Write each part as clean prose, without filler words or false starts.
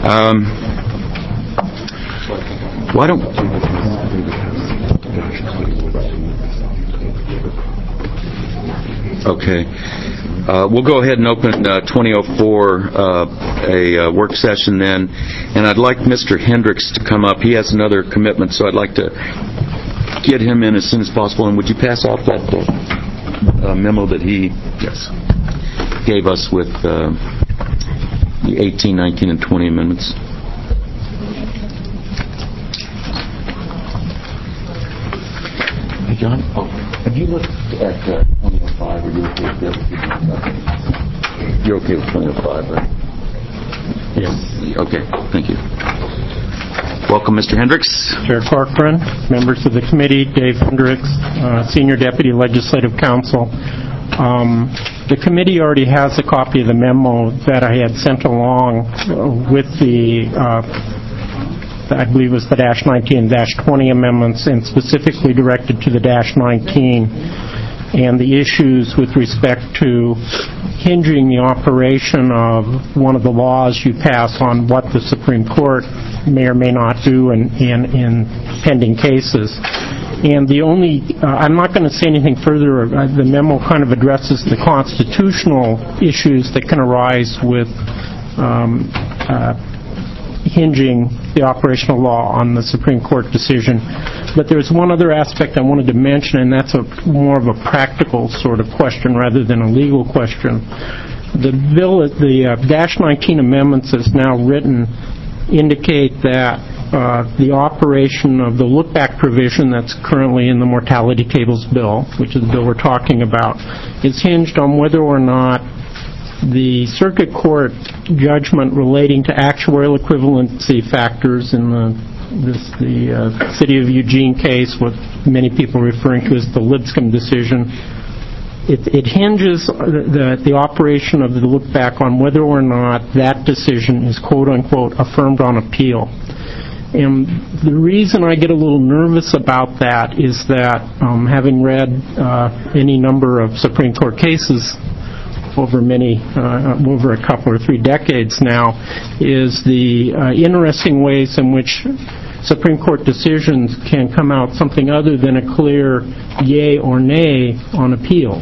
Why don't... Okay. We'll go ahead and open 2004, a work session then. And I'd like Mr. Hendricks to come up. He has another commitment, so I'd like to get him in as soon as possible. And would you pass off that memo that he gave us with the 18, 19, and 20 amendments? Hey, John, have you looked at 2005? Are you okay with this? You're okay with 2005, right? Yes. Okay, thank you. Welcome, Mr. Hendricks. Chair Corcoran, members of the committee, Dave Hendricks, Senior Deputy Legislative Counsel. The committee already has a copy of the memo that I had sent along with the, I believe it was the -19 and -20 amendments, and specifically directed to the -19 and the issues with respect to hinging the operation of one of the laws you pass on what the Supreme Court may or may not do in pending cases. And the only, I'm not going to say anything further. The memo kind of addresses the constitutional issues that can arise with hinging the operational law on the Supreme Court decision. But there's one other aspect I wanted to mention, and that's more of a practical sort of question rather than a legal question. The bill, the -19 amendments as now written, indicate that the operation of the look-back provision that's currently in the mortality tables bill, which is the bill we're talking about, is hinged on whether or not the circuit court judgment relating to actuarial equivalency factors in the City of Eugene case, what many people are referring to as the Lipscomb decision, it hinges the operation of the look-back on whether or not that decision is quote-unquote affirmed on appeal. And the reason I get a little nervous about that is that having read any number of Supreme Court cases over a couple or 3 decades now, is the interesting ways in which Supreme Court decisions can come out something other than a clear yay or nay on appeal.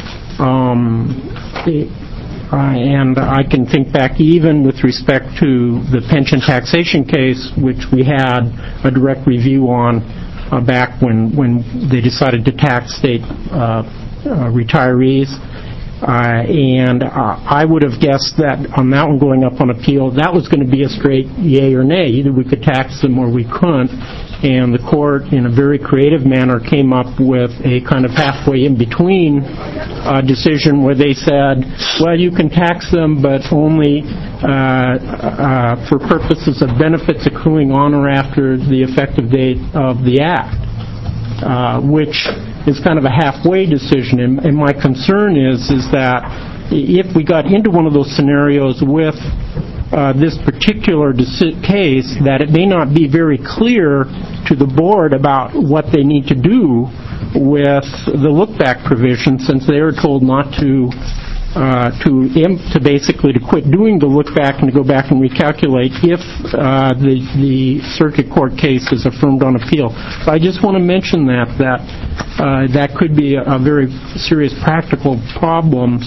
And I can think back even with respect to the pension taxation case, which we had a direct review on back when they decided to tax state retirees. And I would have guessed that on that one going up on appeal, that was going to be a straight yay or nay. Either we could tax them or we couldn't. And the court, in a very creative manner, came up with a kind of halfway in between decision where they said, well, you can tax them, but only for purposes of benefits accruing on or after the effective date of the act, which is kind of a halfway decision. And my concern is that if we got into one of those scenarios with this particular case, that it may not be very clear to the board about what they need to do with the look-back provision, since they are told not to basically to quit doing the look-back and to go back and recalculate if the circuit court case is affirmed on appeal. So I just want to mention that could be a very serious practical problem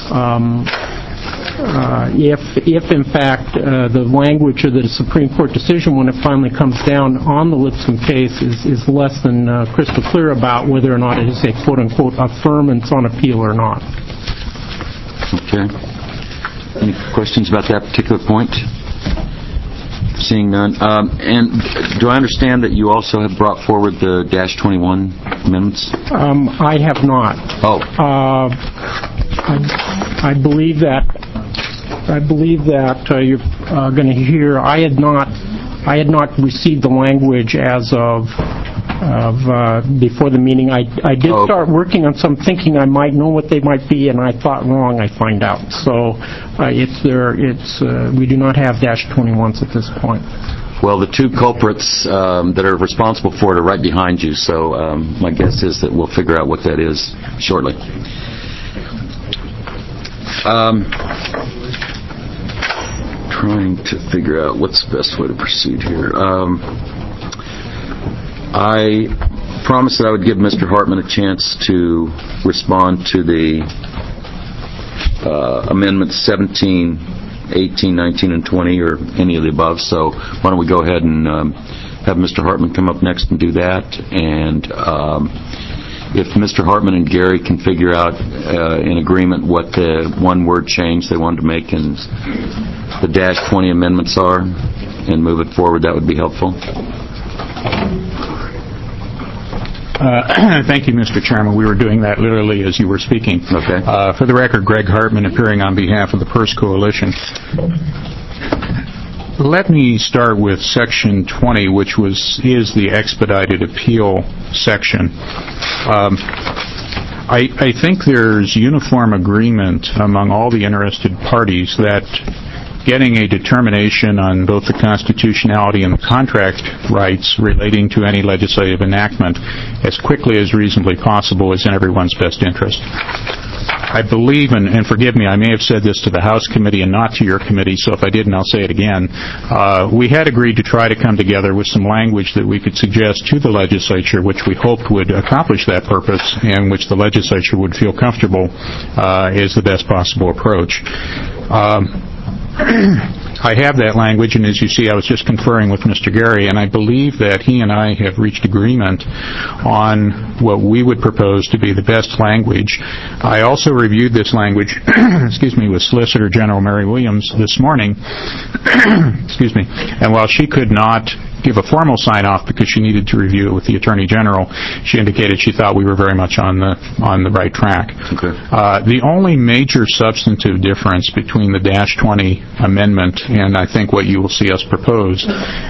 if in fact the language of the Supreme Court decision, when it finally comes down on the Lipscomb case, is less than crystal clear about whether or not it is a quote-unquote affirmance on appeal or not. Okay. Any questions about that particular point? Seeing none. And do I understand that you also have brought forward the -21 amendments? I have not. Oh. I believe that you're going to hear. I had not received the language as of before the meeting. I did start working on some, thinking I might know what they might be, and I thought wrong. I find out. So we do not have -21s at this point. Well, the two culprits that are responsible for it are right behind you. So my guess is that we'll figure out what that is shortly. trying to figure out what's the best way to proceed here. I promised that I would give Mr. Hartman a chance to respond to the amendments 17, 18, 19, and 20, or any of the above. So why don't we go ahead and have Mr. Hartman come up next and do that. And if Mr. Hartman and Gary can figure out in agreement what the one-word change they wanted to make in the -20 amendments are and move it forward, that would be helpful. Thank you, Mr. Chairman. We were doing that literally as you were speaking. Okay. For the record, Greg Hartman appearing on behalf of the Purse Coalition. Let me start with Section 20, which is the expedited appeal section. I think there's uniform agreement among all the interested parties that getting a determination on both the constitutionality and the contract rights relating to any legislative enactment as quickly as reasonably possible is in everyone's best interest. I believe, and forgive me, I may have said this to the House committee and not to your committee, so if I didn't, I'll say it again. We had agreed to try to come together with some language that we could suggest to the legislature, which we hoped would accomplish that purpose and which the legislature would feel comfortable is the best possible approach. I have that language, and as you see, I was just conferring with Mr. Gary, and I believe that he and I have reached agreement on what we would propose to be the best language. I also reviewed this language, with Solicitor General Mary Williams this morning, and while she could not give a formal sign-off because she needed to review it with the Attorney General, she indicated she thought we were very much on the right track. Okay. The only major substantive difference between the -20 amendment and I think what you will see us propose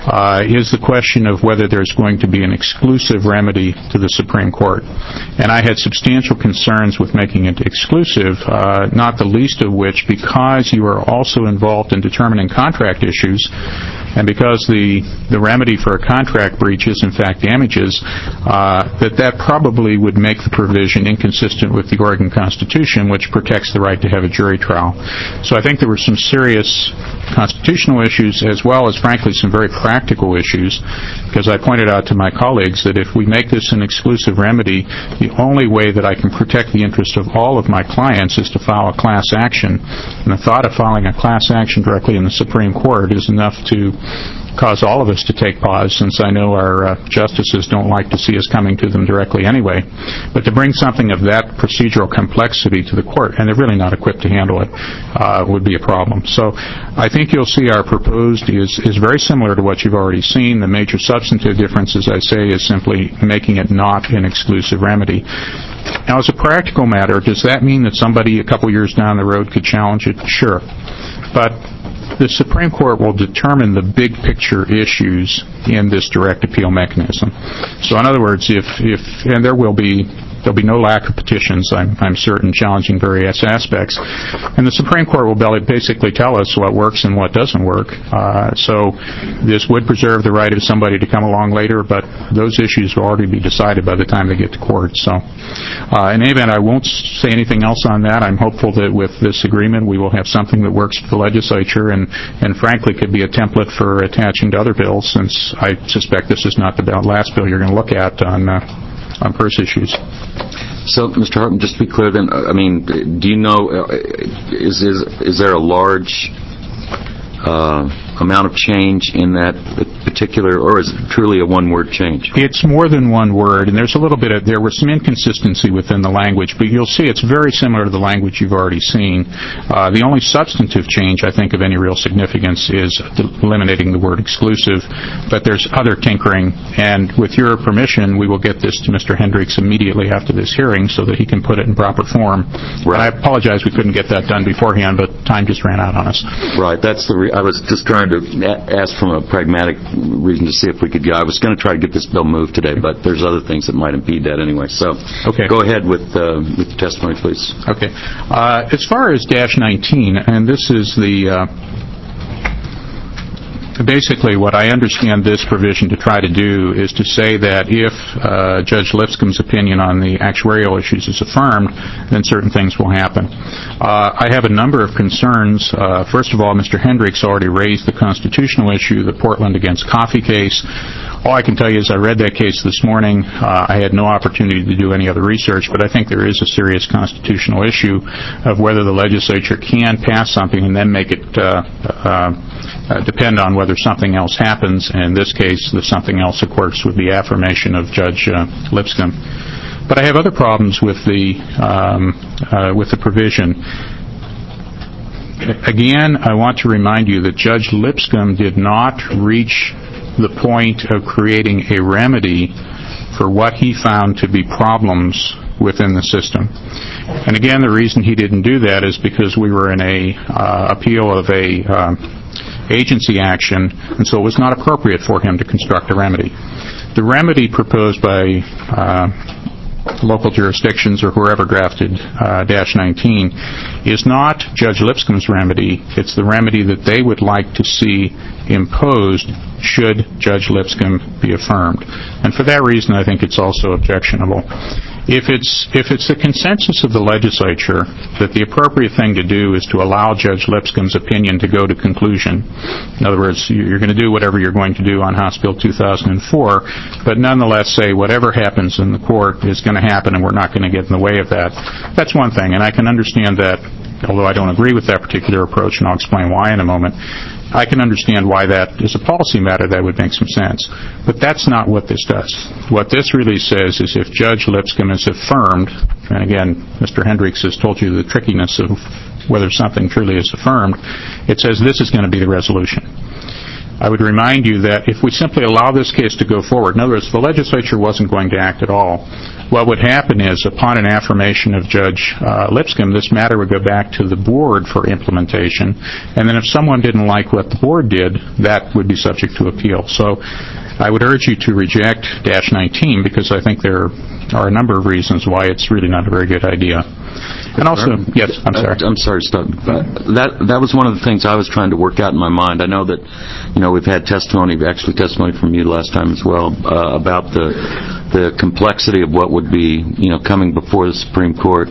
is the question of whether there's going to be an exclusive remedy to the Supreme Court. And I had substantial concerns with making it exclusive, not the least of which because you are also involved in determining contract issues, and because the remedy for a contract breach is in fact damages, that probably would make the provision inconsistent with the Oregon Constitution, which protects the right to have a jury trial. So I think there were some serious constitutional issues as well as, frankly, some very practical issues, because I pointed out to my colleagues that if we make this an exclusive remedy, the only way that I can protect the interest of all of my clients is to file a class action. And the thought of filing a class action directly in the Supreme Court is enough to cause all of us to take pause, since I know our justices don't like to see us coming to them directly anyway. But to bring something of that procedural complexity to the court, and they're really not equipped to handle it, would be a problem. So I think you'll see our proposed is very similar to what you've already seen. The major substantive difference, as I say, is simply making it not an exclusive remedy. Now, as a practical matter, does that mean that somebody a couple years down the road could challenge it? Sure. But the Supreme Court will determine the big picture issues in this direct appeal mechanism. So in other words, and there'll be no lack of petitions, I'm certain, challenging various aspects. And the Supreme Court will basically tell us what works and what doesn't work. So this would preserve the right of somebody to come along later, but those issues will already be decided by the time they get to court. So in any event, I won't say anything else on that. I'm hopeful that with this agreement we will have something that works for the legislature and frankly could be a template for attaching to other bills, since I suspect this is not the last bill you're going to look at on purse issues. So, Mr. Hartman, just to be clear then, I mean, do you know, is there a large amount of change in that particular, or is it truly a one-word change? It's more than one word, and there was some inconsistency within the language, but you'll see it's very similar to the language you've already seen. The only substantive change, I think, of any real significance is eliminating the word exclusive, but there's other tinkering, and with your permission, we will get this to Mr. Hendricks immediately after this hearing so that he can put it in proper form. Right. I apologize we couldn't get that done beforehand, but time just ran out on us. Right. That's I was just trying to ask from a pragmatic reason to see if we could go. I was going to try to get this bill moved today, but there's other things that might impede that anyway. So okay. Go ahead with the testimony, please. Okay. As far as -19, and this is the Basically, what I understand this provision to try to do is to say that if Judge Lipscomb's opinion on the actuarial issues is affirmed, then certain things will happen. I have a number of concerns. First of all, Mr. Hendricks already raised the constitutional issue, the Portland against Coffee case. All I can tell you is I read that case this morning. I had no opportunity to do any other research, but I think there is a serious constitutional issue of whether the legislature can pass something and then make it depend on whether something else happens. In this case, the something else, of course, would be affirmation of Judge Lipscomb. But I have other problems with the provision. Again, I want to remind you that Judge Lipscomb did not reach the point of creating a remedy for what he found to be problems within the system. And again, the reason he didn't do that is because we were in a appeal of a agency action, and so it was not appropriate for him to construct a remedy. The remedy proposed by local jurisdictions or whoever drafted Dash 19 is not Judge Lipscomb's remedy. It's the remedy that they would like to see imposed should Judge Lipscomb be affirmed. And for that reason, I think it's also objectionable. If it's the consensus of the legislature that the appropriate thing to do is to allow Judge Lipscomb's opinion to go to conclusion, in other words, you're going to do whatever you're going to do on House Bill 2004, but nonetheless say whatever happens in the court is going to happen and we're not going to get in the way of that. That's one thing, and I can understand that, although I don't agree with that particular approach, and I'll explain why in a moment. I can understand why that is a policy matter that would make some sense. But that's not what this does. What this really says is if Judge Lipscomb is affirmed, and again, Mr. Hendricks has told you the trickiness of whether something truly is affirmed, it says this is going to be the resolution. I would remind you that if we simply allow this case to go forward, in other words, the legislature wasn't going to act at all, what would happen is, upon an affirmation of Judge Lipscomb, this matter would go back to the board for implementation, and then if someone didn't like what the board did, that would be subject to appeal. So I would urge you to reject Dash 19 because I think there are a number of reasons why it's really not a very good idea. And also, yes, I'm sorry. I'm sorry, stop. That was one of the things I was trying to work out in my mind. I know that, we've had testimony from you last time as well, about the complexity of what would be, coming before the Supreme Court.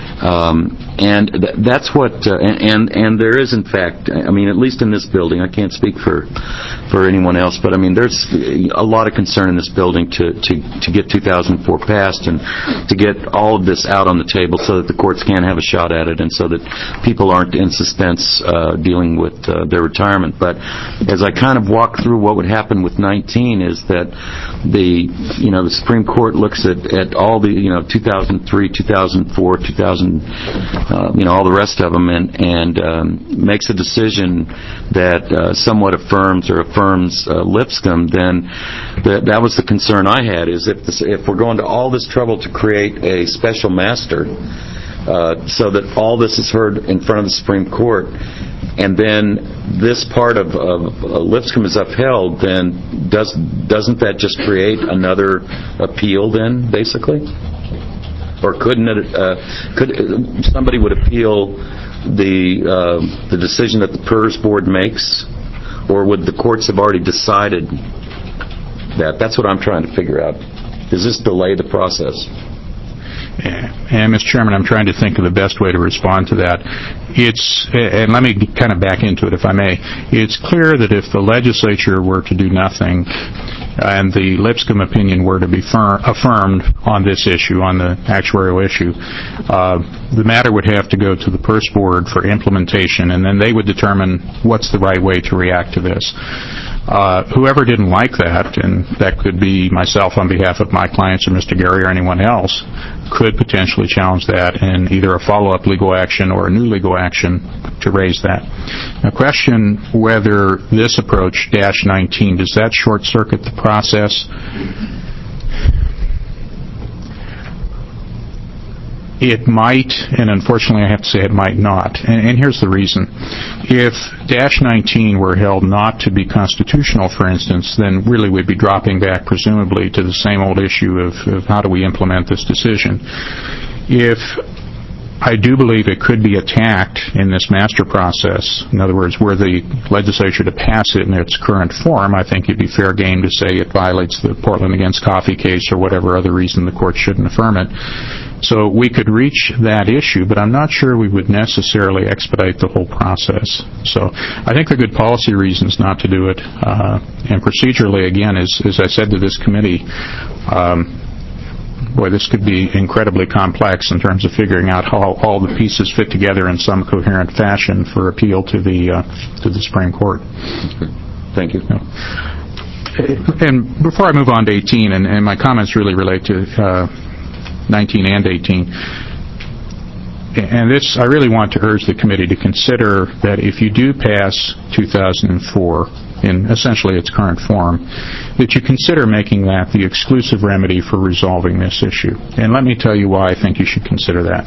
And that's what, and there is in fact, at least in this building, I can't speak for anyone else, but there's a lot of concern in this building to get 2004 passed and to get all of this out on the table so that the courts can have a shot at it and so that people aren't in suspense dealing with their retirement. But as I kind of walk through what would happen with 19 is that the Supreme Court looks at all the, 2003, 2004, 2000, all the rest of them, and makes a decision that somewhat affirms Lipscomb, then that was the concern I had, is if we're going to all this trouble to create a special master so that all this is heard in front of the Supreme Court, and then this part of Lipscomb is upheld, then doesn't that just create another appeal then, basically? Or couldn't it? Could somebody would appeal the decision that the PERS board makes, or would the courts have already decided that? That's what I'm trying to figure out. Does this delay the process? And, Mr. Chairman, I'm trying to think of the best way to respond to that. And let me kind of back into it, if I may. It's clear that if the legislature were to do nothing and the Lipscomb opinion were to be affirmed on this issue, on the actuarial issue, the matter would have to go to the PERS board for implementation, and then they would determine what's the right way to react to this. Whoever didn't like that, and that could be myself on behalf of my clients or Mr. Gary or anyone else, could potentially challenge that in either a follow-up legal action or a new legal action to raise that. Now, question whether this approach, Dash 19, does that short-circuit the process? It might, and unfortunately I have to say it might not. And here's the reason. If Dash 19 were held not to be constitutional, for instance, then really we'd be dropping back presumably to the same old issue of how do we implement this decision. If I do believe it could be attacked in this master process. In other words, were the legislature to pass it in its current form, I think it'd be fair game to say it violates the Portland against Coffee case or whatever other reason the court shouldn't affirm it. So we could reach that issue, but I'm not sure we would necessarily expedite the whole process. So I think there are good policy reasons not to do it. And procedurally, again, as I said to this committee, this could be incredibly complex in terms of figuring out how all the pieces fit together in some coherent fashion for appeal to the Supreme Court. Thank you. And before I move on to 18, and my comments really relate to 19 and 18, and this, I really want to urge the committee to consider that if you do pass 2004 in essentially its current form, that you consider making that the exclusive remedy for resolving this issue. And let me tell you why I think you should consider that.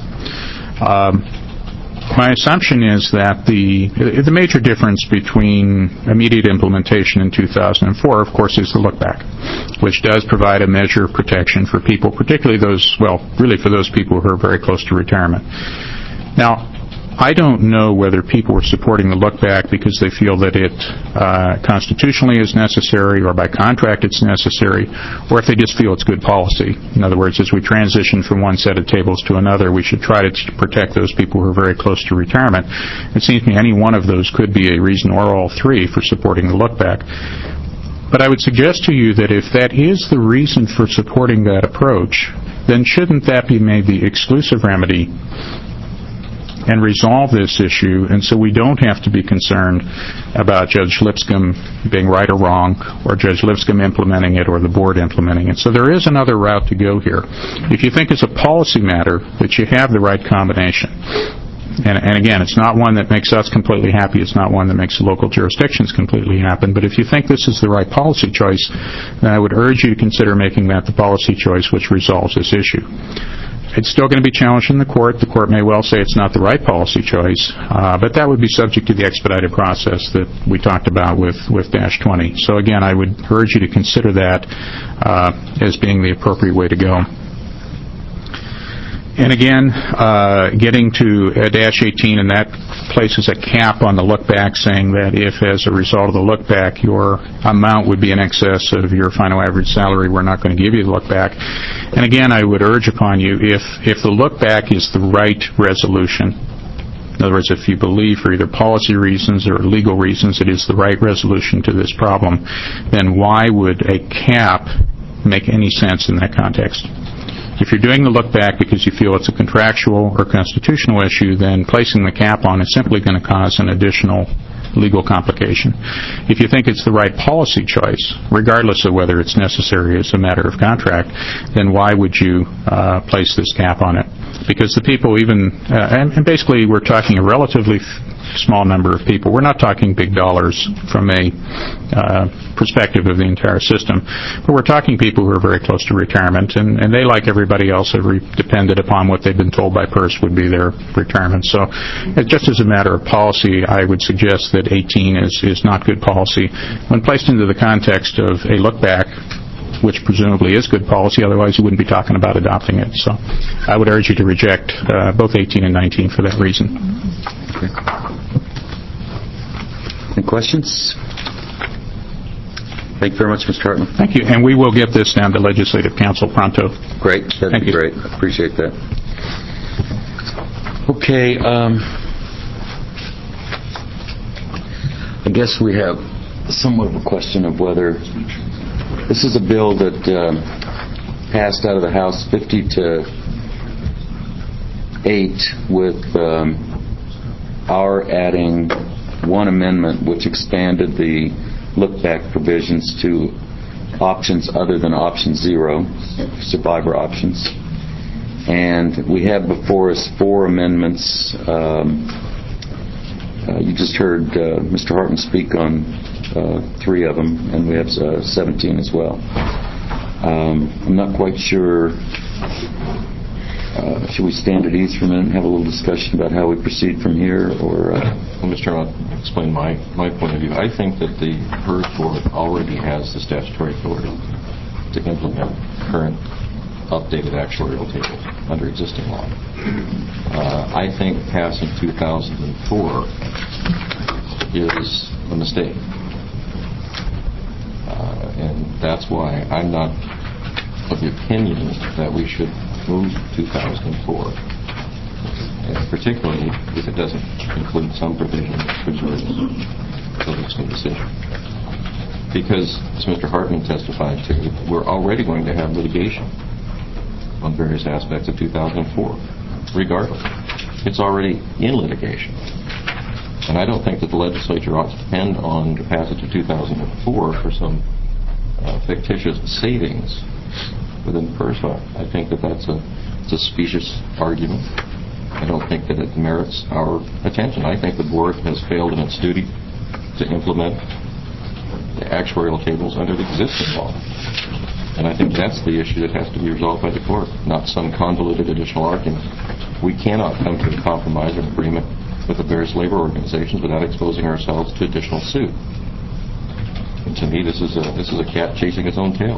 My assumption is that the major difference between immediate implementation in 2004, of course, is the look-back, which does provide a measure of protection for people, particularly those, really for those people who are very close to retirement. Now, I don't know whether people were supporting the look-back because they feel that it constitutionally is necessary or by contract it's necessary, or if they just feel it's good policy. In other words, as we transition from one set of tables to another, we should try to protect those people who are very close to retirement. It seems to me any one of those could be a reason, or all three, for supporting the look-back. But I would suggest to you that if that is the reason for supporting that approach, then shouldn't that be made the exclusive remedy and resolve this issue, and so we don't have to be concerned about Judge Lipscomb being right or wrong, or Judge Lipscomb implementing it, or the board implementing it. So there is another route to go here. If you think it's a policy matter that you have the right combination, and again, it's not one that makes us completely happy, it's not one that makes the local jurisdictions completely happy, but if you think this is the right policy choice, then I would urge you to consider making that the policy choice which resolves this issue. It's still going to be challenged in the court. The court may well say it's not the right policy choice, but that would be subject to the expedited process that we talked about with Dash 20. So again, I would urge you to consider that as being the appropriate way to go. And again, getting to Dash 18, and that places a cap on the look-back, saying that if, as a result of the look-back, your amount would be in excess of your final average salary, we're not going to give you the look-back. And again, I would urge upon you, if the look-back is the right resolution, in other words, if you believe for either policy reasons or legal reasons it is the right resolution to this problem, then why would a cap make any sense in that context? If you're doing the look-back because you feel it's a contractual or constitutional issue, then placing the cap on is simply going to cause an additional legal complication. If you think it's the right policy choice, regardless of whether it's necessary as a matter of contract, then why would you place this cap on it? Because the people and basically we're talking a relatively small number of people. We're not talking big dollars from a perspective of the entire system, but we're talking people who are very close to retirement, and they, like everybody else, have depended upon what they've been told by PERS would be their retirement. So just as a matter of policy, I would suggest that 18 is not good policy. When placed into the context of a look-back, which presumably is good policy, otherwise you wouldn't be talking about adopting it. So I would urge you to reject both 18 and 19 for that reason. Okay. Any questions? Thank you very much, Mr. Hartman. Thank you. And we will get this down to Legislative Council pronto. Great. That'd be great. I appreciate that. Okay. I guess we have somewhat of a question of whether this is a bill that passed out of the House 50-8 with our adding one amendment which expanded the look-back provisions to options other than option 0, survivor options. And we have before us 4 amendments. You just heard Mr. Hartman speak on 3 of them, and we have 17 as well. I'm not quite sure. Should we stand at ease for a minute and have a little discussion about how we proceed from here? Or Well, Mr. Chairman, I'll explain my point of view. I think that the PERS board already has the statutory authority to implement current updated actuarial tables. under existing law. I think passing 2004 is a mistake. And that's why I'm not of the opinion that we should move 2004, and particularly if it doesn't include some provision that preserves the Lipscomb decision. Because, as Mr. Hartman testified to, we're already going to have litigation on various aspects of 2004, regardless. It's already in litigation. And I don't think that the legislature ought to depend on the passage of 2004 for some fictitious savings within the PERS fund. I think that it's a specious argument. I don't think that it merits our attention. I think the board has failed in its duty to implement the actuarial tables under the existing law. And I think that's the issue that has to be resolved by the court, not some convoluted additional argument. We cannot come to a compromise or agreement with the various labor organizations without exposing ourselves to additional suit. And to me, this is a cat chasing its own tail.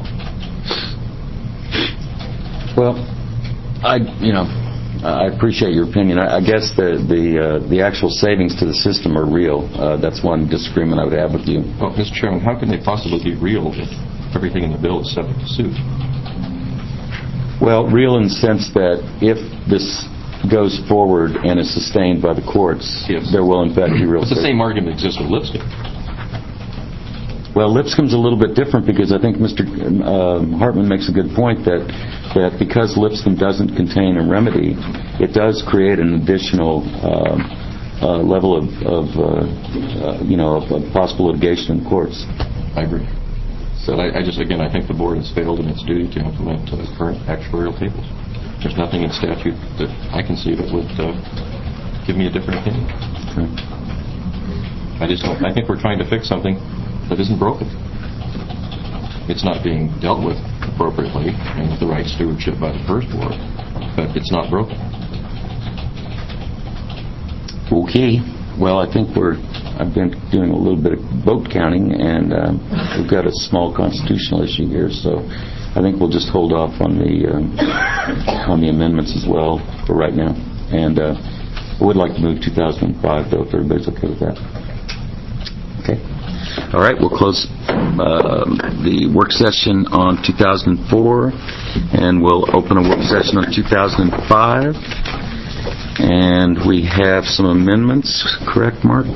Well, I appreciate your opinion. I guess the actual savings to the system are real. That's one disagreement I would have with you. Well, Mr. Chairman, how can they possibly be real if everything in the bill is subject to suit? Well, real in the sense that if this goes forward and is sustained by the courts, yes, there will in fact be real savings. But the savings. same argument exists with Lipscomb. Well, Lipscomb's a little bit different because I think Mr. Hartman makes a good point that because Lipscomb doesn't contain a remedy, it does create an additional level of possible litigation in courts. I agree. So I think the board has failed in its duty to implement current actuarial tables. There's nothing in statute that I can see that would give me a different opinion. Okay. I think we're trying to fix something that isn't broken. It's not being dealt with appropriately and with the right stewardship by the PERS board, but it's not broken. Okay. Well, I think I've been doing a little bit of vote counting, and we've got a small constitutional issue here, so I think we'll just hold off on the amendments as well for right now. And I would like to move 2005, though, if everybody's okay with that. Okay. All right, we'll close the work session on 2004, and we'll open a work session on 2005. And we have some amendments, correct, Mark?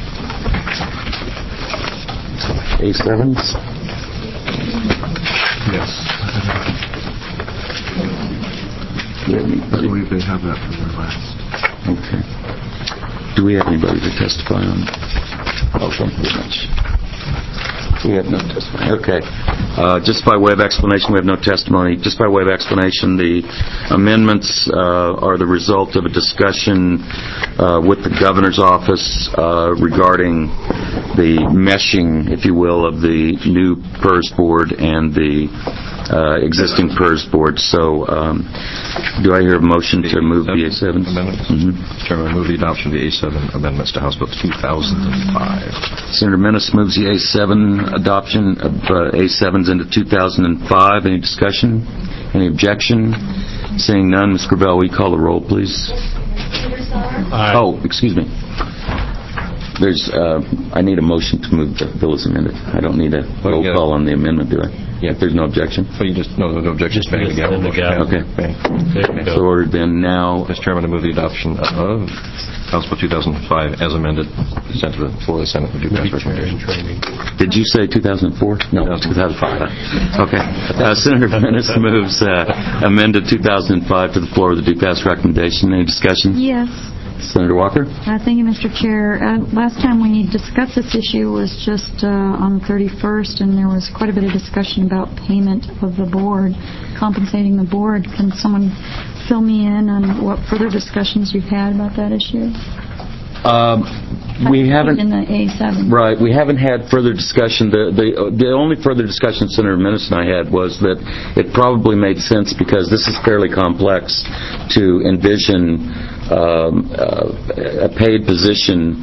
A7s? Yes. I believe they have that for their last. Okay. Do we have anybody to testify on? Oh, thank you very much. We have no testimony. Okay. Just by way of explanation, we have no testimony. Just by way of explanation, the amendments are the result of a discussion with the governor's office regarding the meshing, if you will, of the new PERS board and the existing PERS board. So, do I hear a motion to move the A7s? Amendments? Mm-hmm. Chairman, I move the adoption of the A7 amendments to House Bill 2005. Senator Menace moves the A7 adoption of A7s into 2005. Any discussion? Any objection? Seeing none, Ms. Gravel, will you call the roll, please? Oh, excuse me. I need a motion to move the bill as amended. I don't need a roll call on the amendment, do I? Yeah. If there's no objection? So you just, no objections. Okay. So ordered then now. Mr. Chairman, I move the adoption of House Bill 2005 as amended, sent to the floor of the Senate for due pass recommendation. Did you say 2004? No, 2005. Okay. Senator Menace moves amended 2005 to the floor of the due pass recommendation. Any discussion? Yes. Senator Walker? Thank you, Mr. Chair. Last time we discussed this issue was just on the 31st, and there was quite a bit of discussion about payment of the board, compensating the board. Can someone fill me in on what further discussions you've had about that issue? We haven't. In the A7. Right. We haven't had further discussion. The only further discussion Senator Menace and I had was that it probably made sense because this is fairly complex to envision a paid position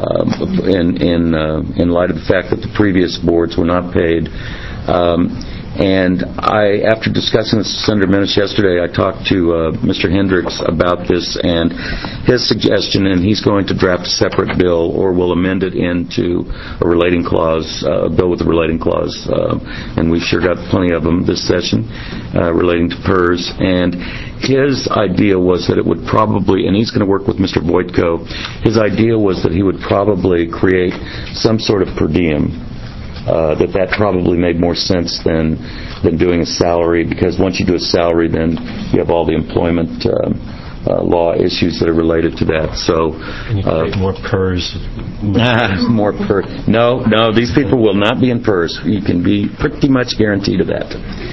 in light of the fact that the previous boards were not paid. And after discussing this with Senator Menace yesterday, I talked to Mr. Hendricks about this and his suggestion, and he's going to draft a separate bill, or we'll amend it into a relating clause, a bill with a relating clause. And we've sure got plenty of them this session relating to PERS. And his idea was that it would probably, and he's going to work with Mr. Voitko, his idea was that he would probably create some sort of per diem. That probably made more sense than doing a salary, because once you do a salary, then you have all the employment law issues that are related to that. So, and you create more PERS. More PERS. No, these people will not be in PERS. You can be pretty much guaranteed of that.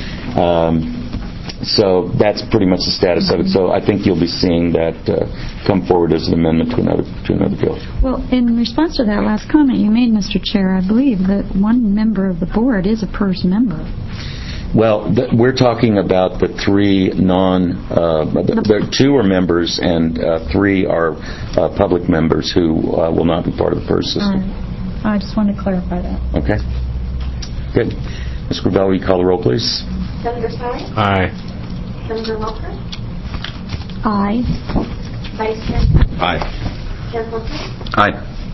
So that's pretty much the status of it. So I think you'll be seeing that come forward as an amendment to another bill. Well, in response to that last comment you made, Mr. Chair, I believe that one member of the board is a PERS member. Well, we're talking about the three the two are members and three are public members who will not be part of the PERS system. I just wanted to clarify that. Okay. Good. Ms. Gravel, will you call the roll, please? Senator Stein? Aye. Senator Walker? Aye. Vice Chair? Aye. Chair Corcoran? Aye.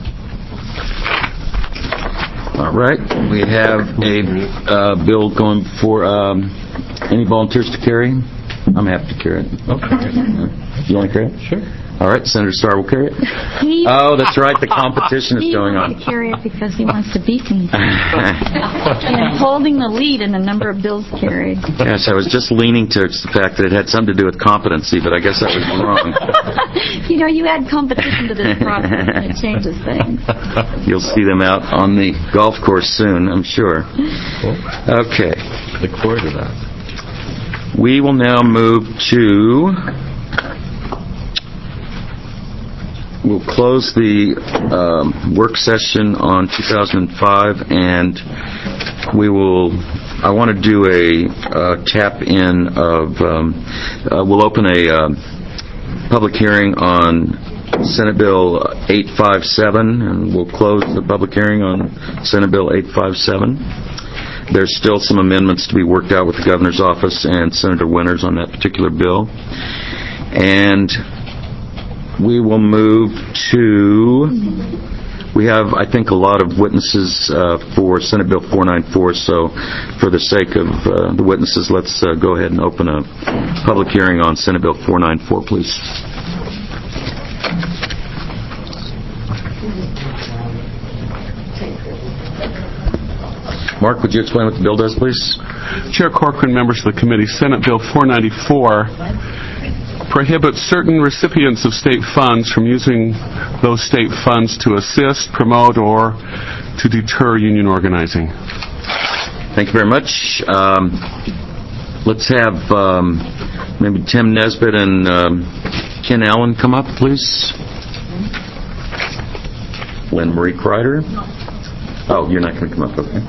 All right. We have a bill going for any volunteers to carry? I'm happy to carry it. Okay. You want to carry it? Sure. All right. Senator Starr will carry it. Oh, that's right. The competition is going on. He wants to carry it because he wants to beat me. And holding the lead in the number of bills carried. Yes, I was just leaning towards the fact that it had something to do with competency, but I guess I was wrong. You add competition to this process and it changes things. You'll see them out on the golf course soon, I'm sure. Okay. Look forward to that. We will now move to... We'll close the work session on 2005, and I want to do a tap-in of... we'll open a public hearing on Senate Bill 857, and we'll close the public hearing on Senate Bill 857. There's still some amendments to be worked out with the Governor's office and Senator Winters on that particular bill. And we will move to... We have, I think, a lot of witnesses for Senate Bill 494, so for the sake of the witnesses, let's go ahead and open a public hearing on Senate Bill 494, please. Mark, would you explain what the bill does, please? Chair Corcoran, members of the committee, Senate Bill 494 prohibits certain recipients of state funds from using those state funds to assist, promote, or to deter union organizing. Thank you very much. Let's have maybe Tim Nesbitt and Ken Allen come up, please. Lynn Marie Kreider. Oh, you're not going to come up, okay.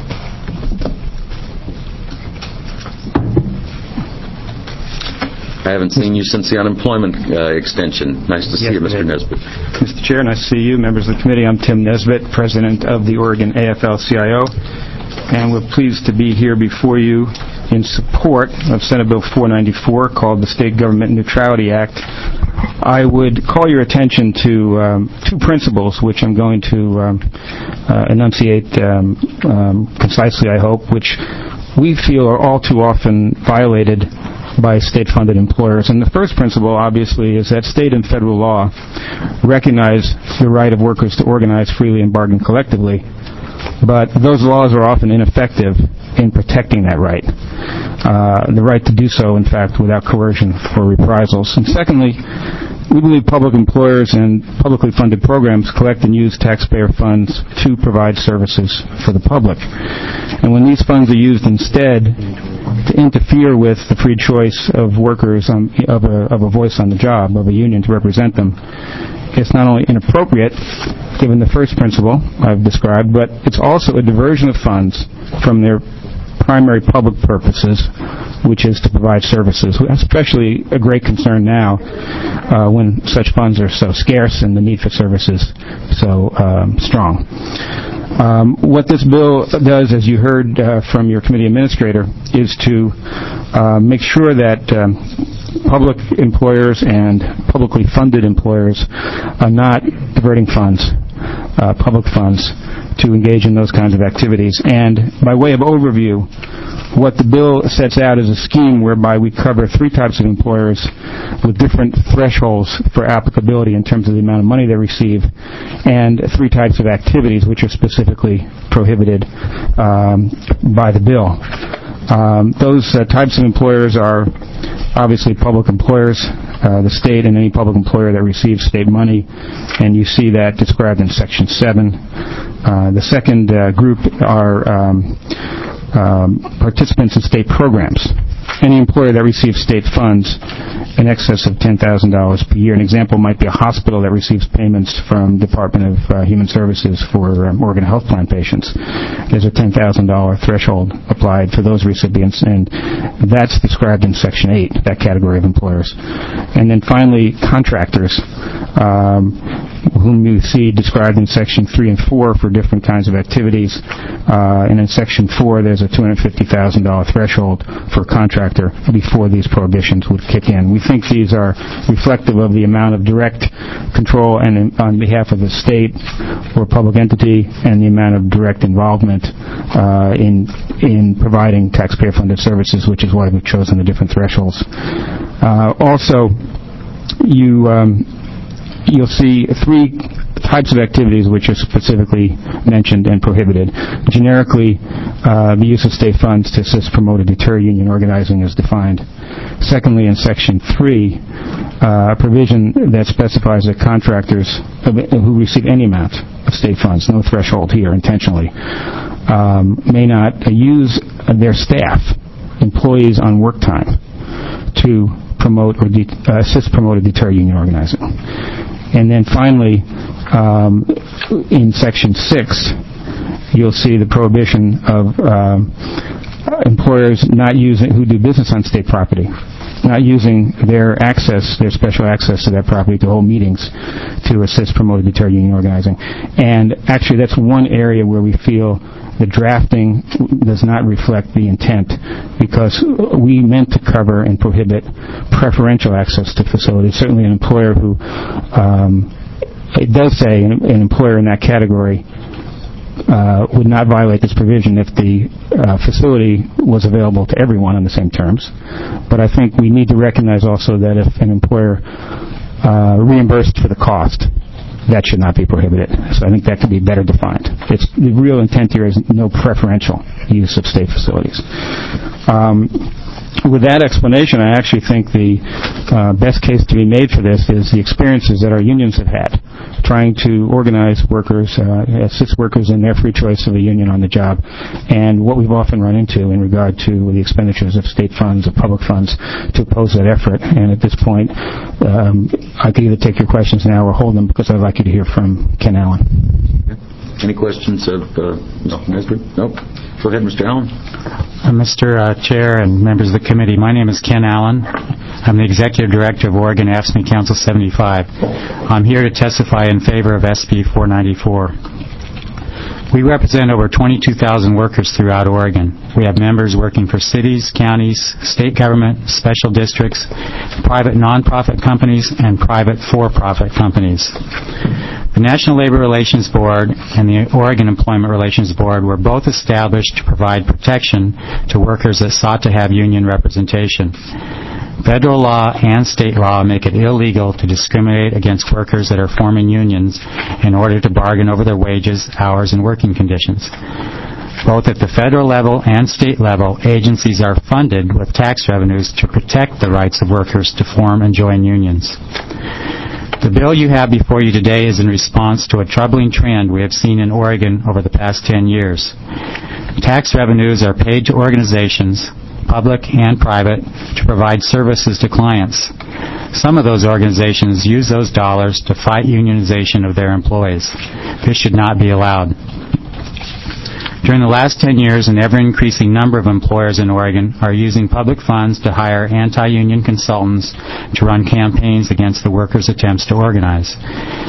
I haven't seen you since the unemployment extension. Nice to see you, Mr. Nesbitt. Mr. Chair, nice to see you, members of the committee. I'm Tim Nesbitt, president of the Oregon AFL-CIO, and we're pleased to be here before you in support of Senate Bill 494, called the State Government Neutrality Act. I would call your attention to two principles, which I'm going to enunciate concisely, I hope, which we feel are all too often violated by state-funded employers. And the first principle, obviously, is that state and federal law recognize the right of workers to organize freely and bargain collectively, but those laws are often ineffective in protecting that right. The right to do so, in fact, without coercion or reprisals. And secondly, we believe public employers and publicly funded programs collect and use taxpayer funds to provide services for the public. And when these funds are used instead to interfere with the free choice of workers of a voice on the job, of a union to represent them, it's not only inappropriate, given the first principle I've described, but it's also a diversion of funds from their primary public purposes, which is to provide services, especially a great concern now when such funds are so scarce and the need for services so strong. What this bill does, as you heard from your committee administrator, is to make sure that public employers and publicly funded employers are not diverting funds, public funds, to engage in those kinds of activities. And by way of overview, what the bill sets out is a scheme whereby we cover three types of employers with different thresholds for applicability in terms of the amount of money they receive, and three types of activities which are specifically prohibited by the bill. Those types of employers are obviously public employers, the state and any public employer that receives state money, and you see that described in Section 7. The second group are participants in state programs. Any employer that receives state funds in excess of $10,000 per year. An example might be a hospital that receives payments from Department of Human Services for Oregon Health Plan patients. There's a $10,000 threshold applied for those recipients, and that's described in Section 8, that category of employers. And then finally, contractors, whom you see described in Section 3 and 4 for different kinds of activities. And in Section 4, there's a $250,000 threshold for a contractor before these prohibitions would kick in. We think these are reflective of the amount of direct control and on behalf of the state or public entity and the amount of direct involvement in providing taxpayer-funded services, which is why we've chosen the different thresholds. Also, you'll see three types of activities which are specifically mentioned and prohibited. Generically, the use of state funds to assist, promote, or deter union organizing is defined. Secondly, in Section 3, a provision that specifies that contractors who receive any amount of state funds, no threshold here intentionally, may not use their staff, employees on work time, to promote or assist, promote, or deter union organizing. And then finally, in Section 6, you'll see the prohibition of employers not using, who do business on state property, not using their special access to that property to hold meetings to assist, promote, or deter union organizing. And actually, that's one area where we feel the drafting does not reflect the intent, because we meant to cover and prohibit preferential access to facilities. Certainly an employer who, it does say an employer in that category would not violate this provision if the facility was available to everyone on the same terms. But I think we need to recognize also that if an employer reimbursed for the cost, that should not be prohibited. So I think that could be better defined. The real intent here is no preferential use of state facilities. With that explanation, I actually think the best case to be made for this is the experiences that our unions have had trying to organize workers, assist workers in their free choice of a union on the job, and what we've often run into in regard to the expenditures of state funds, of public funds, to oppose that effort. And at this point, I could either take your questions now or hold them, because I'd like you to hear from Ken Allen. Any questions of Mr. Nesbitt? No. Go ahead, Mr. Allen. Mr. Chair and members of the committee, my name is Ken Allen. I'm the Executive Director of Oregon AFSCME Council 75. I'm here to testify in favor of SB 494. We represent over 22,000 workers throughout Oregon. We have members working for cities, counties, state government, special districts, private nonprofit companies, and private for-profit companies. The National Labor Relations Board and the Oregon Employment Relations Board were both established to provide protection to workers that sought to have union representation. Federal law and state law make it illegal to discriminate against workers that are forming unions in order to bargain over their wages, hours, and working conditions. Both at the federal level and state level, agencies are funded with tax revenues to protect the rights of workers to form and join unions. The bill you have before you today is in response to a troubling trend we have seen in Oregon over the past 10 years. Tax revenues are paid to organizations, public and private, to provide services to clients. Some of those organizations use those dollars to fight unionization of their employees. This should not be allowed. During the last 10 years, an ever-increasing number of employers in Oregon are using public funds to hire anti-union consultants to run campaigns against the workers' attempts to organize.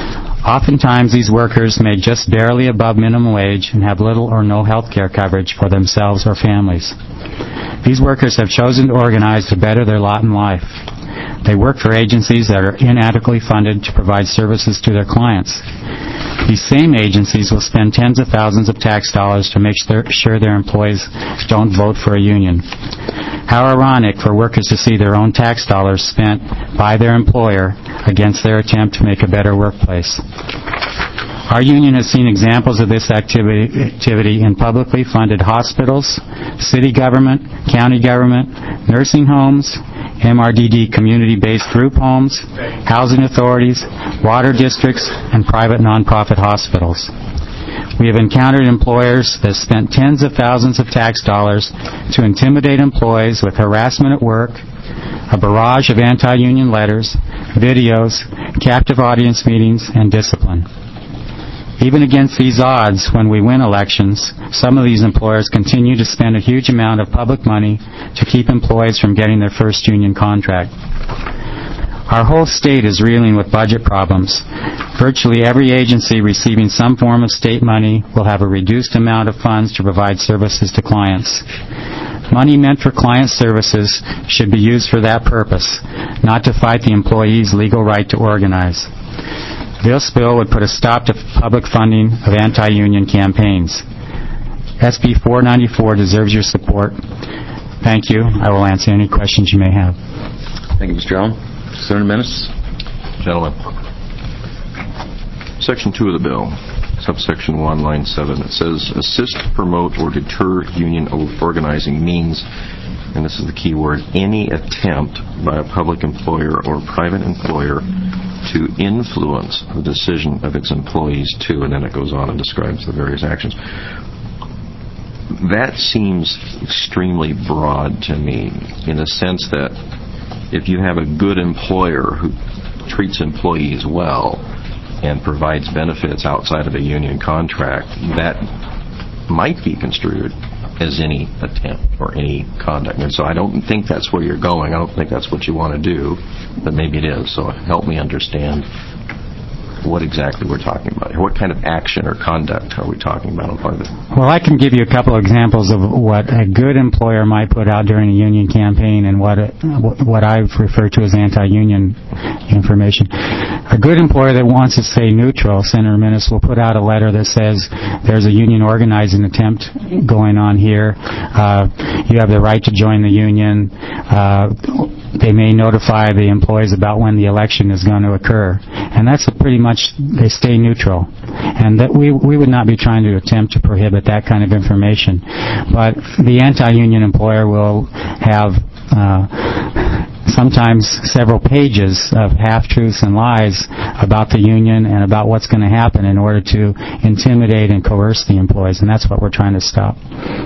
Oftentimes, these workers make just barely above minimum wage and have little or no health care coverage for themselves or families. These workers have chosen to organize to better their lot in life. They work for agencies that are inadequately funded to provide services to their clients. These same agencies will spend tens of thousands of tax dollars to make sure their employees don't vote for a union. How ironic for workers to see their own tax dollars spent by their employer against their attempt to make a better workplace. Our union has seen examples of this activity in publicly funded hospitals, city government, county government, nursing homes, MRDD community-based group homes, housing authorities, water districts, and private nonprofit hospitals. We have encountered employers that spent tens of thousands of tax dollars to intimidate employees with harassment at work, a barrage of anti-union letters, videos, captive audience meetings, and discipline. Even against these odds, when we win elections, some of these employers continue to spend a huge amount of public money to keep employees from getting their first union contract. Our whole state is reeling with budget problems. Virtually every agency receiving some form of state money will have a reduced amount of funds to provide services to clients. Money meant for client services should be used for that purpose, not to fight the employee's legal right to organize. This bill would put a stop to public funding of anti-union campaigns. SB 494 deserves your support. Thank you. I will answer any questions you may have. Thank you, Mr. Allen. Senator Menace. Gentlemen, Section 2 of the bill, subsection 1, line 7, it says, assist, promote, or deter union organizing means, and this is the key word, any attempt by a public employer or private employer to influence the decision of its employees to, and then it goes on and describes the various actions. That seems extremely broad to me, in the sense that if you have a good employer who treats employees well and provides benefits outside of a union contract, that might be construed as any attempt or any conduct. And so I don't think that's where you're going. I don't think that's what you want to do, but maybe it is. So help me understand what exactly we're talking about here. What kind of action or conduct are we talking about on part of it? Well, I can give you a couple of examples of what a good employer might put out during a union campaign and what I refer to as anti-union information. A good employer that wants to stay neutral, Senator Menace, will put out a letter that says there's a union organizing attempt going on here. You have the right to join the union. They may notify the employees about when the election is going to occur. And that's pretty much, they stay neutral. And that we would not be trying to attempt to prohibit that kind of information. But the anti-union employer will have sometimes several pages of half-truths and lies about the union and about what's going to happen in order to intimidate and coerce the employees. And that's what we're trying to stop.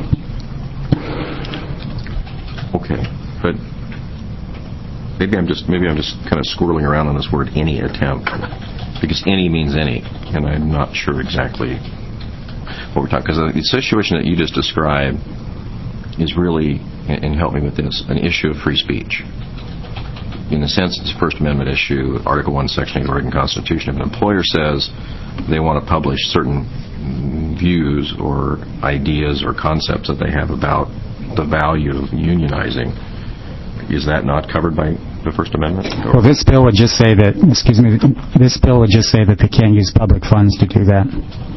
Okay, but maybe I'm just kind of squirreling around on this word any attempt, because any means any, and I'm not sure exactly what we're talking, because the situation that you just described is really, and help me with this, an issue of free speech. In a sense, it's a First Amendment issue, Article 1, Section 8 of the Oregon Constitution. If an employer says they want to publish certain views or ideas or concepts that they have about the value of unionizing, is that not covered by the First Amendment? Well, this bill would just say that, this bill would just say that they can't use public funds to do that.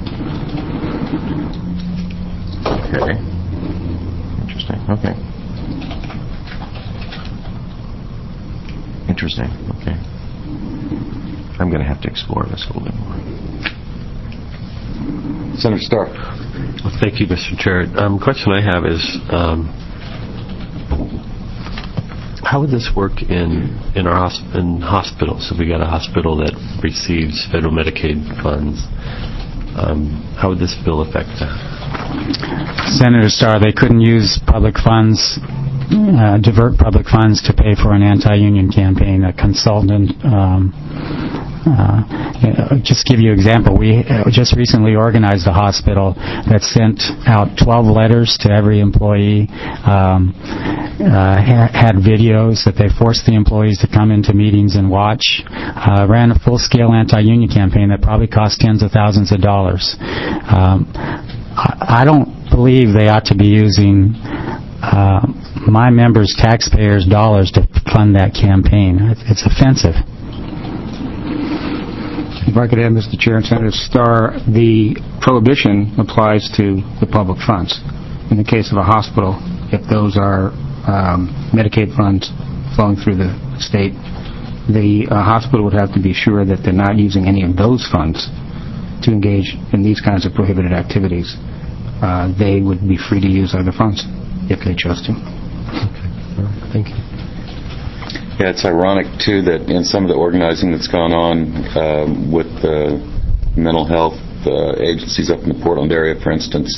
Okay. Interesting. Okay. Interesting. Okay. I'm going to have to explore this a little bit more. Senator Starr. Well, thank you, Mr. Chair. Question I have is, how would this work in hospitals? If we got a hospital that receives federal Medicaid funds, how would this bill affect that? Senator Starr, they couldn't use public funds, divert public funds to pay for an anti-union campaign. A consultant, just give you an example, we just recently organized a hospital that sent out 12 letters to every employee had videos that they forced the employees to come into meetings and watch, ran a full-scale anti-union campaign that probably cost tens of thousands of dollars. I don't believe they ought to be using my members' taxpayers' dollars to fund that campaign. It's offensive. If I could add, Mr. Chair and Senator Starr, the prohibition applies to the public funds. In the case of a hospital, if those are Medicaid funds flowing through the state, the hospital would have to be sure that they're not using any of those funds to engage in these kinds of prohibited activities. They would be free to use other funds if they chose to. Thank you. Yeah, it's ironic, too, that in some of the organizing that's gone on with the mental health agencies up in the Portland area, for instance,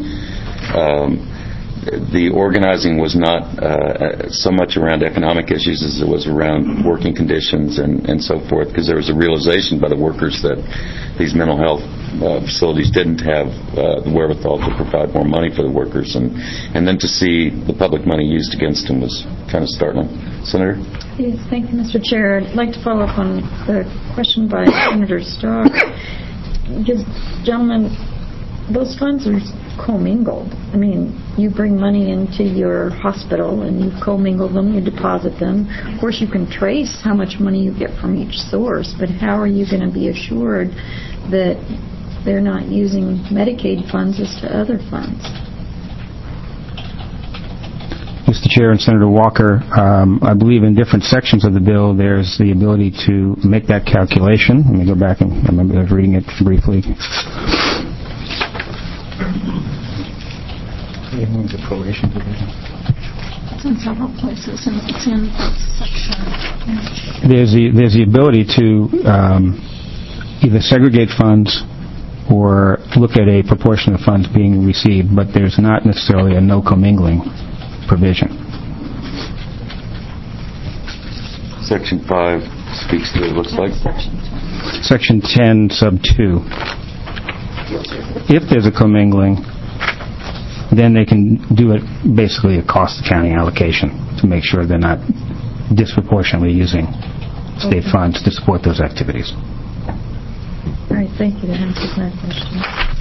the organizing was not so much around economic issues as it was around working conditions and so forth, because there was a realization by the workers that these mental health facilities didn't have the wherewithal to provide more money for the workers, and then to see the public money used against them was kind of startling. Senator? Yes, thank you, Mr. Chair. I'd like to follow up on the question by Senator Starr. Because, gentlemen, those funds are commingled. I mean, you bring money into your hospital and you commingle them, you deposit them. Of course, you can trace how much money you get from each source, but how are you going to be assured that they're not using Medicaid funds as to other funds? Mr. Chair and Senator Walker, I believe in different sections of the bill there's the ability to make that calculation. Let me go back and I remember reading it briefly. It's in several places, and it's in section. There's the ability to either segregate funds or look at a proportion of funds being received, but there's not necessarily a no commingling provision. Section 5 speaks to it, looks like. Section 10, sub 2. If there's a commingling, then they can do it basically a cost accounting allocation to make sure they're not disproportionately using state funds to support those activities. All right, thank you. That answers my question.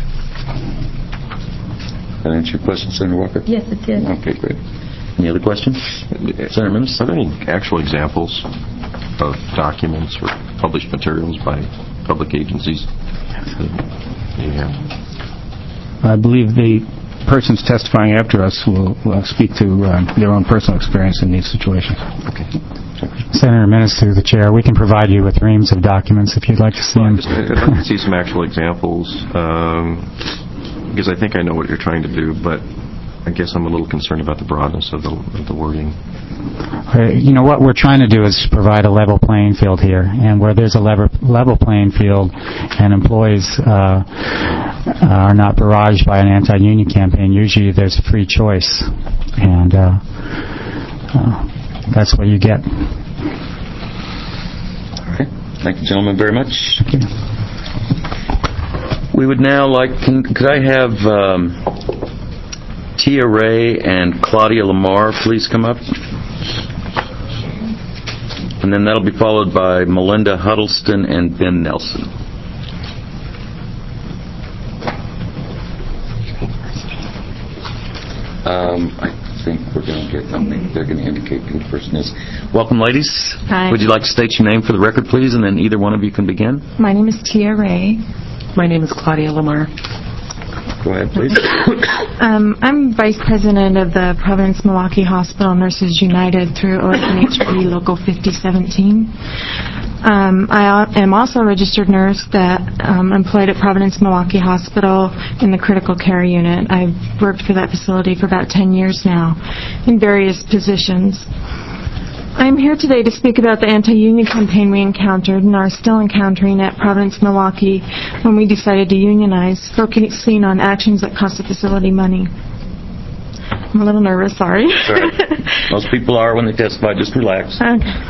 That answer your question, Senator Walker? Yes, it did. Okay, great. Any other questions? Senator Minnis? Are there any actual examples of documents or published materials by public agencies? Yeah. I believe the persons testifying after us will speak to their own personal experience in these situations. Okay. Senator Minnis, through the chair, we can provide you with reams of documents if you'd like to see them. I'd like to see some actual examples, because I think I know what you're trying to do, but I guess I'm a little concerned about the broadness of the wording. You know, what we're trying to do is provide a level playing field here, and where there's a level playing field and employees are not barraged by an anti-union campaign, usually there's a free choice, and that's what you get. Okay. Thank you, gentlemen, very much. Thank you. We would now like, could I have Tia Ray and Claudia Lamar please come up? And then that'll be followed by Melinda Huddleston and Ben Nelson. I think we're going to get, they're going to indicate who the person is. Welcome, ladies. Hi. Would you like to state your name for the record, please, and then either one of you can begin? My name is Tia Ray. My name is Claudia Lamar. Go ahead, please. I'm Vice President of the Providence Milwaukee Hospital Nurses United through OSNHP Local 5017. I am also a registered nurse that employed at Providence Milwaukee Hospital in the critical care unit. I've worked for that facility for about 10 years now in various positions. I'm here today to speak about the anti-union campaign we encountered and are still encountering at Providence Milwaukee when we decided to unionize, focusing on actions that cost the facility money. I'm a little nervous, sorry. Sorry. Most people are when they testify. Just relax. Okay.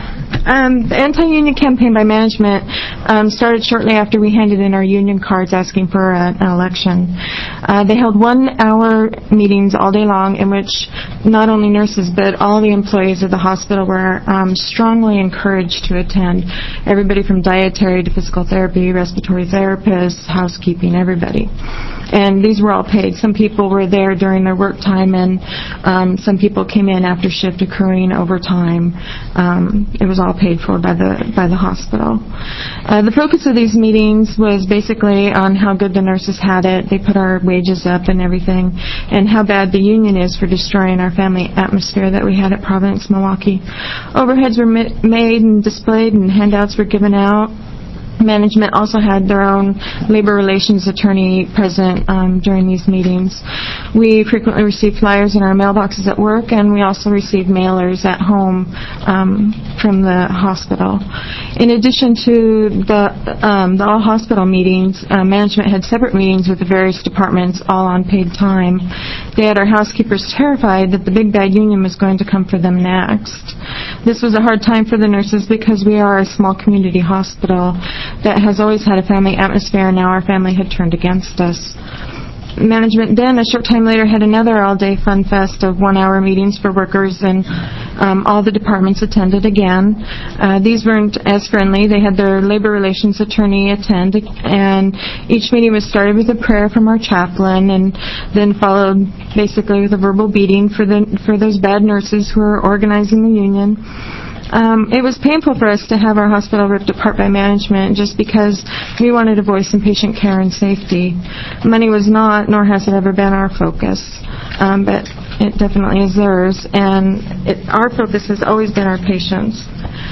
The anti-union campaign by management started shortly after we handed in our union cards asking for an election. They held 1-hour meetings all day long in which not only nurses but all the employees of the hospital were strongly encouraged to attend. Everybody from dietary to physical therapy, respiratory therapists, housekeeping, everybody. And these were all paid. Some people were there during their work time, and some people came in after shift accruing overtime. It was all paid for by the hospital. The focus of these meetings was basically on how good the nurses had it. They put our wages up and everything, and how bad the union is for destroying our family atmosphere that we had at Providence Milwaukee. Overheads were made and displayed, and handouts were given out. Management also had their own labor relations attorney present during these meetings. We frequently received flyers in our mailboxes at work, and we also received mailers at home from the hospital. In addition to the all-hospital meetings, management had separate meetings with the various departments, all on paid time. They had our housekeepers terrified that the big bad union was going to come for them next. This was a hard time for the nurses because we are a small community hospital that has always had a family atmosphere, and now our family had turned against us. Management then, a short time later, had another all-day fun fest of 1-hour meetings for workers, and all the departments attended again. These weren't as friendly. They had their labor relations attorney attend, and each meeting was started with a prayer from our chaplain, and then followed basically with a verbal beating for those bad nurses who were organizing the union. It was painful for us to have our hospital ripped apart by management just because we wanted a voice in patient care and safety. Money was not, nor has it ever been, our focus, but it definitely is theirs, and our focus has always been our patients.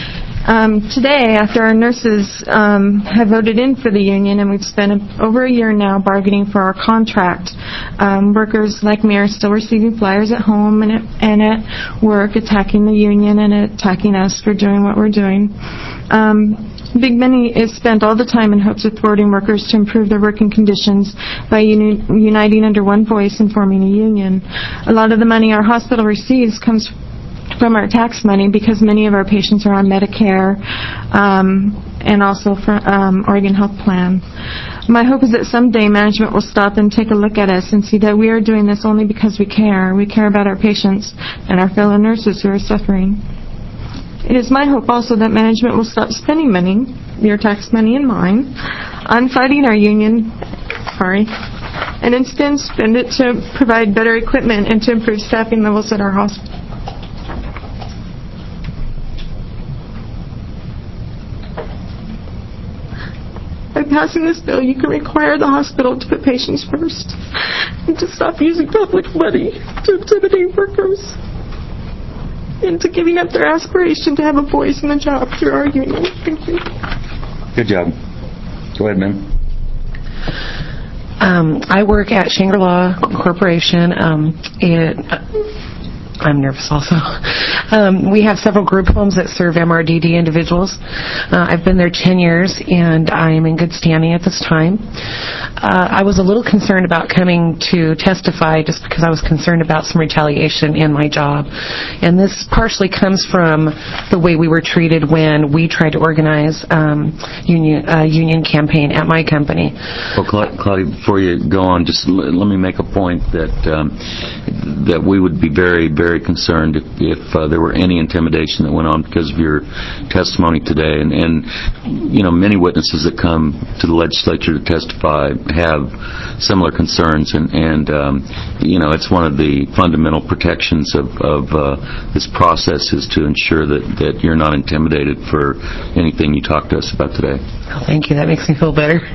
Today, after our nurses have voted in for the union, and we've spent over a year now bargaining for our contract, workers like me are still receiving flyers at home and at work attacking the union and attacking us for doing what we're doing. Big money is spent all the time in hopes of thwarting workers to improve their working conditions by uniting under one voice and forming a union. A lot of the money our hospital receives comes from our tax money because many of our patients are on Medicare and also from Oregon Health Plan. My hope is that someday management will stop and take a look at us and see that we are doing this only because we care. We care about our patients and our fellow nurses who are suffering. It is my hope also that management will stop spending money, your tax money and mine, on fighting our union, and instead spend it to provide better equipment and to improve staffing levels at our hospital. By passing this bill, you can require the hospital to put patients first and to stop using public money to intimidate workers into giving up their aspiration to have a voice in the job through our union. Thank you. Good job. Go ahead, ma'am. I work at Shangri-La Corporation. I'm nervous also. We have several group homes that serve MRDD individuals. I've been there 10 years, and I am in good standing at this time. I was a little concerned about coming to testify just because I was concerned about some retaliation in my job. And this partially comes from the way we were treated when we tried to organize a union campaign at my company. Well, Claudia, before you go on, just let me make a point that we would be very, very concerned if there were any intimidation that went on because of your testimony today. And you know, many witnesses that come to the legislature to testify have similar concerns, and you know, it's one of the fundamental protections of this process is to ensure that you're not intimidated for anything you talk to us about today. Oh, thank you. That makes me feel better.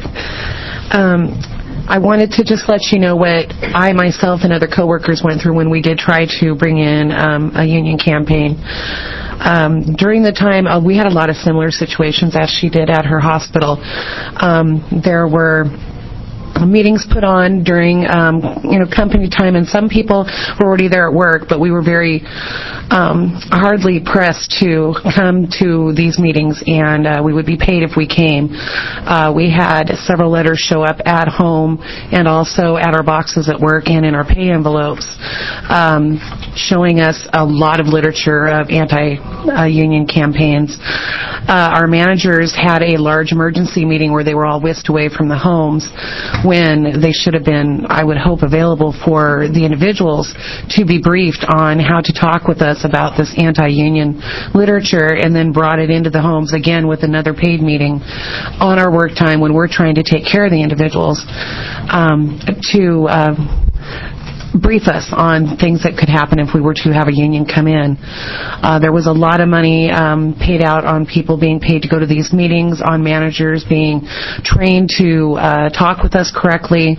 I wanted to just let you know what I myself and other coworkers went through when we did try to bring in a union campaign. During the time, we had a lot of similar situations as she did at her hospital. There were meetings put on during company time, and some people were already there at work, but we were very hardly pressed to come to these meetings, and we would be paid if we came. We had several letters show up at home and also at our boxes at work and in our pay envelopes. showing us a lot of literature of anti-union campaigns. Our managers had a large emergency meeting where they were all whisked away from the homes when they should have been, I would hope, available for the individuals to be briefed on how to talk with us about this anti-union literature, and then brought it into the homes again with another paid meeting on our work time when we're trying to take care of the individuals to brief us on things that could happen if we were to have a union come in. There was a lot of money paid out on people being paid to go to these meetings, on managers being trained to talk with us correctly,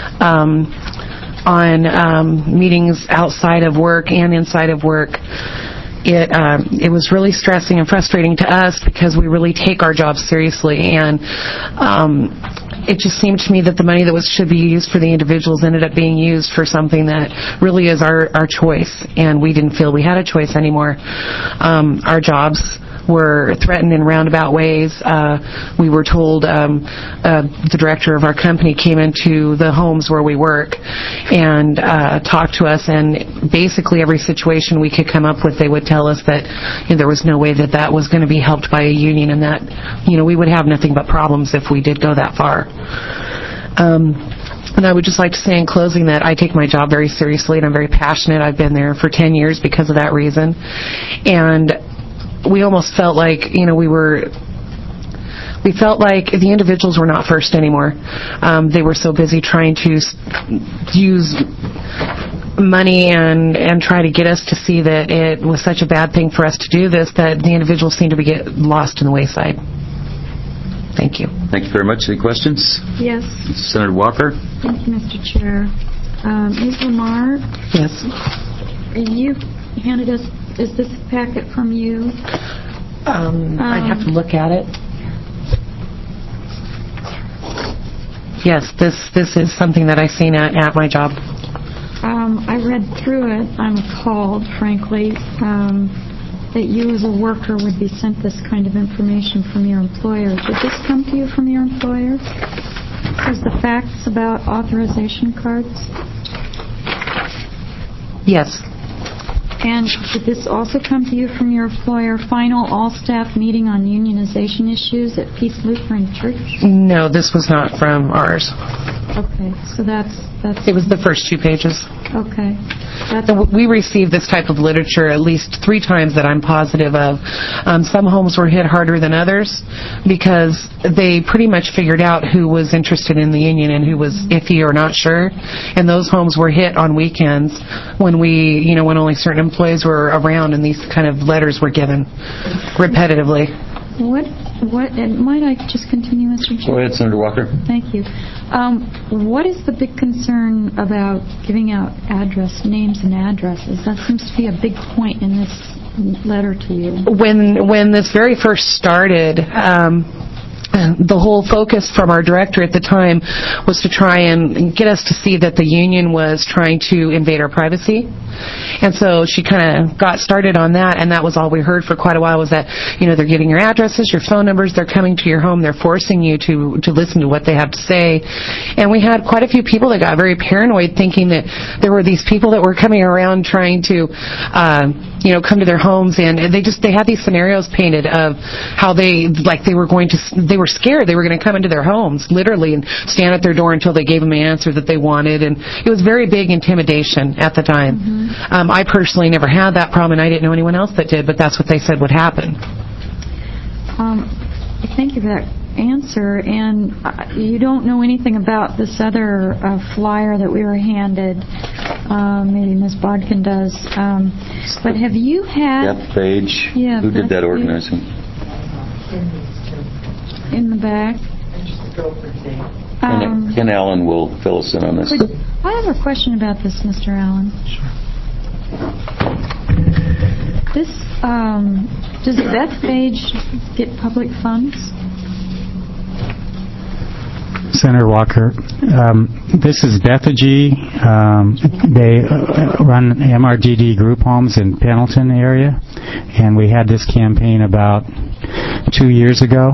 on meetings outside of work and inside of work. It was really stressing and frustrating to us because we really take our job seriously, and it just seemed to me that the money that should be used for the individuals ended up being used for something that really is our choice, and we didn't feel we had a choice anymore. Our jobs were threatened in roundabout ways. We were told, the director of our company came into the homes where we work and talked to us, and basically every situation we could come up with, they would tell us that there was no way that was going to be helped by a union, and that we would have nothing but problems if we did go that far. And I would just like to say in closing that I take my job very seriously, and I'm very passionate. I've been there for 10 years because of that reason. And we almost felt like, we felt like the individuals were not first anymore. They were so busy trying to use money and try to get us to see that it was such a bad thing for us to do this, that the individuals seemed to get lost in the wayside. Thank you. Thank you very much. Any questions? Yes. Senator Walker? Thank you, Mr. Chair. Ms. Lamar? Yes. You handed us, is this packet from you? I'd have to look at it. Yes, this is something that I've seen at my job. I read through it. I'm appalled, frankly, that you as a worker would be sent this kind of information from your employer. Did this come to you from your employer? Is the facts about authorization cards? Yes. And did this also come to you from your employer, final all-staff meeting on unionization issues at Peace Lutheran Church? No, this was not from ours. Okay, so that's... It was the first 2 pages. Okay. We received this type of literature at least 3 times that I'm positive of. Some homes were hit harder than others because they pretty much figured out who was interested in the union and who was iffy or not sure. And those homes were hit on weekends when when only certain employees were around, and these kind of letters were given repetitively. Might I just continue, Mr. Chair? Go ahead, Senator Walker. Thank you. What is the big concern about giving out names and addresses? That seems to be a big point in this letter to you. When this very first started, the whole focus from our director at the time was to try and get us to see that the union was trying to invade our privacy. And so she kind of got started on that, and that was all we heard for quite a while, was that, they're getting your addresses, your phone numbers, they're coming to your home, they're forcing you to listen to what they have to say. And we had quite a few people that got very paranoid, thinking that there were these people that were coming around trying to come to their homes, and they had these scenarios painted of how they were scared they were going to come into their homes, literally, and stand at their door until they gave them an answer that they wanted. And it was very big intimidation at the time. Mm-hmm. I personally never had that problem, and I didn't know anyone else that did, but that's what they said would happen. Thank you for that answer. And you don't know anything about this other flyer that we were handed. Maybe Ms. Bodkin does. But have you had... That page. Yeah, who did that organizing? In the back. Ken Allen will fill us in on this. I have a question about this, Mr. Allen. Sure. This, does that page get public funds? Senator Walker, this is Bethany. They run MRDD group homes in Pendleton area, and we had this campaign about 2 years ago.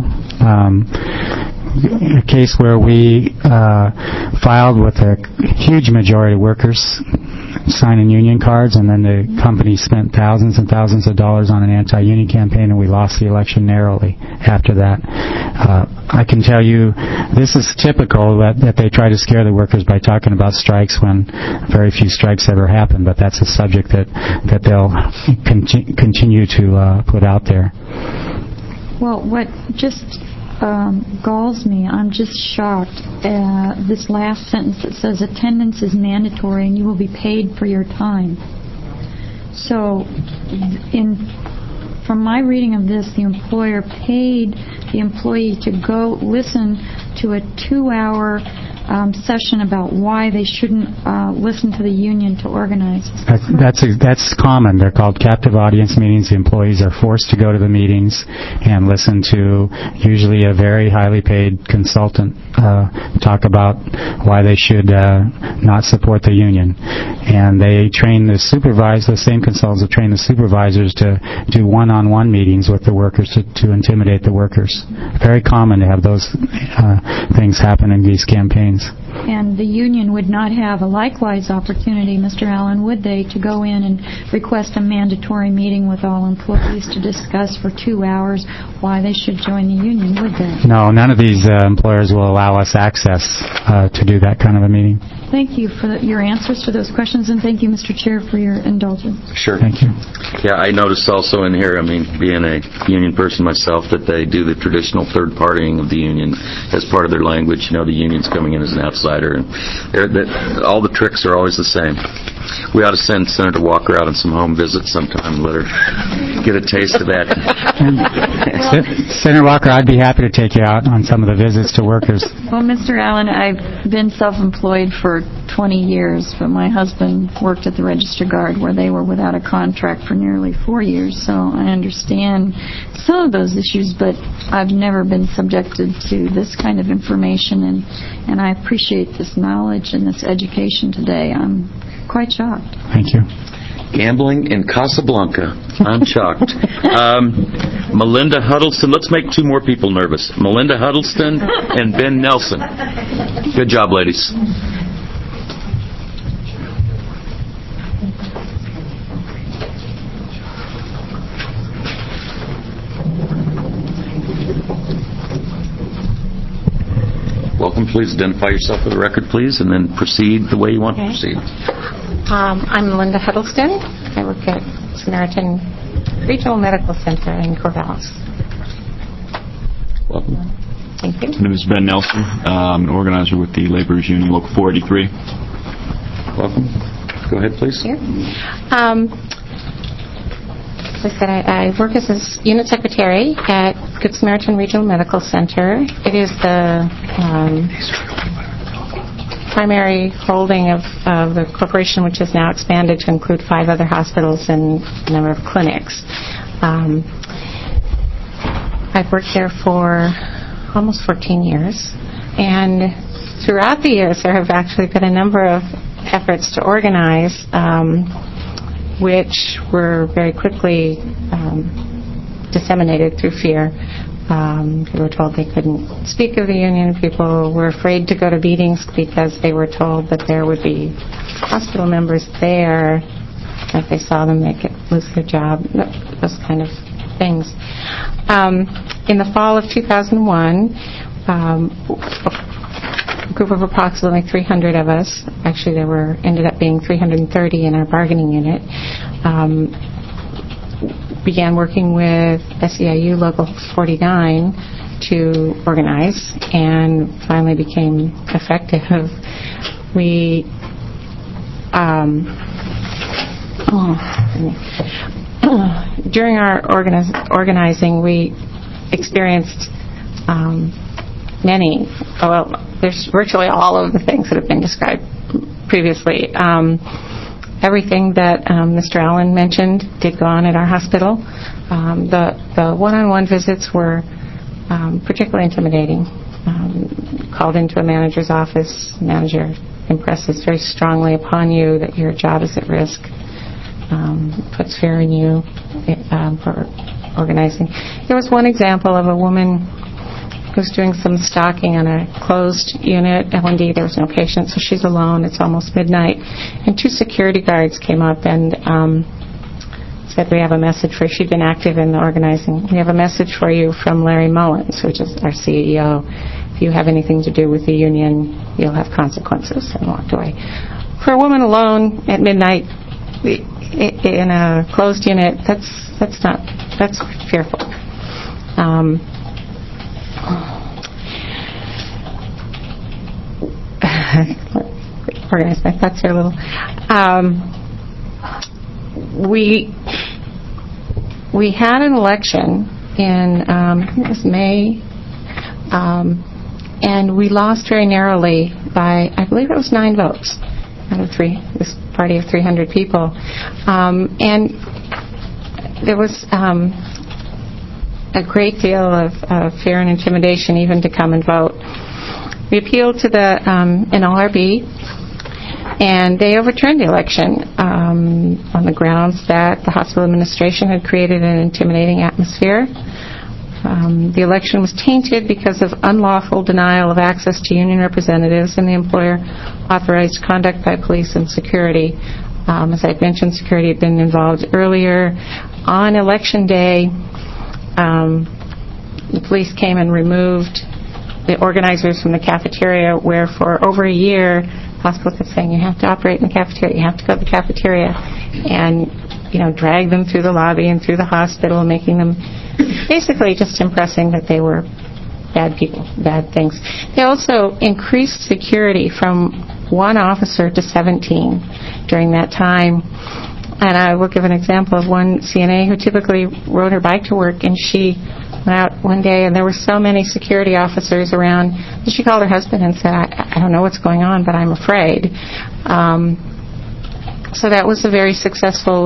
A case where we filed with a huge majority of workers signing union cards, and then the company spent thousands and thousands of dollars on an anti-union campaign, and we lost the election narrowly after that. I can tell you this is typical that they try to scare the workers by talking about strikes when very few strikes ever happen, but that's a subject that they'll continue to put out there. Well, what just galls me, I'm just shocked, this last sentence that says attendance is mandatory and you will be paid for your time. So, from my reading of this, the employer paid the employee to go listen to a 2-hour session about why they shouldn't listen to the union to organize. That's common. They're called captive audience meetings. The employees are forced to go to the meetings and listen to usually a very highly paid consultant talk about why they should not support the union. And they train the same consultants that train the supervisors to do one-on-one meetings with the workers to intimidate the workers. Very common to have those things happen in these campaigns. And the union would not have a likewise opportunity, Mr. Allen, would they, to go in and request a mandatory meeting with all employees to discuss for 2 hours why they should join the union, would they? No, none of these employers will allow us access to do that kind of a meeting. Thank you for your answers to those questions, and thank you, Mr. Chair, for your indulgence. Sure. Thank you. Yeah, I noticed also in here, being a union person myself, that they do the traditional third-partying of the union as part of their language. The union's coming in as an outsider, and all the tricks are always the same. We ought to send Senator Walker out on some home visits sometime and let her get a taste of that. Senator Walker, I'd be happy to take you out on some of the visits to workers. Well, Mr. Allen, I've been self-employed for 20 years, but my husband worked at the Register Guard where they were without a contract for nearly 4 years, so I understand some of those issues, but I've never been subjected to this kind of information, and I appreciate this knowledge and this education today. I'm quite shocked. Thank you. Gambling in Casablanca. I'm shocked. Melinda Huddleston. Let's make 2 more people nervous. Melinda Huddleston and Ben Nelson. Good job, ladies. Welcome. Please identify yourself for the record, please, and then proceed the way you want to proceed. I'm Melinda Huddleston. I work at Samaritan Regional Medical Center in Corvallis. Welcome. Thank you. My name is Ben Nelson. I'm an organizer with the Laborers Union Local 483. Welcome. Go ahead, please. Here. As I said, I work as a unit secretary at Good Samaritan Regional Medical Center. It is the primary holding of the corporation, which has now expanded to include 5 other hospitals and a number of clinics. I've worked there for almost 14 years, and throughout the years there have actually been a number of efforts to organize, which were very quickly disseminated through fear. People were told they couldn't speak of the union. People were afraid to go to meetings because they were told that there would be hospital members there. If they saw them, they could lose their job, those kind of things. In the fall of 2001, a group of approximately 300 of us, actually there ended up being 330 in our bargaining unit, began working with SEIU Local 49 to organize, and finally became effective. We during our organizing, we experienced there's virtually all of the things that have been described previously. Everything that Mr. Allen mentioned did go on at our hospital. The one-on-one visits were particularly intimidating. Called into a manager's office, the manager impresses very strongly upon you that your job is at risk, puts fear in you for organizing. There was one example of a woman who's doing some stocking on a closed unit. L&D, there was no patient, so she's alone. It's almost midnight. And 2 security guards came up and said, we have a message for you. She'd been active in the organizing. We have a message for you from Larry Mullins, which is our CEO. If you have anything to do with the union, you'll have consequences, and walked away. For a woman alone at midnight in a closed unit, that's fearful. Organize my thoughts here a little. We had an election in I think it was May, and we lost very narrowly by, I believe it was 9 votes out of 3. This party of 300 people, and there was a great deal of fear and intimidation even to come and vote. We appealed to the NLRB, and they overturned the election on the grounds that the hospital administration had created an intimidating atmosphere. The election was tainted because of unlawful denial of access to union representatives and the employer-authorized conduct by police and security. As I mentioned, security had been involved earlier. On election day, the police came and removed the organizers from the cafeteria, where for over a year, the hospital kept saying, you have to operate in the cafeteria, you have to go to the cafeteria, and drag them through the lobby and through the hospital, making them basically just impressing that they were bad people, bad things. They also increased security from 1 officer to 17 during that time. And I will give an example of one CNA who typically rode her bike to work, and she went out one day and there were so many security officers around that she called her husband and said, I don't know what's going on, but I'm afraid. So that was a very successful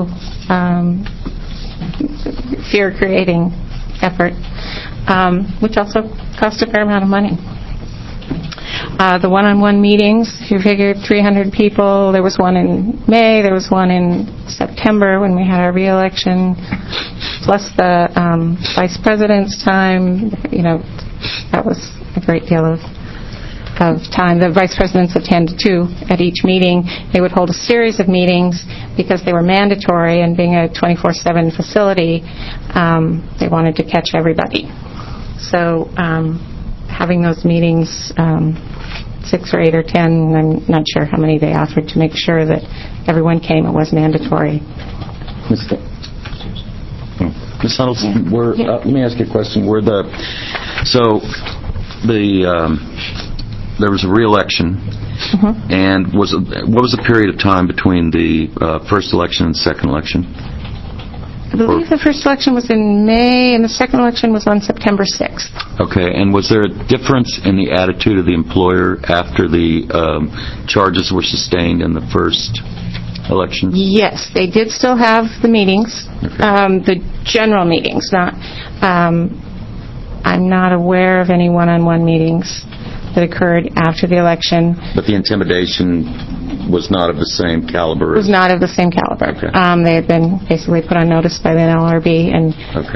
fear-creating effort, which also cost a fair amount of money. The one-on-one meetings, you figured 300 people. There was one in May, there was one in September when we had our re-election, plus the vice president's time. That was a great deal of time. The vice presidents attended 2 at each meeting. They would hold a series of meetings because they were mandatory, and being a 24/7 facility, they wanted to catch everybody. So having those meetings, 6 or 8 or 10, I'm not sure how many they offered, to make sure that everyone came. It was mandatory. Ms. Huddleston, let me ask you a question. There was a re-election, and what was the period of time between the first election and second election? I believe the first election was in May, and the second election was on September 6th. Okay, and was there a difference in the attitude of the employer after the charges were sustained in the first elections? Yes, they did still have the meetings, the general meetings. I'm not aware of any one-on-one meetings that occurred after the election. But the intimidation was not of the same caliber? It was not of the same caliber. Okay. They had been basically put on notice by the NLRB. And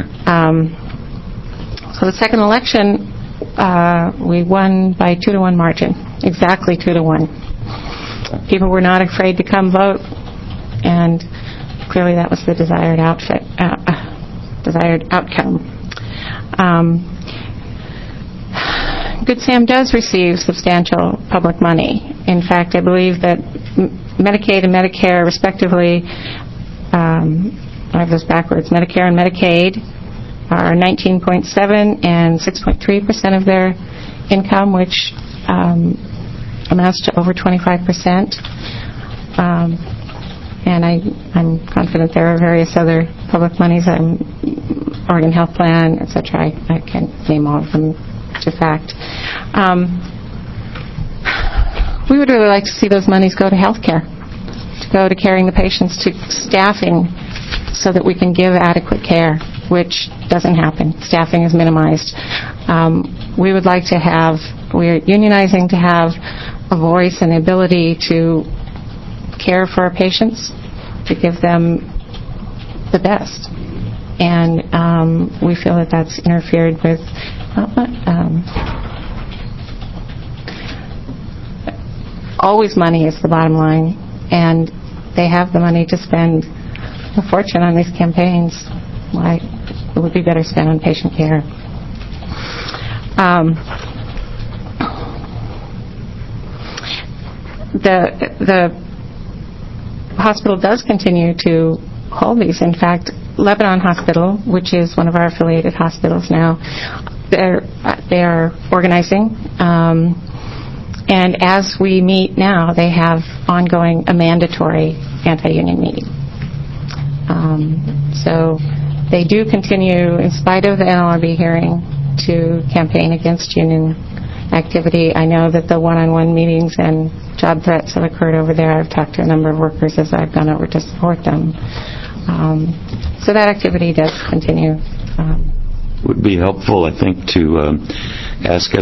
so the second election, we won by 2-1 margin, exactly 2-1. People were not afraid to come vote, and clearly that was the desired outcome. Good Sam does receive substantial public money. In fact, I believe that Medicaid and Medicare, respectively, I have this backwards, Medicare and Medicaid are 19.7% and 6.3% of their income, which amounts to over 25%. And I'm confident there are various other public monies, Oregon Health Plan, etc. I can't name all of them to fact. We would really like to see those monies go to health care, to go to caring the patients, to staffing, so that we can give adequate care, which doesn't happen. Staffing is minimized. We would like to have, we're unionizing to have a voice and the ability to care for our patients, to give them the best. and we feel that that's interfered with always money is the bottom line, and they have the money to spend a fortune on these campaigns. Why it would be better spent on patient care. The hospital does continue to hold these. In fact, Lebanon Hospital, which is one of our affiliated hospitals now, they are organizing. And as we meet now, they have ongoing a mandatory anti-union meeting. So they do continue, in spite of the NLRB hearing, to campaign against union activity. I know that the one-on-one meetings and job threats have occurred over there. I've talked to a number of workers as I've gone over to support them. So that activity does continue. Would be helpful, I think, to ask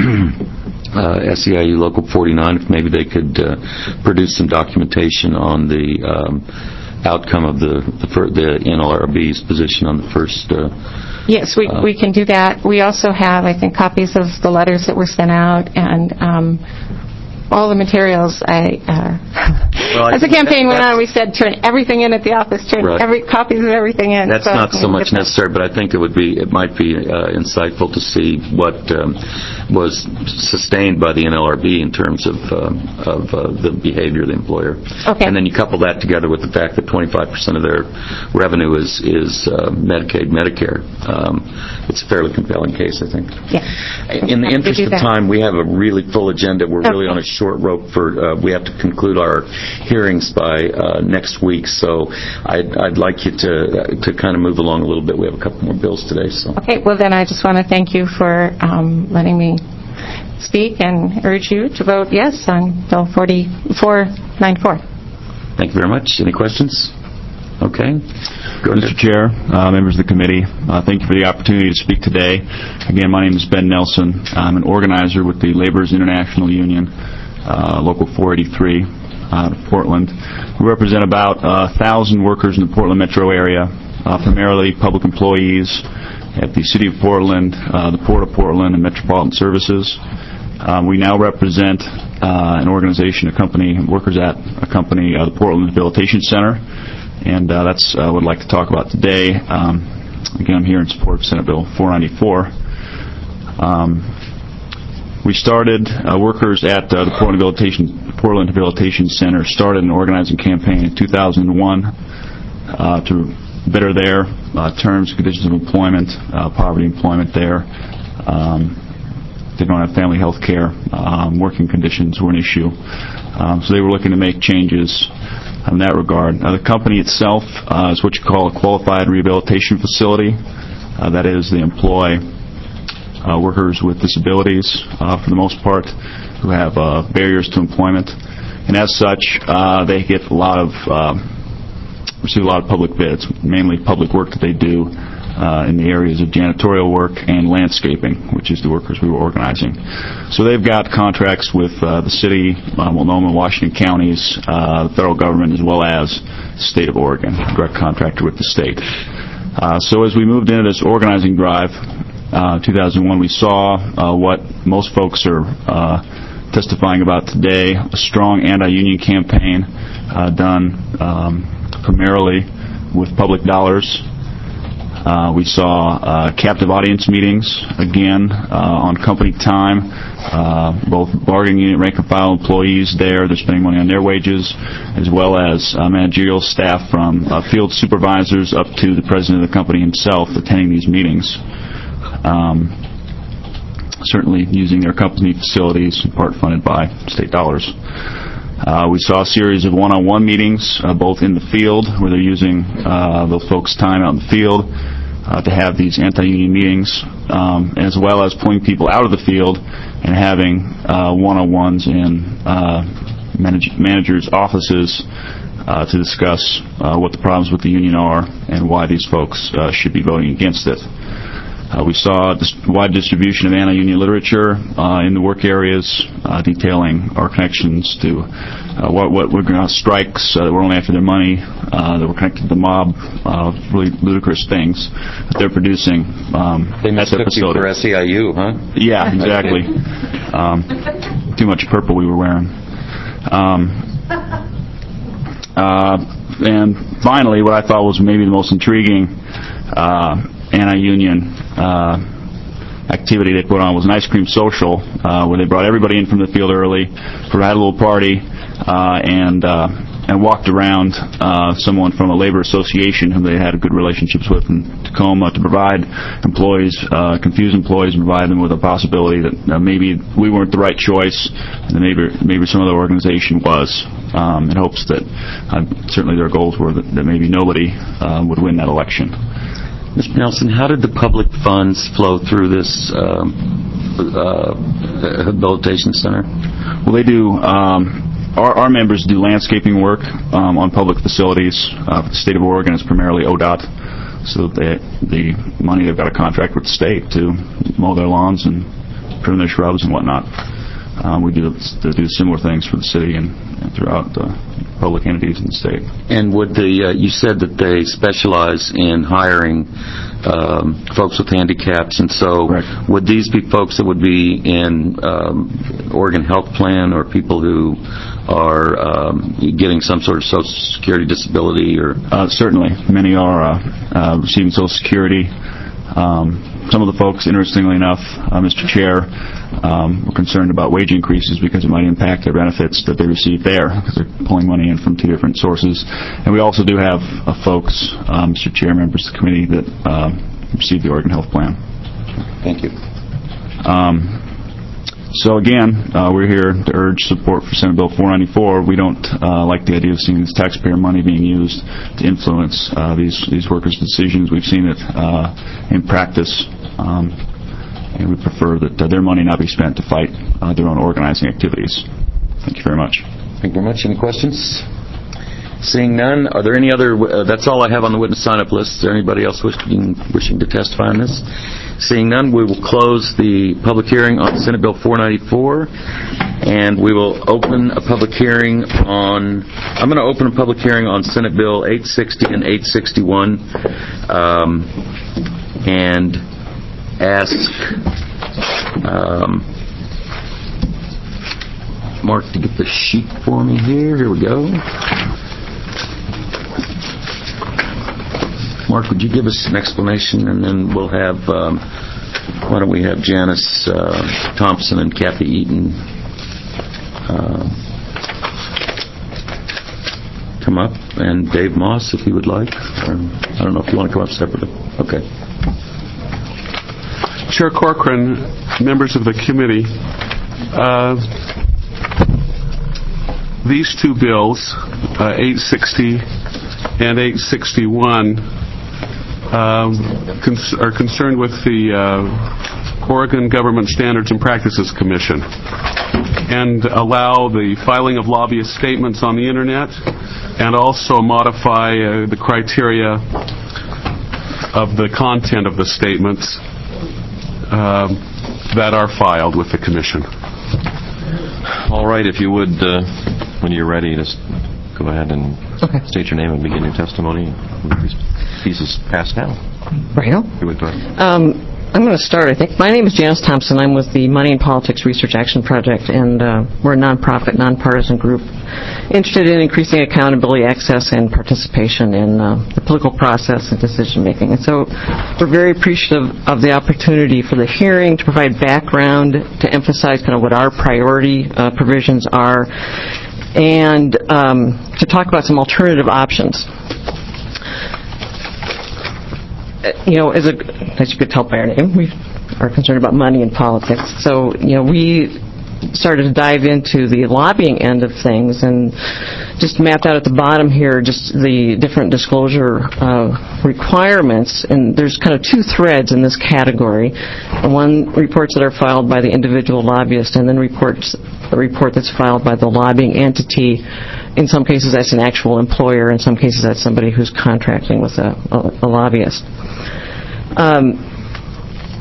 SEIU Local 49 if maybe they could produce some documentation on the outcome of the NLRB's position on the first. Yes, we can do that. We also have, I think, copies of the letters that were sent out and all the materials. As the campaign went on, we said turn everything in at the office, turn copies of everything in. That's not so much necessary, but I think it might be insightful to see what was sustained by the NLRB in terms of the behavior of the employer. Okay. And then you couple that together with the fact that 25% of their revenue is Medicaid, Medicare. It's a fairly compelling case, I think. Yeah. In the interest of time, we have a really full agenda. We're really on a short rope for. We have to conclude our hearings by next week, so I'd like you to kind of move along a little bit. We have a couple more bills today. So. Okay. Well, then I just want to thank you for letting me speak and urge you to vote yes on Bill 4494. Thank you very much. Any questions? Okay. Mr. Chair, members of the committee, thank you for the opportunity to speak today. Again, my name is Ben Nelson. I'm an organizer with the Laborers International Union, Local 483 out of Portland. We represent about 1,000 workers in the Portland metro area, primarily public employees at the City of Portland, the Port of Portland, and Metropolitan Services. We now represent an organization, workers at a company, the Portland Rehabilitation Center. And that's what I'd like to talk about today. Again, I'm here in support of Senate Bill 494. We started, workers at the Portland Rehabilitation Center started an organizing campaign in 2001 to better their terms and conditions of employment, poverty employment there. They don't have family health care. Working conditions were an issue. So they were looking to make changes in that regard. The company itself is what you call a qualified rehabilitation facility. That is, they employ workers with disabilities, for the most part, who have barriers to employment. And as such, they get receive a lot of public bids, mainly public work that they do in the areas of janitorial work and landscaping, which is the workers we were organizing. So they've got contracts with the city, Multnomah, Washington counties, the federal government, as well as the state of Oregon, direct contractor with the state. So as we moved into this organizing drive, 2001, we saw what most folks are testifying about today, a strong anti-union campaign done primarily with public dollars. We saw captive audience meetings, again, on company time. Both bargaining unit rank and file employees there, they're spending money on their wages, as well as managerial staff from field supervisors up to the president of the company himself attending these meetings. Certainly using their company facilities, in part funded by state dollars. We saw a series of one-on-one meetings, both in the field, where they're using those folks' time out in the field to have these anti-union meetings, as well as pulling people out of the field and having one-on-ones in managers' offices to discuss what the problems with the union are and why these folks should be voting against it. We saw wide distribution of anti-union literature in the work areas, detailing our connections to what were strikes that were only after their money, that were connected to the mob, really ludicrous things that they're producing. They mistook you for SEIU, huh? Yeah, exactly. Too much purple we were wearing. And finally, what I thought was maybe the most intriguing anti-union activity they put on was an ice cream social, where they brought everybody in from the field early, provided a little party, and walked around someone from a labor association whom they had good relationships with in Tacoma to provide employees, confuse employees, and provide them with a possibility that maybe we weren't the right choice, and maybe some other organization was, in hopes that certainly their goals were that maybe nobody would win that election. Mr. Nelson, how did the public funds flow through this rehabilitation center? Well, they do. Our members do landscaping work on public facilities. For the state of Oregon, it's primarily ODOT. So the money, they've got a contract with the state to mow their lawns and prune their shrubs and whatnot. We do similar things for the city and throughout the public entities in the state. And would you said that they specialize in hiring folks with handicaps, and so Correct. Would these be folks that would be in Oregon Health Plan, or people who are getting some sort of Social Security disability? Or certainly, many are receiving Social Security. Some of the folks, interestingly enough, Mr. Chair, were concerned about wage increases because it might impact their benefits that they receive there, because they're pulling money in from two different sources. And we also do have folks, Mr. Chair, members of the committee, that receive the Oregon Health Plan. Thank you. So again, we're here to urge support for Senate Bill 494. We don't like the idea of seeing this taxpayer money being used to influence these workers' decisions. We've seen it in practice, and we prefer that their money not be spent to fight their own organizing activities. Thank you very much. Thank you very much. Any questions? Seeing none, are there any other... that's all I have on the witness sign-up list. Is there anybody else wishing to testify on this? Seeing none, we will close the public hearing on Senate Bill 494, and we will open a public hearing on... I'm going to open a public hearing on Senate Bill 860 and 861, and ask Mark to get the sheet for me here. Here we go. Mark, would you give us an explanation, and then we'll have, why don't we have Janice Thompson and Kathy Eaton come up, and Dave Moss, if he would like. Or, I don't know if you want to come up separately. Okay. Chair Corcoran, members of the committee, these two bills, 860 and 861, are concerned with the Oregon Government Standards and Practices Commission, and allow the filing of lobbyist statements on the Internet, and also modify the criteria of the content of the statements that are filed with the Commission. All right, if you would, when you're ready, just go ahead and state your name and begin your testimony. These pieces passed down. Right on. You would go ahead. I'm going to start, I think. My name is Janice Thompson. I'm with the Money and Politics Research Action Project, and we're a nonprofit, nonpartisan group interested in increasing accountability, access, and participation in the political process and decision-making. And so we're very appreciative of the opportunity for the hearing to provide background, to emphasize kind of what our priority provisions are, and to talk about some alternative options. You know, as you could tell by our name, we are concerned about money and politics. So, you know, we started to dive into the lobbying end of things and just mapped out at the bottom here just the different disclosure requirements. And there's kind of two threads in this category. One, reports that are filed by the individual lobbyist, and then a report that's filed by the lobbying entity. In some cases, that's an actual employer. In some cases, that's somebody who's contracting with a lobbyist.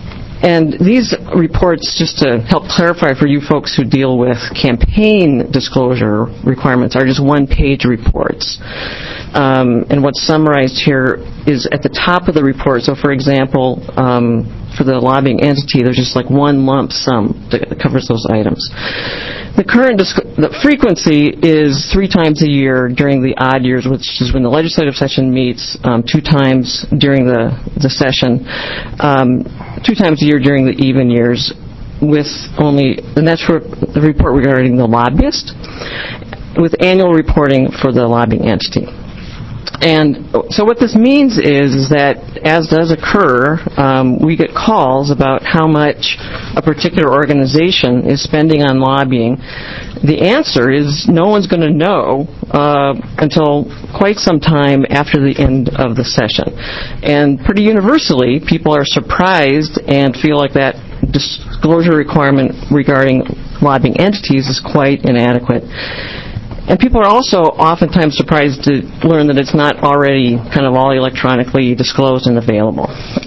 And these reports, just to help clarify for you folks who deal with campaign disclosure requirements, are just one-page reports. And what's summarized here is at the top of the report. So, for example, for the lobbying entity, there's just like one lump sum that covers those items. The frequency is 3 times a year during the odd years, which is when the legislative session meets, 2 times during the session, 2 times a year during the even years, and that's for the report regarding the lobbyist, with annual reporting for the lobbying entity. And so what this means is that, as does occur, we get calls about how much a particular organization is spending on lobbying. The answer is no one's going to know until quite some time after the end of the session. And pretty universally, people are surprised and feel like that disclosure requirement regarding lobbying entities is quite inadequate. And people are also oftentimes surprised to learn that it's not already kind of all electronically disclosed and available.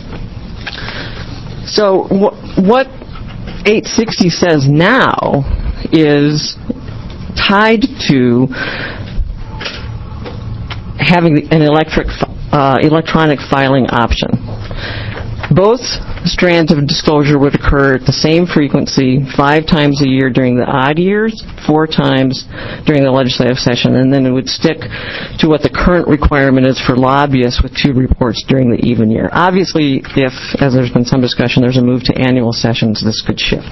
So what 860 says now is tied to having an electronic filing option. Both strands of disclosure would occur at the same frequency 5 times a year during the odd years, 4 times during the legislative session, and then it would stick to what the current requirement is for lobbyists with 2 reports during the even year. Obviously, if, as there's been some discussion, there's a move to annual sessions, this could shift.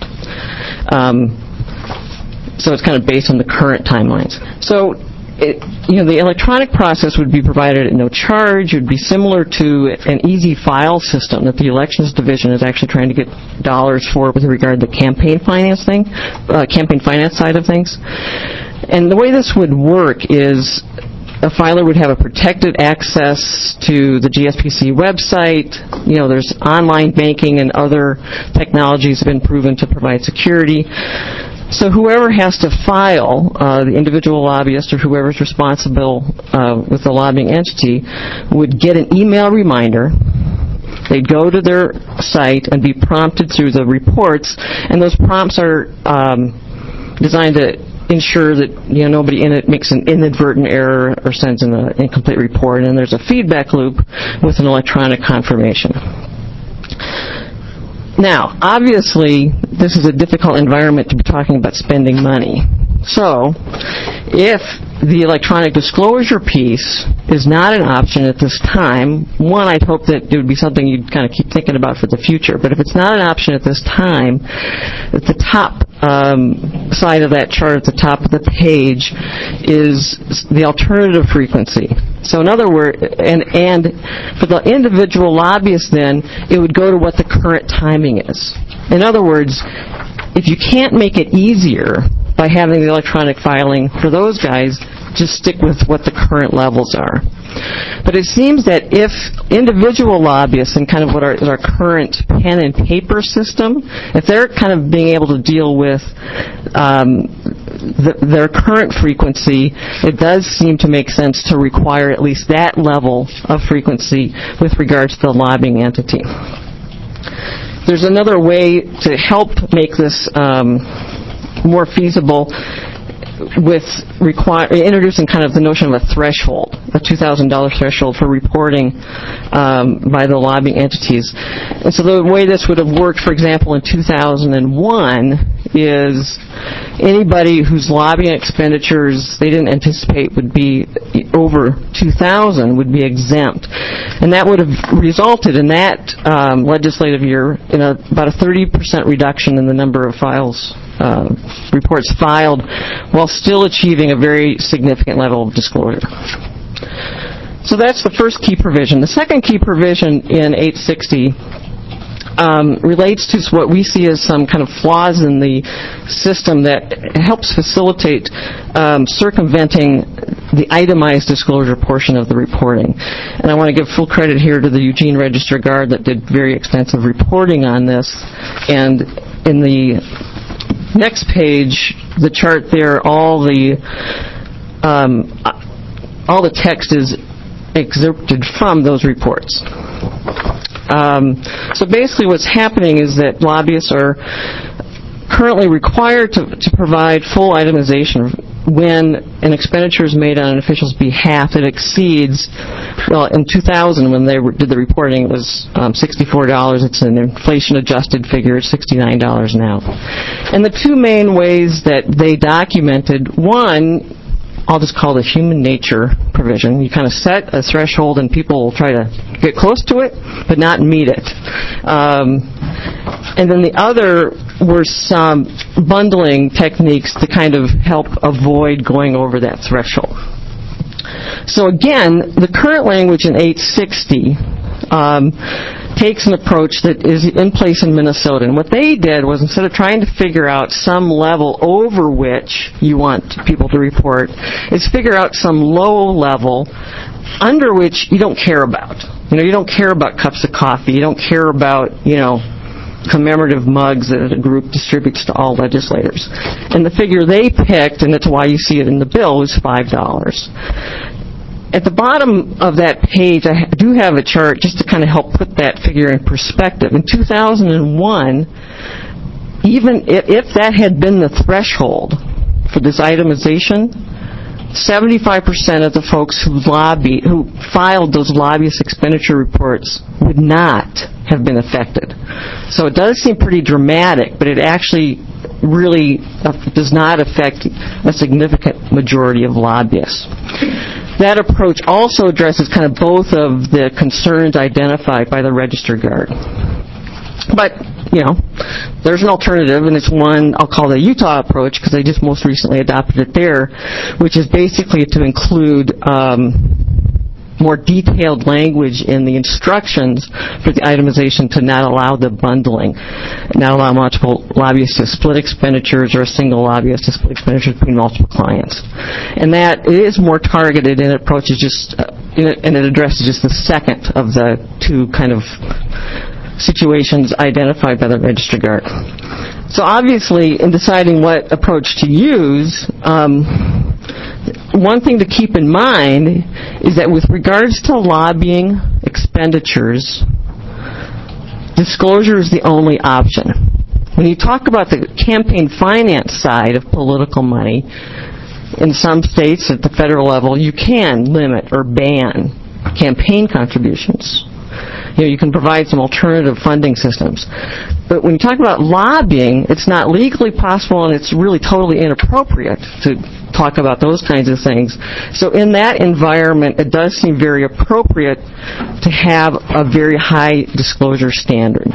So it's kind of based on the current timelines. So the electronic process would be provided at no charge. It would be similar to an easy file system that the Elections Division is actually trying to get dollars for with regard to the campaign finance side of things. And the way this would work is a filer would have a protected access to the GSPC website. There's online banking and other technologies have been proven to provide security. So whoever has to file, the individual lobbyist or whoever's responsible with the lobbying entity, would get an email reminder. They'd go to their site and be prompted through the reports, and those prompts are designed to ensure that nobody in it makes an inadvertent error or sends an incomplete report, and there's a feedback loop with an electronic confirmation. Now, obviously, this is a difficult environment to be talking about spending money. So, if the electronic disclosure piece is not an option at this time, one, I'd hope that it would be something you'd kind of keep thinking about for the future. But if it's not an option at this time, at the top side of that chart, at the top of the page, is the alternative frequency. So in other words, and for the individual lobbyist then, it would go to what the current timing is. In other words, if you can't make it easier by having the electronic filing for those guys, just stick with what the current levels are. But it seems that if individual lobbyists and kind of what is our current pen and paper system, if they're kind of being able to deal with their current frequency, it does seem to make sense to require at least that level of frequency with regards to the lobbying entity. There's another way to help make this more feasible with introducing kind of the notion of a threshold, a $2,000 threshold for reporting by the lobbying entities. And so the way this would have worked, for example, in 2001 is anybody whose lobbying expenditures they didn't anticipate would be over $2,000 would be exempt. And that would have resulted in that legislative year in about a 30% reduction in the number of reports filed, while still achieving a very significant level of disclosure. So that's the first key provision. The second key provision in 860 relates to what we see as some kind of flaws in the system that helps facilitate circumventing the itemized disclosure portion of the reporting. And I want to give full credit here to the Eugene Register Guard that did very extensive reporting on this. And in the next page, the chart there, all the text is excerpted from those reports. So basically what's happening is that lobbyists are currently required to provide full itemization when an expenditure is made on an official's behalf that exceeds, well, in 2000 when they did the reporting, it was $64. It's an inflation-adjusted figure. It's $69 now. And the two main ways that they documented, one, I'll just call the human nature provision. You kind of set a threshold and people will try to get close to it, but not meet it. And then the other were some bundling techniques to kind of help avoid going over that threshold. So again, the current language in 860 takes an approach that is in place in Minnesota. And what they did was, instead of trying to figure out some level over which you want people to report, is figure out some low level under which you don't care about. You don't care about cups of coffee. You don't care about, commemorative mugs that a group distributes to all legislators. And the figure they picked, and that's why you see it in the bill, was $5. At the bottom of that page, I do have a chart just to kind of help put that figure in perspective. In 2001, even if that had been the threshold for this itemization, 75% of the folks who filed those lobbyist expenditure reports would not have been affected. So it does seem pretty dramatic, but it actually really does not affect a significant majority of lobbyists. That approach also addresses kind of both of the concerns identified by the Register Guard. But, there's an alternative, and it's one I'll call the Utah approach, because they just most recently adopted it there, which is basically to include more detailed language in the instructions for the itemization to not allow the bundling, not allow multiple lobbyists to split expenditures or a single lobbyist to split expenditures between multiple clients. And that is more targeted, and it approaches and it addresses just the second of the two kind of situations identified by the Register Guard. So obviously, in deciding what approach to use, one thing to keep in mind is that with regards to lobbying expenditures, disclosure is the only option. When you talk about the campaign finance side of political money, in some states at the federal level, you can limit or ban campaign contributions. You can provide some alternative funding systems. But when you talk about lobbying, it's not legally possible, and it's really totally inappropriate to talk about those kinds of things. So in that environment, it does seem very appropriate to have a very high disclosure standard.